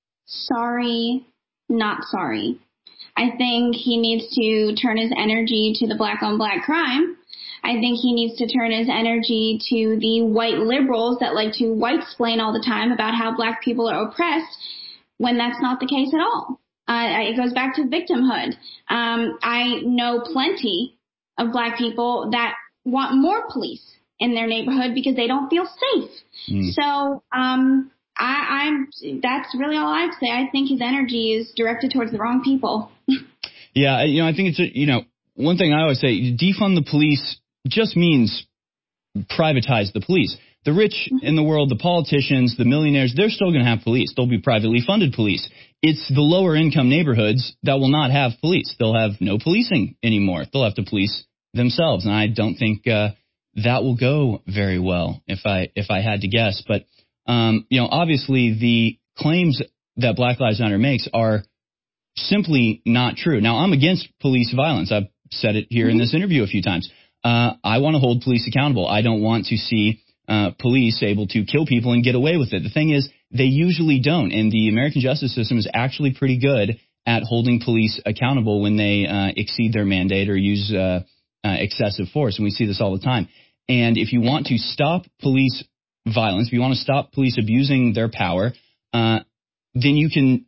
Sorry, not sorry. I think he needs to turn his energy to the black on black crime. I think he needs to turn his energy to the white liberals that like to white-splain all the time about how black people are oppressed when that's not the case at all. Uh, it goes back to victimhood. Um, I know plenty of black people that want more police in their neighborhood because they don't feel safe. Mm. So um, I, I'm that's really all I have to say. I think his energy is directed towards the wrong people. Yeah, you know, I think it's, a, you know, one thing I always say, defund the police just means privatize the police. The rich in the world, the politicians, the millionaires, they're still going to have police. They'll be privately funded police. It's the lower income neighborhoods that will not have police. They'll have no policing anymore. They'll have to police themselves. And I don't think uh, that will go very well if I if I had to guess. But, um, you know, obviously the claims that Black Lives Matter makes are simply not true. Now, I'm against police violence. I've said it here in this interview a few times. Uh, I want to hold police accountable. I don't want to see uh, police able to kill people and get away with it. The thing is, they usually don't. And the American justice system is actually pretty good at holding police accountable when they uh, exceed their mandate or use uh, uh, excessive force. And we see this all the time. And if you want to stop police violence, if you want to stop police abusing their power, uh, then you can,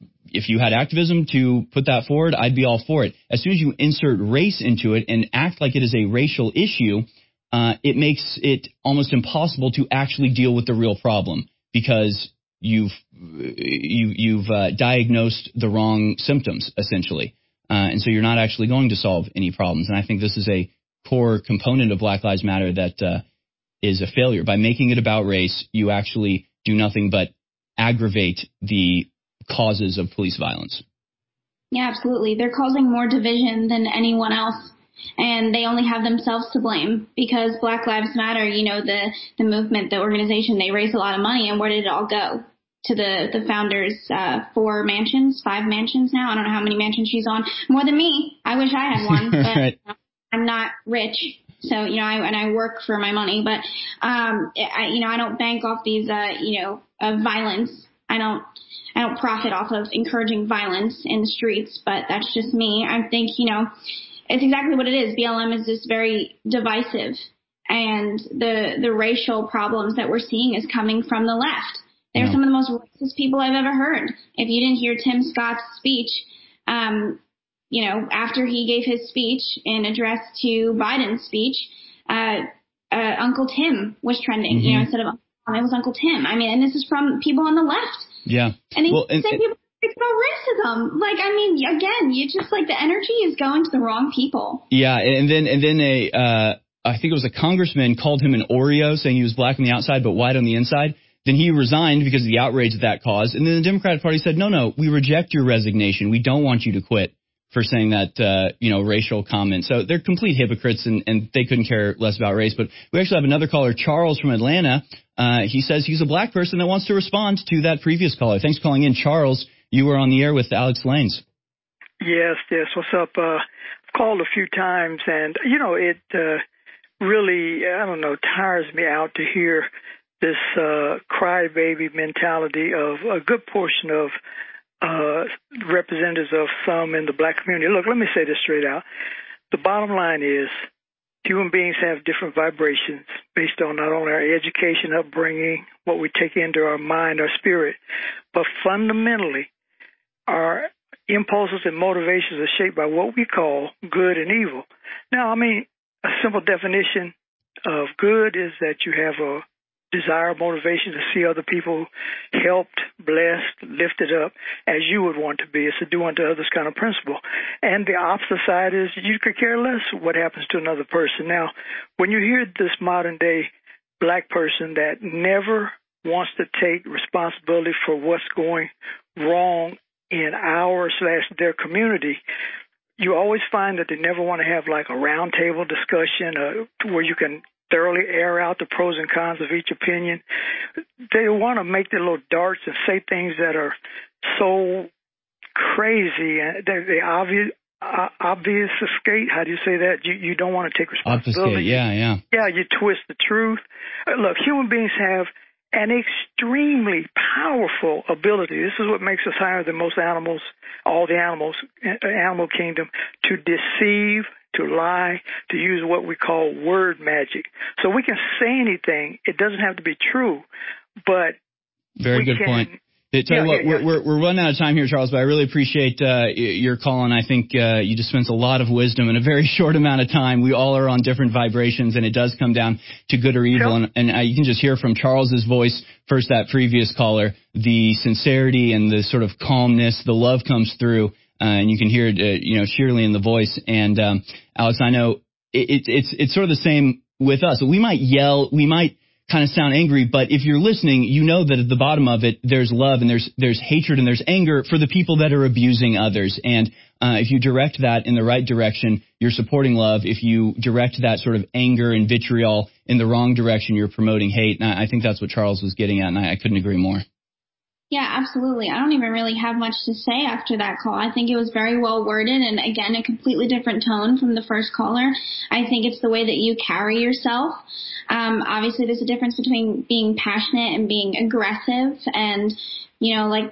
if you had activism to put that forward, I'd be all for it. As soon as you insert race into it and act like it is a racial issue, uh, it makes it almost impossible to actually deal with the real problem, because you've you, you've uh, diagnosed the wrong symptoms, essentially. Uh, and so you're not actually going to solve any problems. And I think this is a core component of Black Lives Matter that uh, is a failure. By making it about race, you actually do nothing but aggravate the causes of police violence. Yeah, absolutely. They're causing more division than anyone else, and they only have themselves to blame, because Black Lives Matter, you know, the, the movement, the organization, they raised a lot of money, and where did it all go? To the, the founders, uh, four mansions, five mansions now. I don't know how many mansions she's on. More than me. I wish I had one, but right. I'm not rich. So, you know, I, and I work for my money, but, um, I, you know, I don't bank off these, uh, you know, uh, violence. I don't, I don't profit off of encouraging violence in the streets, but that's just me. I think, you know, it's exactly what it is. B L M is just very divisive, and the, the racial problems that we're seeing is coming from the left. They're yeah. some of the most racist people I've ever heard. If you didn't hear Tim Scott's speech, um, you know, after he gave his speech in address to Biden's speech, uh, uh, Uncle Tim was trending, mm-hmm. you know, instead of Uncle Tom, it was Uncle Tim. I mean, and this is from people on the left. Yeah. And these well, and, same people speak about racism. Like, I mean, again, you just like the energy is going to the wrong people. Yeah. And then, and then a, uh, I think it was a congressman called him an Oreo, saying he was black on the outside, but white on the inside. Then he resigned because of the outrage that that caused. And then the Democratic Party said, no, no, we reject your resignation. We don't want you to quit for saying that, uh, you know, racial comment. So they're complete hypocrites, and, and they couldn't care less about race. But we actually have another caller, Charles from Atlanta. Uh, he says he's a black person that wants to respond to that previous caller. Thanks for calling in, Charles. You were on the air with Alex Lanes. Yes, yes. What's up? Uh, I've called a few times, and, you know, it uh, really, I don't know, tires me out to hear this uh, crybaby mentality of a good portion of uh, representatives of some in the black community. Look, let me say this straight out. The bottom line is human beings have different vibrations based on not only our education, upbringing, what we take into our mind, our spirit, but fundamentally our impulses and motivations are shaped by what we call good and evil. Now, I mean, a simple definition of good is that you have a desire, motivation to see other people helped, blessed, lifted up as you would want to be. It's a do unto others kind of principle. And the opposite side is you could care less what happens to another person. Now, when you hear this modern day black person that never wants to take responsibility for what's going wrong in our slash their community, you always find that they never want to have like a round table discussion uh, where you can thoroughly air out the pros and cons of each opinion. They want to make their little darts and say things that are so crazy, and they, they obvious, uh, obfuscate. How do you say that? You you don't want to take responsibility. Obfuscate, yeah, yeah. Yeah, you twist the truth. Uh, look, human beings have an extremely powerful ability. This is what makes us higher than most animals, all the animals, animal kingdom, to deceive, to lie, to use what we call word magic. So we can say anything. It doesn't have to be true, but very we good can, point. Hey, tell yeah, you what, yeah, yeah. We're, we're, we're running out of time here, Charles, but I really appreciate uh, your call, and I think uh, you dispense a lot of wisdom in a very short amount of time. We all are on different vibrations, and it does come down to good or evil, sure. and, and uh, you can just hear from Charles's voice, first that previous caller, the sincerity and the sort of calmness, the love comes through, uh, and you can hear it, uh, you know, sheerly in the voice. And um, Alex, I know it, it, it's it's sort of the same with us. We might yell, we might kind of sound angry, but if you're listening, you know that at the bottom of it, there's love and there's there's hatred and there's anger for the people that are abusing others. And uh, if you direct that in the right direction, you're supporting love. If you direct that sort of anger and vitriol in the wrong direction, you're promoting hate. And I, I think that's what Charles was getting at, and I, I couldn't agree more. Yeah, absolutely. I don't even really have much to say after that call. I think it was very well worded, and again, a completely different tone from the first caller. I think it's the way that you carry yourself. Um, obviously, there's a difference between being passionate and being aggressive, and, you know, like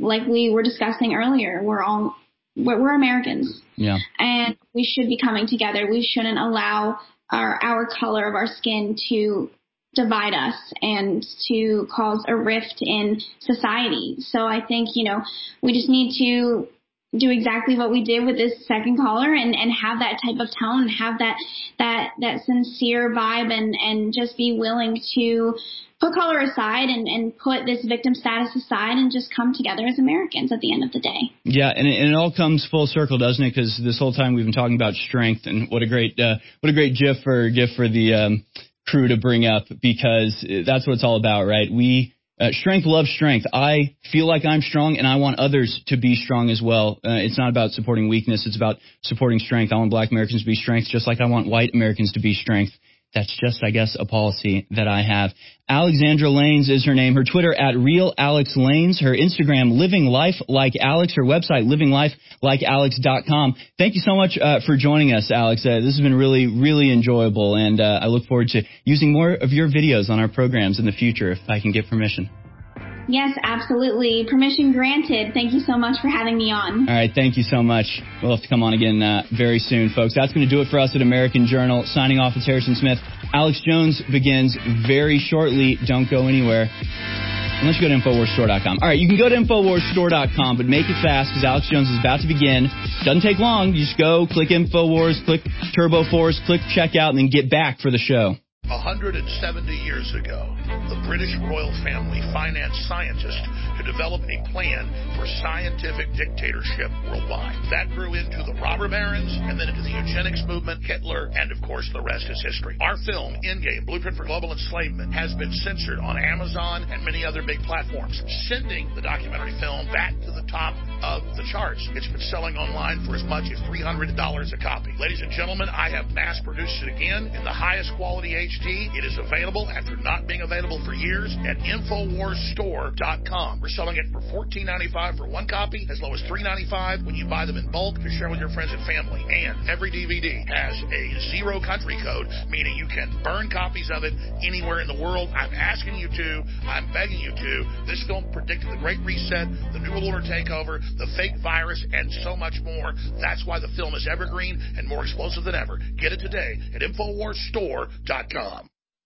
like we were discussing earlier, we're all we're, we're Americans. Yeah. And we should be coming together. We shouldn't allow our our color of our skin to divide us and to cause a rift in society. So I think, you know, we just need to do exactly what we did with this second caller and, and have that type of tone, have that that that sincere vibe, and, and just be willing to put color aside and, and put this victim status aside and just come together as Americans at the end of the day. Yeah, and it, and it all comes full circle, doesn't it? Because this whole time we've been talking about strength, and what a great uh, what a great gif for gif for the um, crew to bring up, because that's what it's all about, right? We uh, strength loves strength. I feel like I'm strong, and I want others to be strong as well. Uh, it's not about supporting weakness; it's about supporting strength. I want Black Americans to be strength, just like I want white Americans to be strength. That's just, I guess, a policy that I have. Alexandra Lanes is her name. Her Twitter at Real Alex Lanes. Her Instagram, Living Life Like Alex. Her website, living life like alex dot com. Thank you so much uh, for joining us, Alex. Uh, this has been really, really enjoyable, and uh, I look forward to using more of your videos on our programs in the future if I can get permission. Yes, absolutely. Permission granted. Thank you so much for having me on. All right. Thank you so much. We'll have to come on again uh, very soon, folks. That's going to do it for us at American Journal. Signing off, it's Harrison Smith. Alex Jones begins very shortly. Don't go anywhere. Unless you go to Infowars Store dot com. All right, you can go to Infowars Store dot com, but make it fast because Alex Jones is about to begin. Doesn't take long. You just go, click Infowars, click Turbo Force, click Checkout, and then get back for the show. one hundred seventy years ago, the British royal family financed scientists to develop a plan for scientific dictatorship worldwide. That grew into the robber barons, and then into the eugenics movement, Hitler, and of course the rest is history. Our film, Endgame, Blueprint for Global Enslavement, has been censored on Amazon and many other big platforms, sending the documentary film back to the top of the charts. It's been selling online for as much as three hundred dollars a copy. Ladies and gentlemen, I have mass-produced it again in the highest quality H D. It is available after not being available for years at Infowars Store dot com. We're selling it for fourteen ninety-five for one copy, as low as three ninety-five when you buy them in bulk to share with your friends and family. And every D V D has a zero country code, meaning you can burn copies of it anywhere in the world. I'm asking you to. I'm begging you to. This film predicted the Great Reset, the New World Order takeover, the fake virus, and so much more. That's why the film is evergreen and more explosive than ever. Get it today at Infowars Store dot com.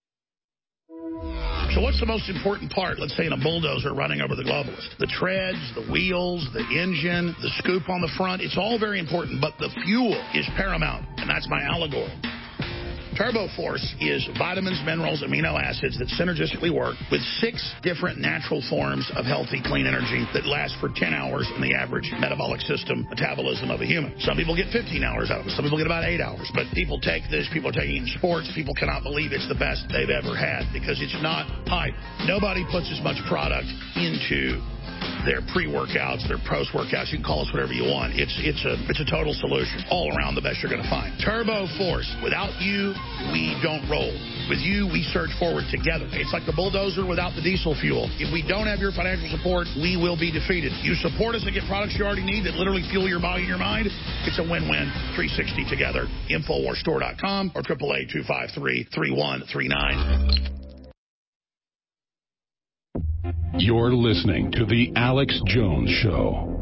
So what's the most important part, let's say, in a bulldozer running over the globalist? The treads, the wheels, the engine, the scoop on the front. It's all very important, but the fuel is paramount, and that's my allegory. Turbo Force is vitamins, minerals, amino acids that synergistically work with six different natural forms of healthy, clean energy that last for ten hours in the average metabolic system metabolism of a human. Some people get fifteen hours out of it. Some people get about eight hours. But people take this. People are taking it in sports. People cannot believe it's the best they've ever had because it's not hype. Nobody puts as much product into their pre-workouts, their post-workouts. You can call us whatever you want. It's it's a it's a total solution. All around the best you're going to find. Turbo Force. Without you, we don't roll. With you, we surge forward together. It's like the bulldozer without the diesel fuel. If we don't have your financial support, we will be defeated. You support us and get products you already need that literally fuel your body and your mind. It's a win-win. three sixty together. Infowars Store dot com or triple A two five three, three one three nine. You're listening to The Alex Jones Show.